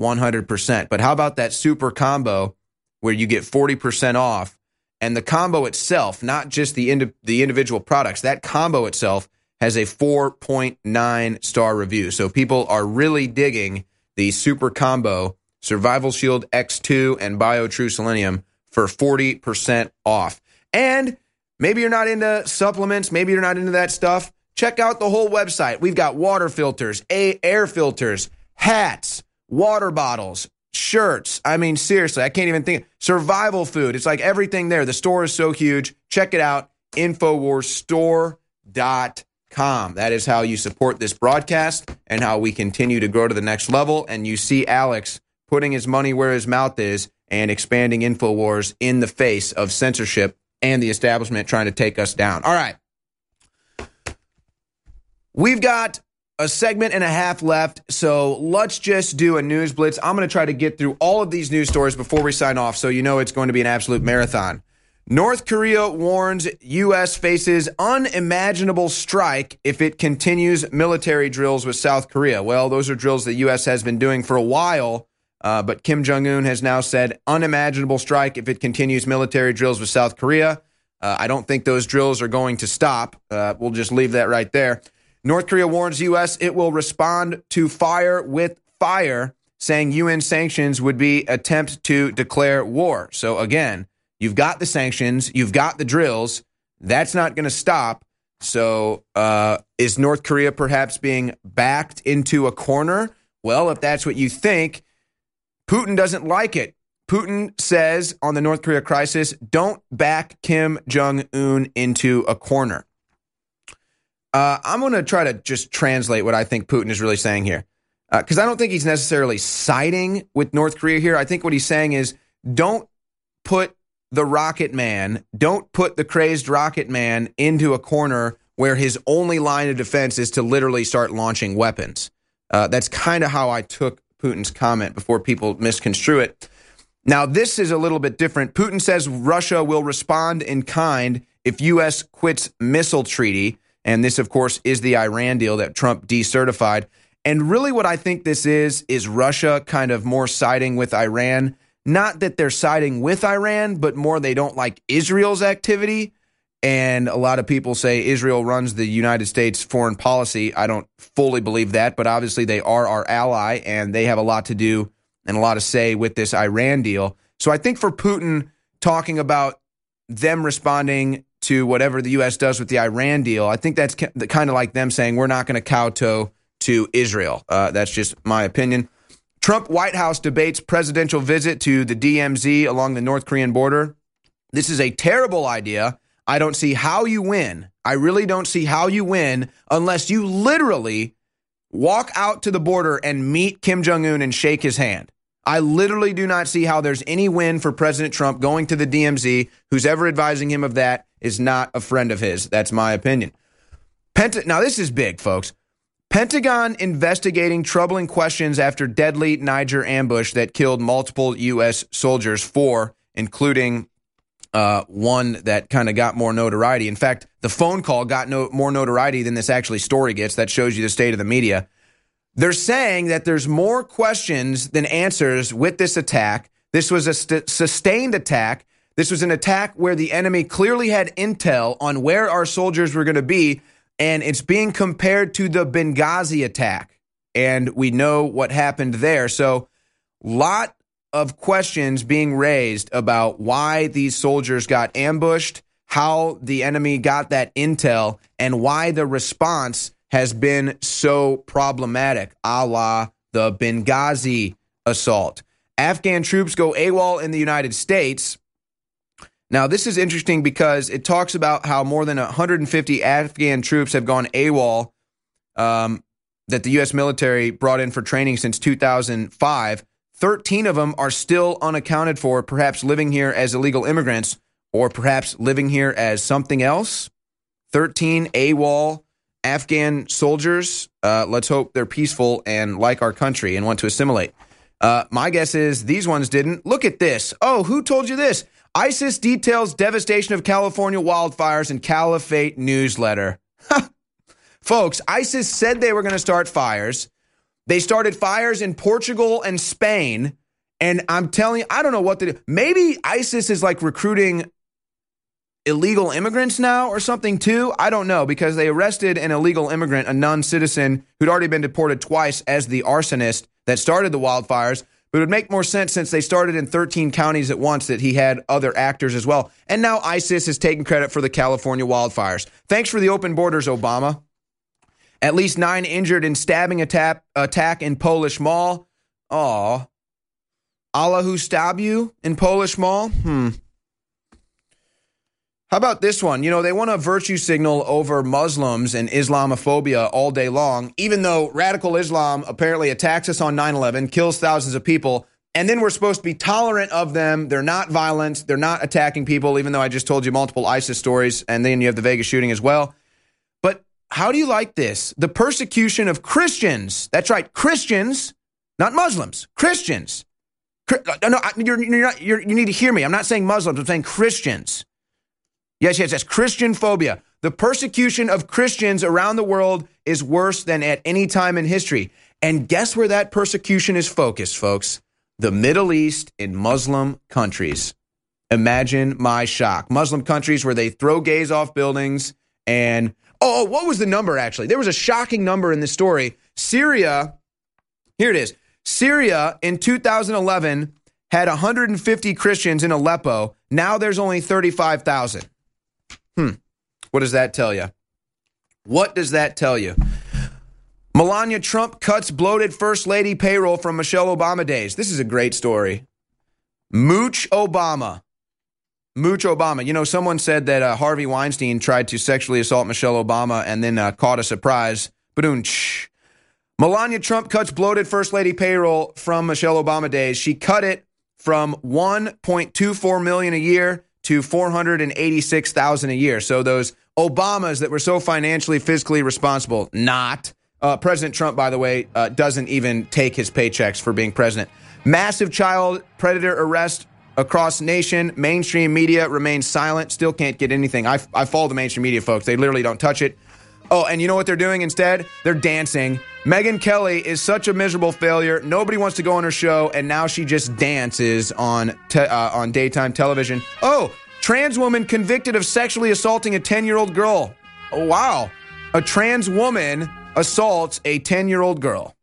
one hundred percent. But how about that super combo where you get forty percent off, and the combo itself, not just the indi- the individual products, that combo itself has a four point nine star review. So people are really digging the super combo Survival Shield X two and BioTrue Selenium for forty percent off. And maybe you're not into supplements, maybe you're not into that stuff. Check out the whole website. We've got water filters, a- air filters, hats, water bottles, shirts. I mean, seriously, I can't even think. Survival food. It's like everything there. The store is so huge. Check it out. Infowars Store dot com. That is how you support this broadcast and how we continue to grow to the next level. And you see Alex putting his money where his mouth is and expanding InfoWars in the face of censorship and the establishment trying to take us down. All right. We've got a segment and a half left, so let's just do a news blitz. I'm going to try to get through all of these news stories before we sign off, so you know it's going to be an absolute marathon. North Korea warns U S faces unimaginable strike if it continues military drills with South Korea. Well, those are drills the U S has been doing for a while, uh, but Kim Jong-un has now said unimaginable strike if it continues military drills with South Korea. Uh, I don't think those drills are going to stop. Uh, we'll just leave that right there. North Korea warns U S it will respond to fire with fire, saying U N sanctions would be attempt to declare war. So again, you've got the sanctions, you've got the drills. That's not going to stop. So uh, is North Korea perhaps being backed into a corner? Well, if that's what you think, Putin doesn't like it. Putin says on the North Korea crisis, don't back Kim Jong-un into a corner. Uh, I'm going to try to just translate what I think Putin is really saying here, because uh, I don't think he's necessarily siding with North Korea here. I think what he's saying is don't put the Rocket Man, don't put the crazed Rocket Man into a corner where his only line of defense is to literally start launching weapons. Uh, that's kind of how I took Putin's comment before people misconstrue it. Now, this is a little bit different. Putin says Russia will respond in kind if U S quits missile treaty. And this, of course, is the Iran deal that Trump decertified. And really what I think this is, is Russia kind of more siding with Iran. Not that they're siding with Iran, but more they don't like Israel's activity. And a lot of people say Israel runs the United States foreign policy. I don't fully believe that, but obviously they are our ally, and they have a lot to do and a lot to say with this Iran deal. So I think for Putin talking about them responding to whatever the U S does with the Iran deal, I think that's kind of like them saying we're not going to kowtow to Israel. Uh, that's just my opinion. Trump White House debates presidential visit to the D M Z along the North Korean border. This is a terrible idea. I don't see how you win. I really don't see how you win unless you literally walk out to the border and meet Kim Jong-un and shake his hand. I literally do not see how there's any win for President Trump going to the D M Z. Who's ever advising him of that is not a friend of his. That's my opinion. Penta- now, this is big, folks. Pentagon investigating troubling questions after deadly Niger ambush that killed multiple U S soldiers, four, including uh, one that kind of got more notoriety. In fact, the phone call got no, more notoriety than this actually story gets. That shows you the state of the media. They're saying that there's more questions than answers with this attack. This was a st- sustained attack. This was an attack where the enemy clearly had intel on where our soldiers were going to be, and it's being compared to the Benghazi attack. And we know what happened there. So, lot of questions being raised about why these soldiers got ambushed, how the enemy got that intel, and why the response has been so problematic, a la the Benghazi assault. Afghan troops go AWOL in the United States. Now, this is interesting because it talks about how more than one hundred fifty Afghan troops have gone AWOL um, that the U S military brought in for training since two thousand five. thirteen of them are still unaccounted for, perhaps living here as illegal immigrants or perhaps living here as something else. thirteen AWOL Afghan soldiers. Uh, let's hope they're peaceful and like our country and want to assimilate. Uh, my guess is these ones didn't. Look at this. Oh, who told you this? ISIS details devastation of California wildfires in Caliphate newsletter. Folks, ISIS said they were going to start fires. They started fires in Portugal and Spain. And I'm telling you, I don't know what to do. Maybe ISIS is like recruiting illegal immigrants now or something too. I don't know, because they arrested an illegal immigrant, a non-citizen who'd already been deported twice as the arsonist that started the wildfires. But it would make more sense since they started in thirteen counties at once that he had other actors as well. And now ISIS is taking credit for the California wildfires. Thanks for the open borders, Obama. At least nine injured in stabbing attack, attack in Polish mall. Aw. Allah who stab you in Polish mall? Hmm. How about this one? You know, they want to virtue signal over Muslims and Islamophobia all day long, even though radical Islam apparently attacks us on nine eleven, kills thousands of people, and then we're supposed to be tolerant of them. They're not violent. They're not attacking people, even though I just told you multiple ISIS stories, and then you have the Vegas shooting as well. But how do you like this? The persecution of Christians. That's right, Christians, not Muslims, Christians. No, you're, you're not, you're, you need to hear me. I'm not saying Muslims. I'm saying Christians. Yes, yes, yes. Christian phobia. The persecution of Christians around the world is worse than at any time in history. And guess where that persecution is focused, folks? The Middle East in Muslim countries. Imagine my shock. Muslim countries where they throw gays off buildings. And, oh, what was the number, actually? There was a shocking number in this story. Syria, here it is. Syria in two thousand eleven had one hundred fifty Christians in Aleppo. Now there's only thirty-five thousand. Hmm. What does that tell you? What does that tell you? Melania Trump cuts bloated First Lady payroll from Michelle Obama days. This is a great story. Mooch Obama. Mooch Obama. You know, someone said that uh, Harvey Weinstein tried to sexually assault Michelle Obama and then uh, caught a surprise. Ba-doonch. Melania Trump cuts bloated First Lady payroll from Michelle Obama days. She cut it from one point two four million dollars a year to four hundred eighty-six thousand dollars a year. So those Obamas that were so financially, fiscally responsible, not. Uh, President Trump, by the way, uh, doesn't even take his paychecks for being president. Massive child predator arrest across nation. Mainstream media remains silent. Still can't get anything. I, I follow the mainstream media, folks. They literally don't touch it. Oh, and you know what they're doing instead? They're dancing. Megyn Kelly is such a miserable failure. Nobody wants to go on her show, and now she just dances on te- uh, on daytime television. Oh, trans woman convicted of sexually assaulting a ten-year-old girl. Oh, wow. A trans woman assaults a ten-year-old girl.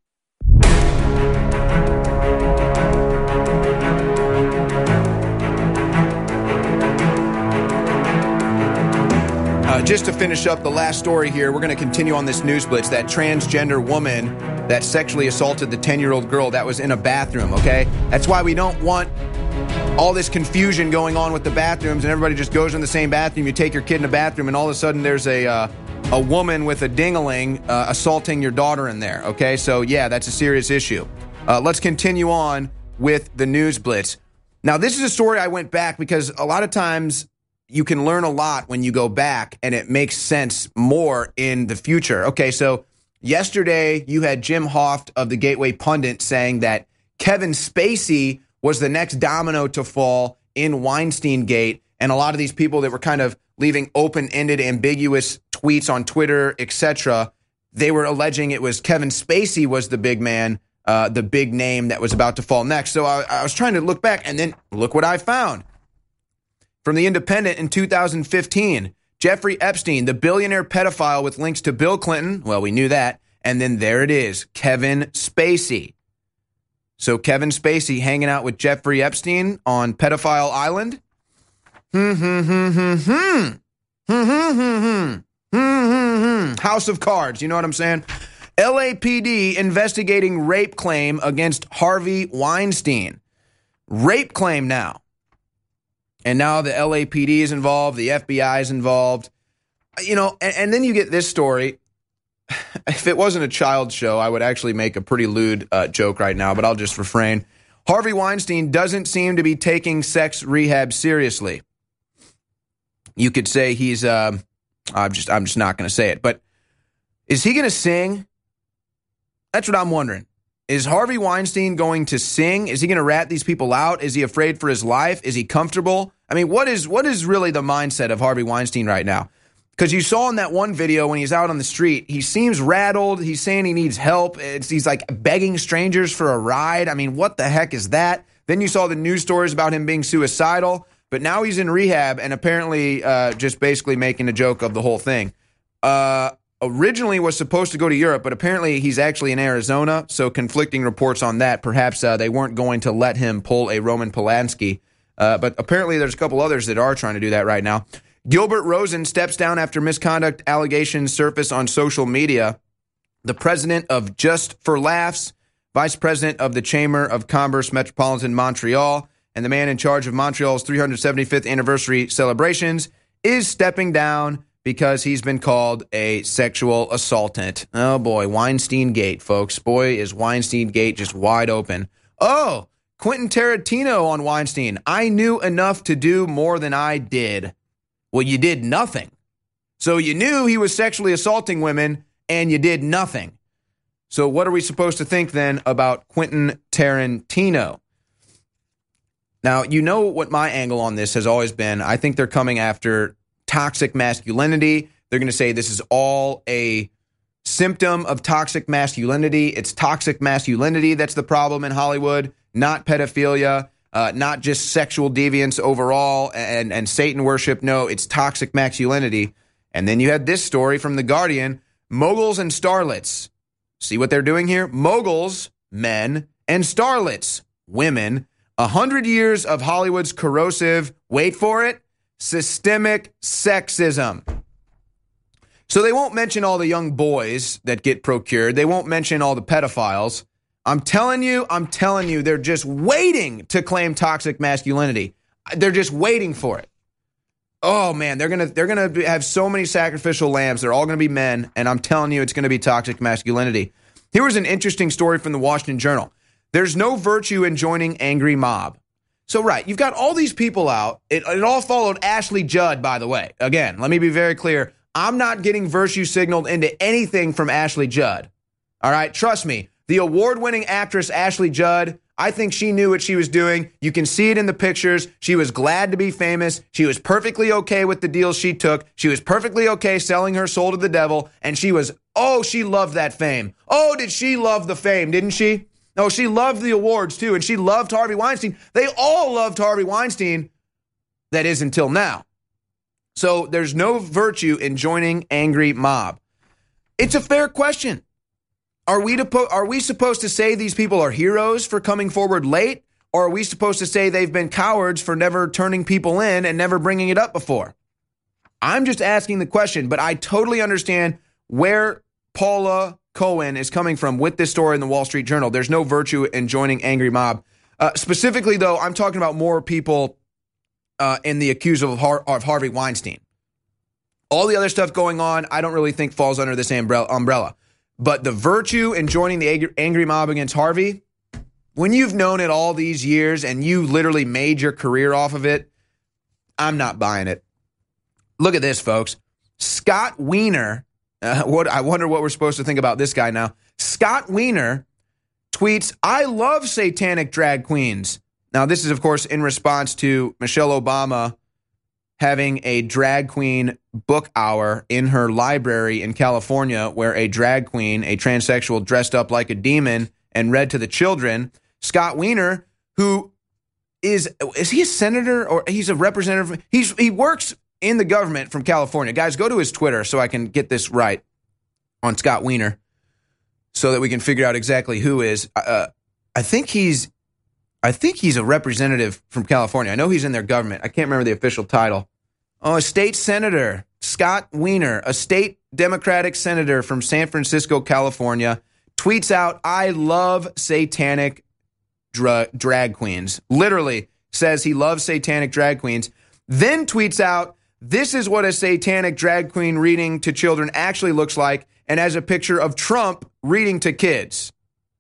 Uh, just to finish up the last story here, we're going to continue on this news blitz. That transgender woman that sexually assaulted the ten-year-old girl that was in a bathroom, okay? That's why we don't want all this confusion going on with the bathrooms and everybody just goes in the same bathroom. You take your kid in a bathroom and all of a sudden there's a uh, a woman with a ding-a-ling uh, assaulting your daughter in there, okay? So, yeah, that's a serious issue. Uh, let's continue on with the news blitz. Now, this is a story I went back because a lot of times you can learn a lot when you go back and it makes sense more in the future. Okay, so yesterday you had Jim Hoft of the Gateway Pundit saying that Kevin Spacey was the next domino to fall in Weinstein Gate, and a lot of these people that were kind of leaving open-ended, ambiguous tweets on Twitter, et cetera, they were alleging it was Kevin Spacey was the big man, uh, the big name that was about to fall next. So I, I was trying to look back, and then look what I found. From The Independent in two thousand fifteen, Jeffrey Epstein, the billionaire pedophile with links to Bill Clinton. Well, we knew that. And then there it is, Kevin Spacey. So Kevin Spacey hanging out with Jeffrey Epstein on Pedophile Island. Hmm, hmm, hmm, hmm, hmm. Hmm, hmm, hmm, hmm. Hmm, hmm, hmm. House of Cards, you know what I'm saying? L A P D investigating rape claim against Harvey Weinstein. Rape claim now. And now the L A P D is involved, the F B I is involved. You know, and, and then you get this story. If it wasn't a child's show, I would actually make a pretty lewd uh, joke right now, but I'll just refrain. Harvey Weinstein doesn't seem to be taking sex rehab seriously. You could say he's, uh, I'm just, I'm just not going to say it, but is he going to sing? That's what I'm wondering. Is Harvey Weinstein going to sing? Is he going to rat these people out? Is he afraid for his life? Is he comfortable? I mean, what is what is really the mindset of Harvey Weinstein right now? Because you saw in that one video when he's out on the street, he seems rattled. He's saying he needs help. It's, he's like begging strangers for a ride. I mean, what the heck is that? Then you saw the news stories about him being suicidal. But now he's in rehab and apparently uh, just basically making a joke of the whole thing. Uh, originally was supposed to go to Europe, but apparently he's actually in Arizona. So conflicting reports on that. Perhaps uh, they weren't going to let him pull a Roman Polanski. Uh, but apparently there's a couple others that are trying to do that right now. Gilbert Rosen steps down after misconduct allegations surface on social media. The president of Just for Laughs, vice president of the Chamber of Commerce Metropolitan Montreal, and the man in charge of Montreal's three hundred seventy-fifth anniversary celebrations is stepping down because he's been called a sexual assaultant. Oh boy, Weinstein Gate, folks. Boy, is Weinstein Gate just wide open. Oh, Quentin Tarantino on Weinstein. I knew enough to do more than I did. Well, you did nothing. So you knew he was sexually assaulting women, and you did nothing. So what are we supposed to think then about Quentin Tarantino? Now, you know what my angle on this has always been. I think they're coming after toxic masculinity. They're going to say this is all a symptom of toxic masculinity. It's toxic masculinity that's the problem in Hollywood, not pedophilia. Uh, not just sexual deviance overall and, and Satan worship. No, it's toxic masculinity. And then you had this story from The Guardian, moguls and starlets. See what they're doing here? Moguls, men, and starlets, women. A hundred years of Hollywood's corrosive, wait for it, systemic sexism. So they won't mention all the young boys that get procured. They won't mention all the pedophiles. I'm telling you, I'm telling you, they're just waiting to claim toxic masculinity. They're just waiting for it. Oh man, they're gonna they're gonna have so many sacrificial lambs. They're all gonna be men, and I'm telling you, it's gonna be toxic masculinity. Here was an interesting story from the Washington Journal. There's no virtue in joining angry mob. So right, you've got all these people out. It, it all followed Ashley Judd, by the way. Again, let me be very clear. I'm not getting virtue signaled into anything from Ashley Judd. All right, trust me. The award-winning actress Ashley Judd, I think she knew what she was doing. You can see it in the pictures. She was glad to be famous. She was perfectly okay with the deals she took. She was perfectly okay selling her soul to the devil. And she was, oh, she loved that fame. Oh, did she love the fame, didn't she? No, she loved the awards too. And she loved Harvey Weinstein. They all loved Harvey Weinstein. That is until now. So there's no virtue in joining angry mob. It's a fair question. Are we to po- are we supposed to say these people are heroes for coming forward late? Or are we supposed to say they've been cowards for never turning people in and never bringing it up before? I'm just asking the question, but I totally understand where Paula Cohen is coming from with this story in the Wall Street Journal. There's no virtue in joining angry mob. Uh, specifically, though, I'm talking about more people uh, in the accused of, Har- of Harvey Weinstein. All the other stuff going on, I don't really think falls under this umbrella. But the virtue in joining the angry mob against Harvey, when you've known it all these years and you literally made your career off of it, I'm not buying it. Look at this, folks. Scott Wiener, uh, what I wonder what we're supposed to think about this guy now. Scott Wiener tweets, I love satanic drag queens. Now, this is, of course, in response to Michelle Obama having a drag queen book hour in her library in California where a drag queen, a transsexual, dressed up like a demon and read to the children. Scott Wiener, who is, is he a senator or he's a representative? He's He works in the government from California. Guys, go to his Twitter so I can get this right on Scott Wiener so that we can figure out exactly who is. Uh, I think he's I think he's a representative from California. I know he's in their government. I can't remember the official title. Oh, a state senator, Scott Wiener, a state Democratic senator from San Francisco, California, tweets out, I love satanic dra- drag queens. Literally says he loves satanic drag queens. Then tweets out, this is what a satanic drag queen reading to children actually looks like, and has a picture of Trump reading to kids.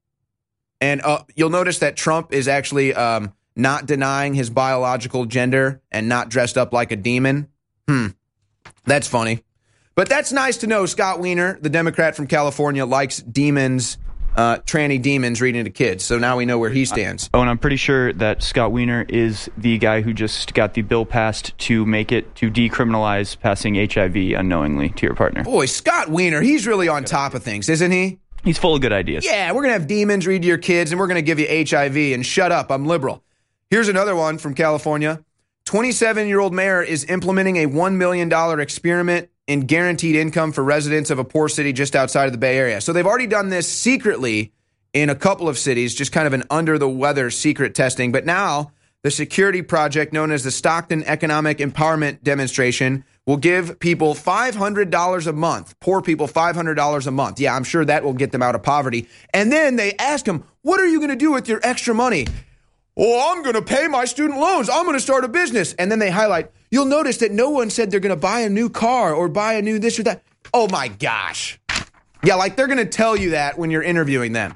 And uh, you'll notice that Trump is actually um, not denying his biological gender and not dressed up like a demon. Hmm. That's funny. But that's nice to know Scott Wiener, the Democrat from California, likes demons uh, tranny demons reading to kids. So now we know where he stands. Oh, and I'm pretty sure that Scott Wiener is the guy who just got the bill passed to make it, to decriminalize passing H I V unknowingly to your partner. Boy, Scott Wiener, he's really on top of things, isn't he? He's full of good ideas. Yeah, we're going to have demons read to your kids, and we're going to give you H I V, and shut up, I'm liberal. Here's another one from California. twenty-seven-year-old mayor is implementing a one million dollars experiment in guaranteed income for residents of a poor city just outside of the Bay Area. So they've already done this secretly in a couple of cities, just kind of an under-the-weather secret testing. But now the security project known as the Stockton Economic Empowerment Demonstration will give people five hundred dollars a month, poor people five hundred dollars a month. Yeah, I'm sure that will get them out of poverty. And then they ask them, what are you going to do with your extra money? Oh, I'm going to pay my student loans. I'm going to start a business. And then they highlight, you'll notice that no one said they're going to buy a new car or buy a new this or that. Oh, my gosh. Yeah, like they're going to tell you that when you're interviewing them.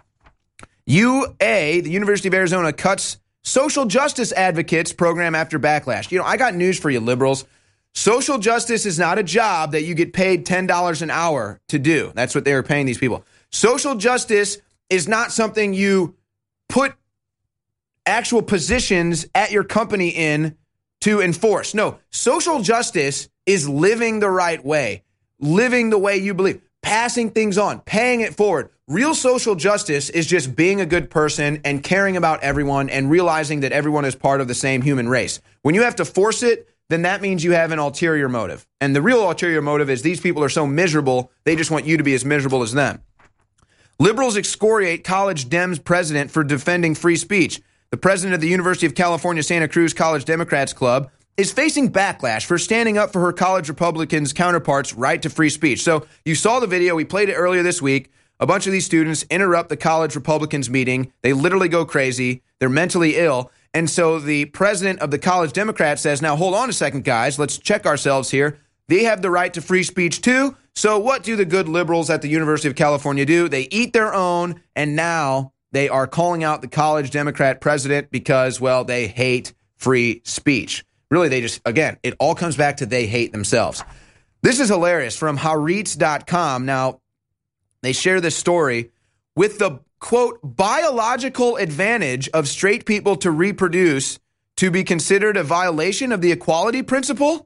U A, the University of Arizona, cuts social justice advocates program after backlash. You know, I got news for you, liberals. Social justice is not a job that you get paid ten dollars an hour to do. That's what they were paying these people. Social justice is not something you put actual positions at your company in to enforce. No, social justice is living the right way, living the way you believe, passing things on, paying it forward. Real social justice is just being a good person and caring about everyone and realizing that everyone is part of the same human race. When you have to force it, then that means you have an ulterior motive. And the real ulterior motive is these people are so miserable, they just want you to be as miserable as them. Liberals excoriate college Dems president for defending free speech. The president of the University of California, Santa Cruz College Democrats Club is facing backlash for standing up for her college Republicans' counterparts' right to free speech. So you saw the video. We played it earlier this week. A bunch of these students interrupt the college Republicans meeting. They literally go crazy. They're mentally ill. And so the president of the college Democrats says, now, hold on a second, guys. Let's check ourselves here. They have the right to free speech, too. So what do the good liberals at the University of California do? They eat their own, and now they are calling out the college Democrat president because, well, they hate free speech. Really, they just, again, it all comes back to they hate themselves. This is hilarious from Haaretz dot com. Now, they share this story with the, quote, biological advantage of straight people to reproduce to be considered a violation of the equality principle.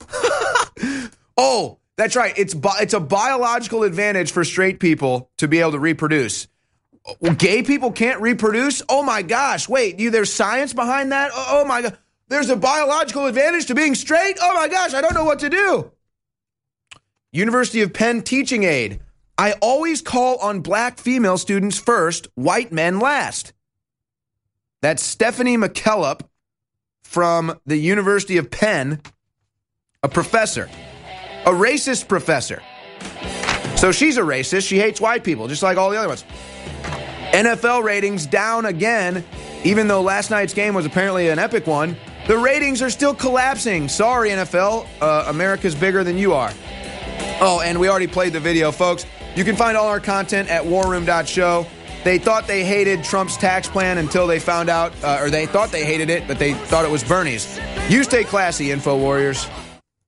Oh, that's right. It's bi- it's a biological advantage for straight people to be able to reproduce. Gay people can't reproduce? Oh, my gosh. Wait, you, there's science behind that? Oh, oh, my God. There's a biological advantage to being straight? Oh, my gosh. I don't know what to do. University of Penn teaching aide. I always call on black female students first, white men last. That's Stephanie McKellop from the University of Penn, a professor, a racist professor. So she's a racist. She hates white people, just like all the other ones. N F L ratings down again, even though last night's game was apparently an epic one. The ratings are still collapsing. Sorry, N F L. Uh, America's bigger than you are. Oh, and we already played the video, folks. You can find all our content at war room dot show. They thought they hated Trump's tax plan until they found out, uh, or they thought they hated it, but they thought it was Bernie's. You stay classy, Info Warriors.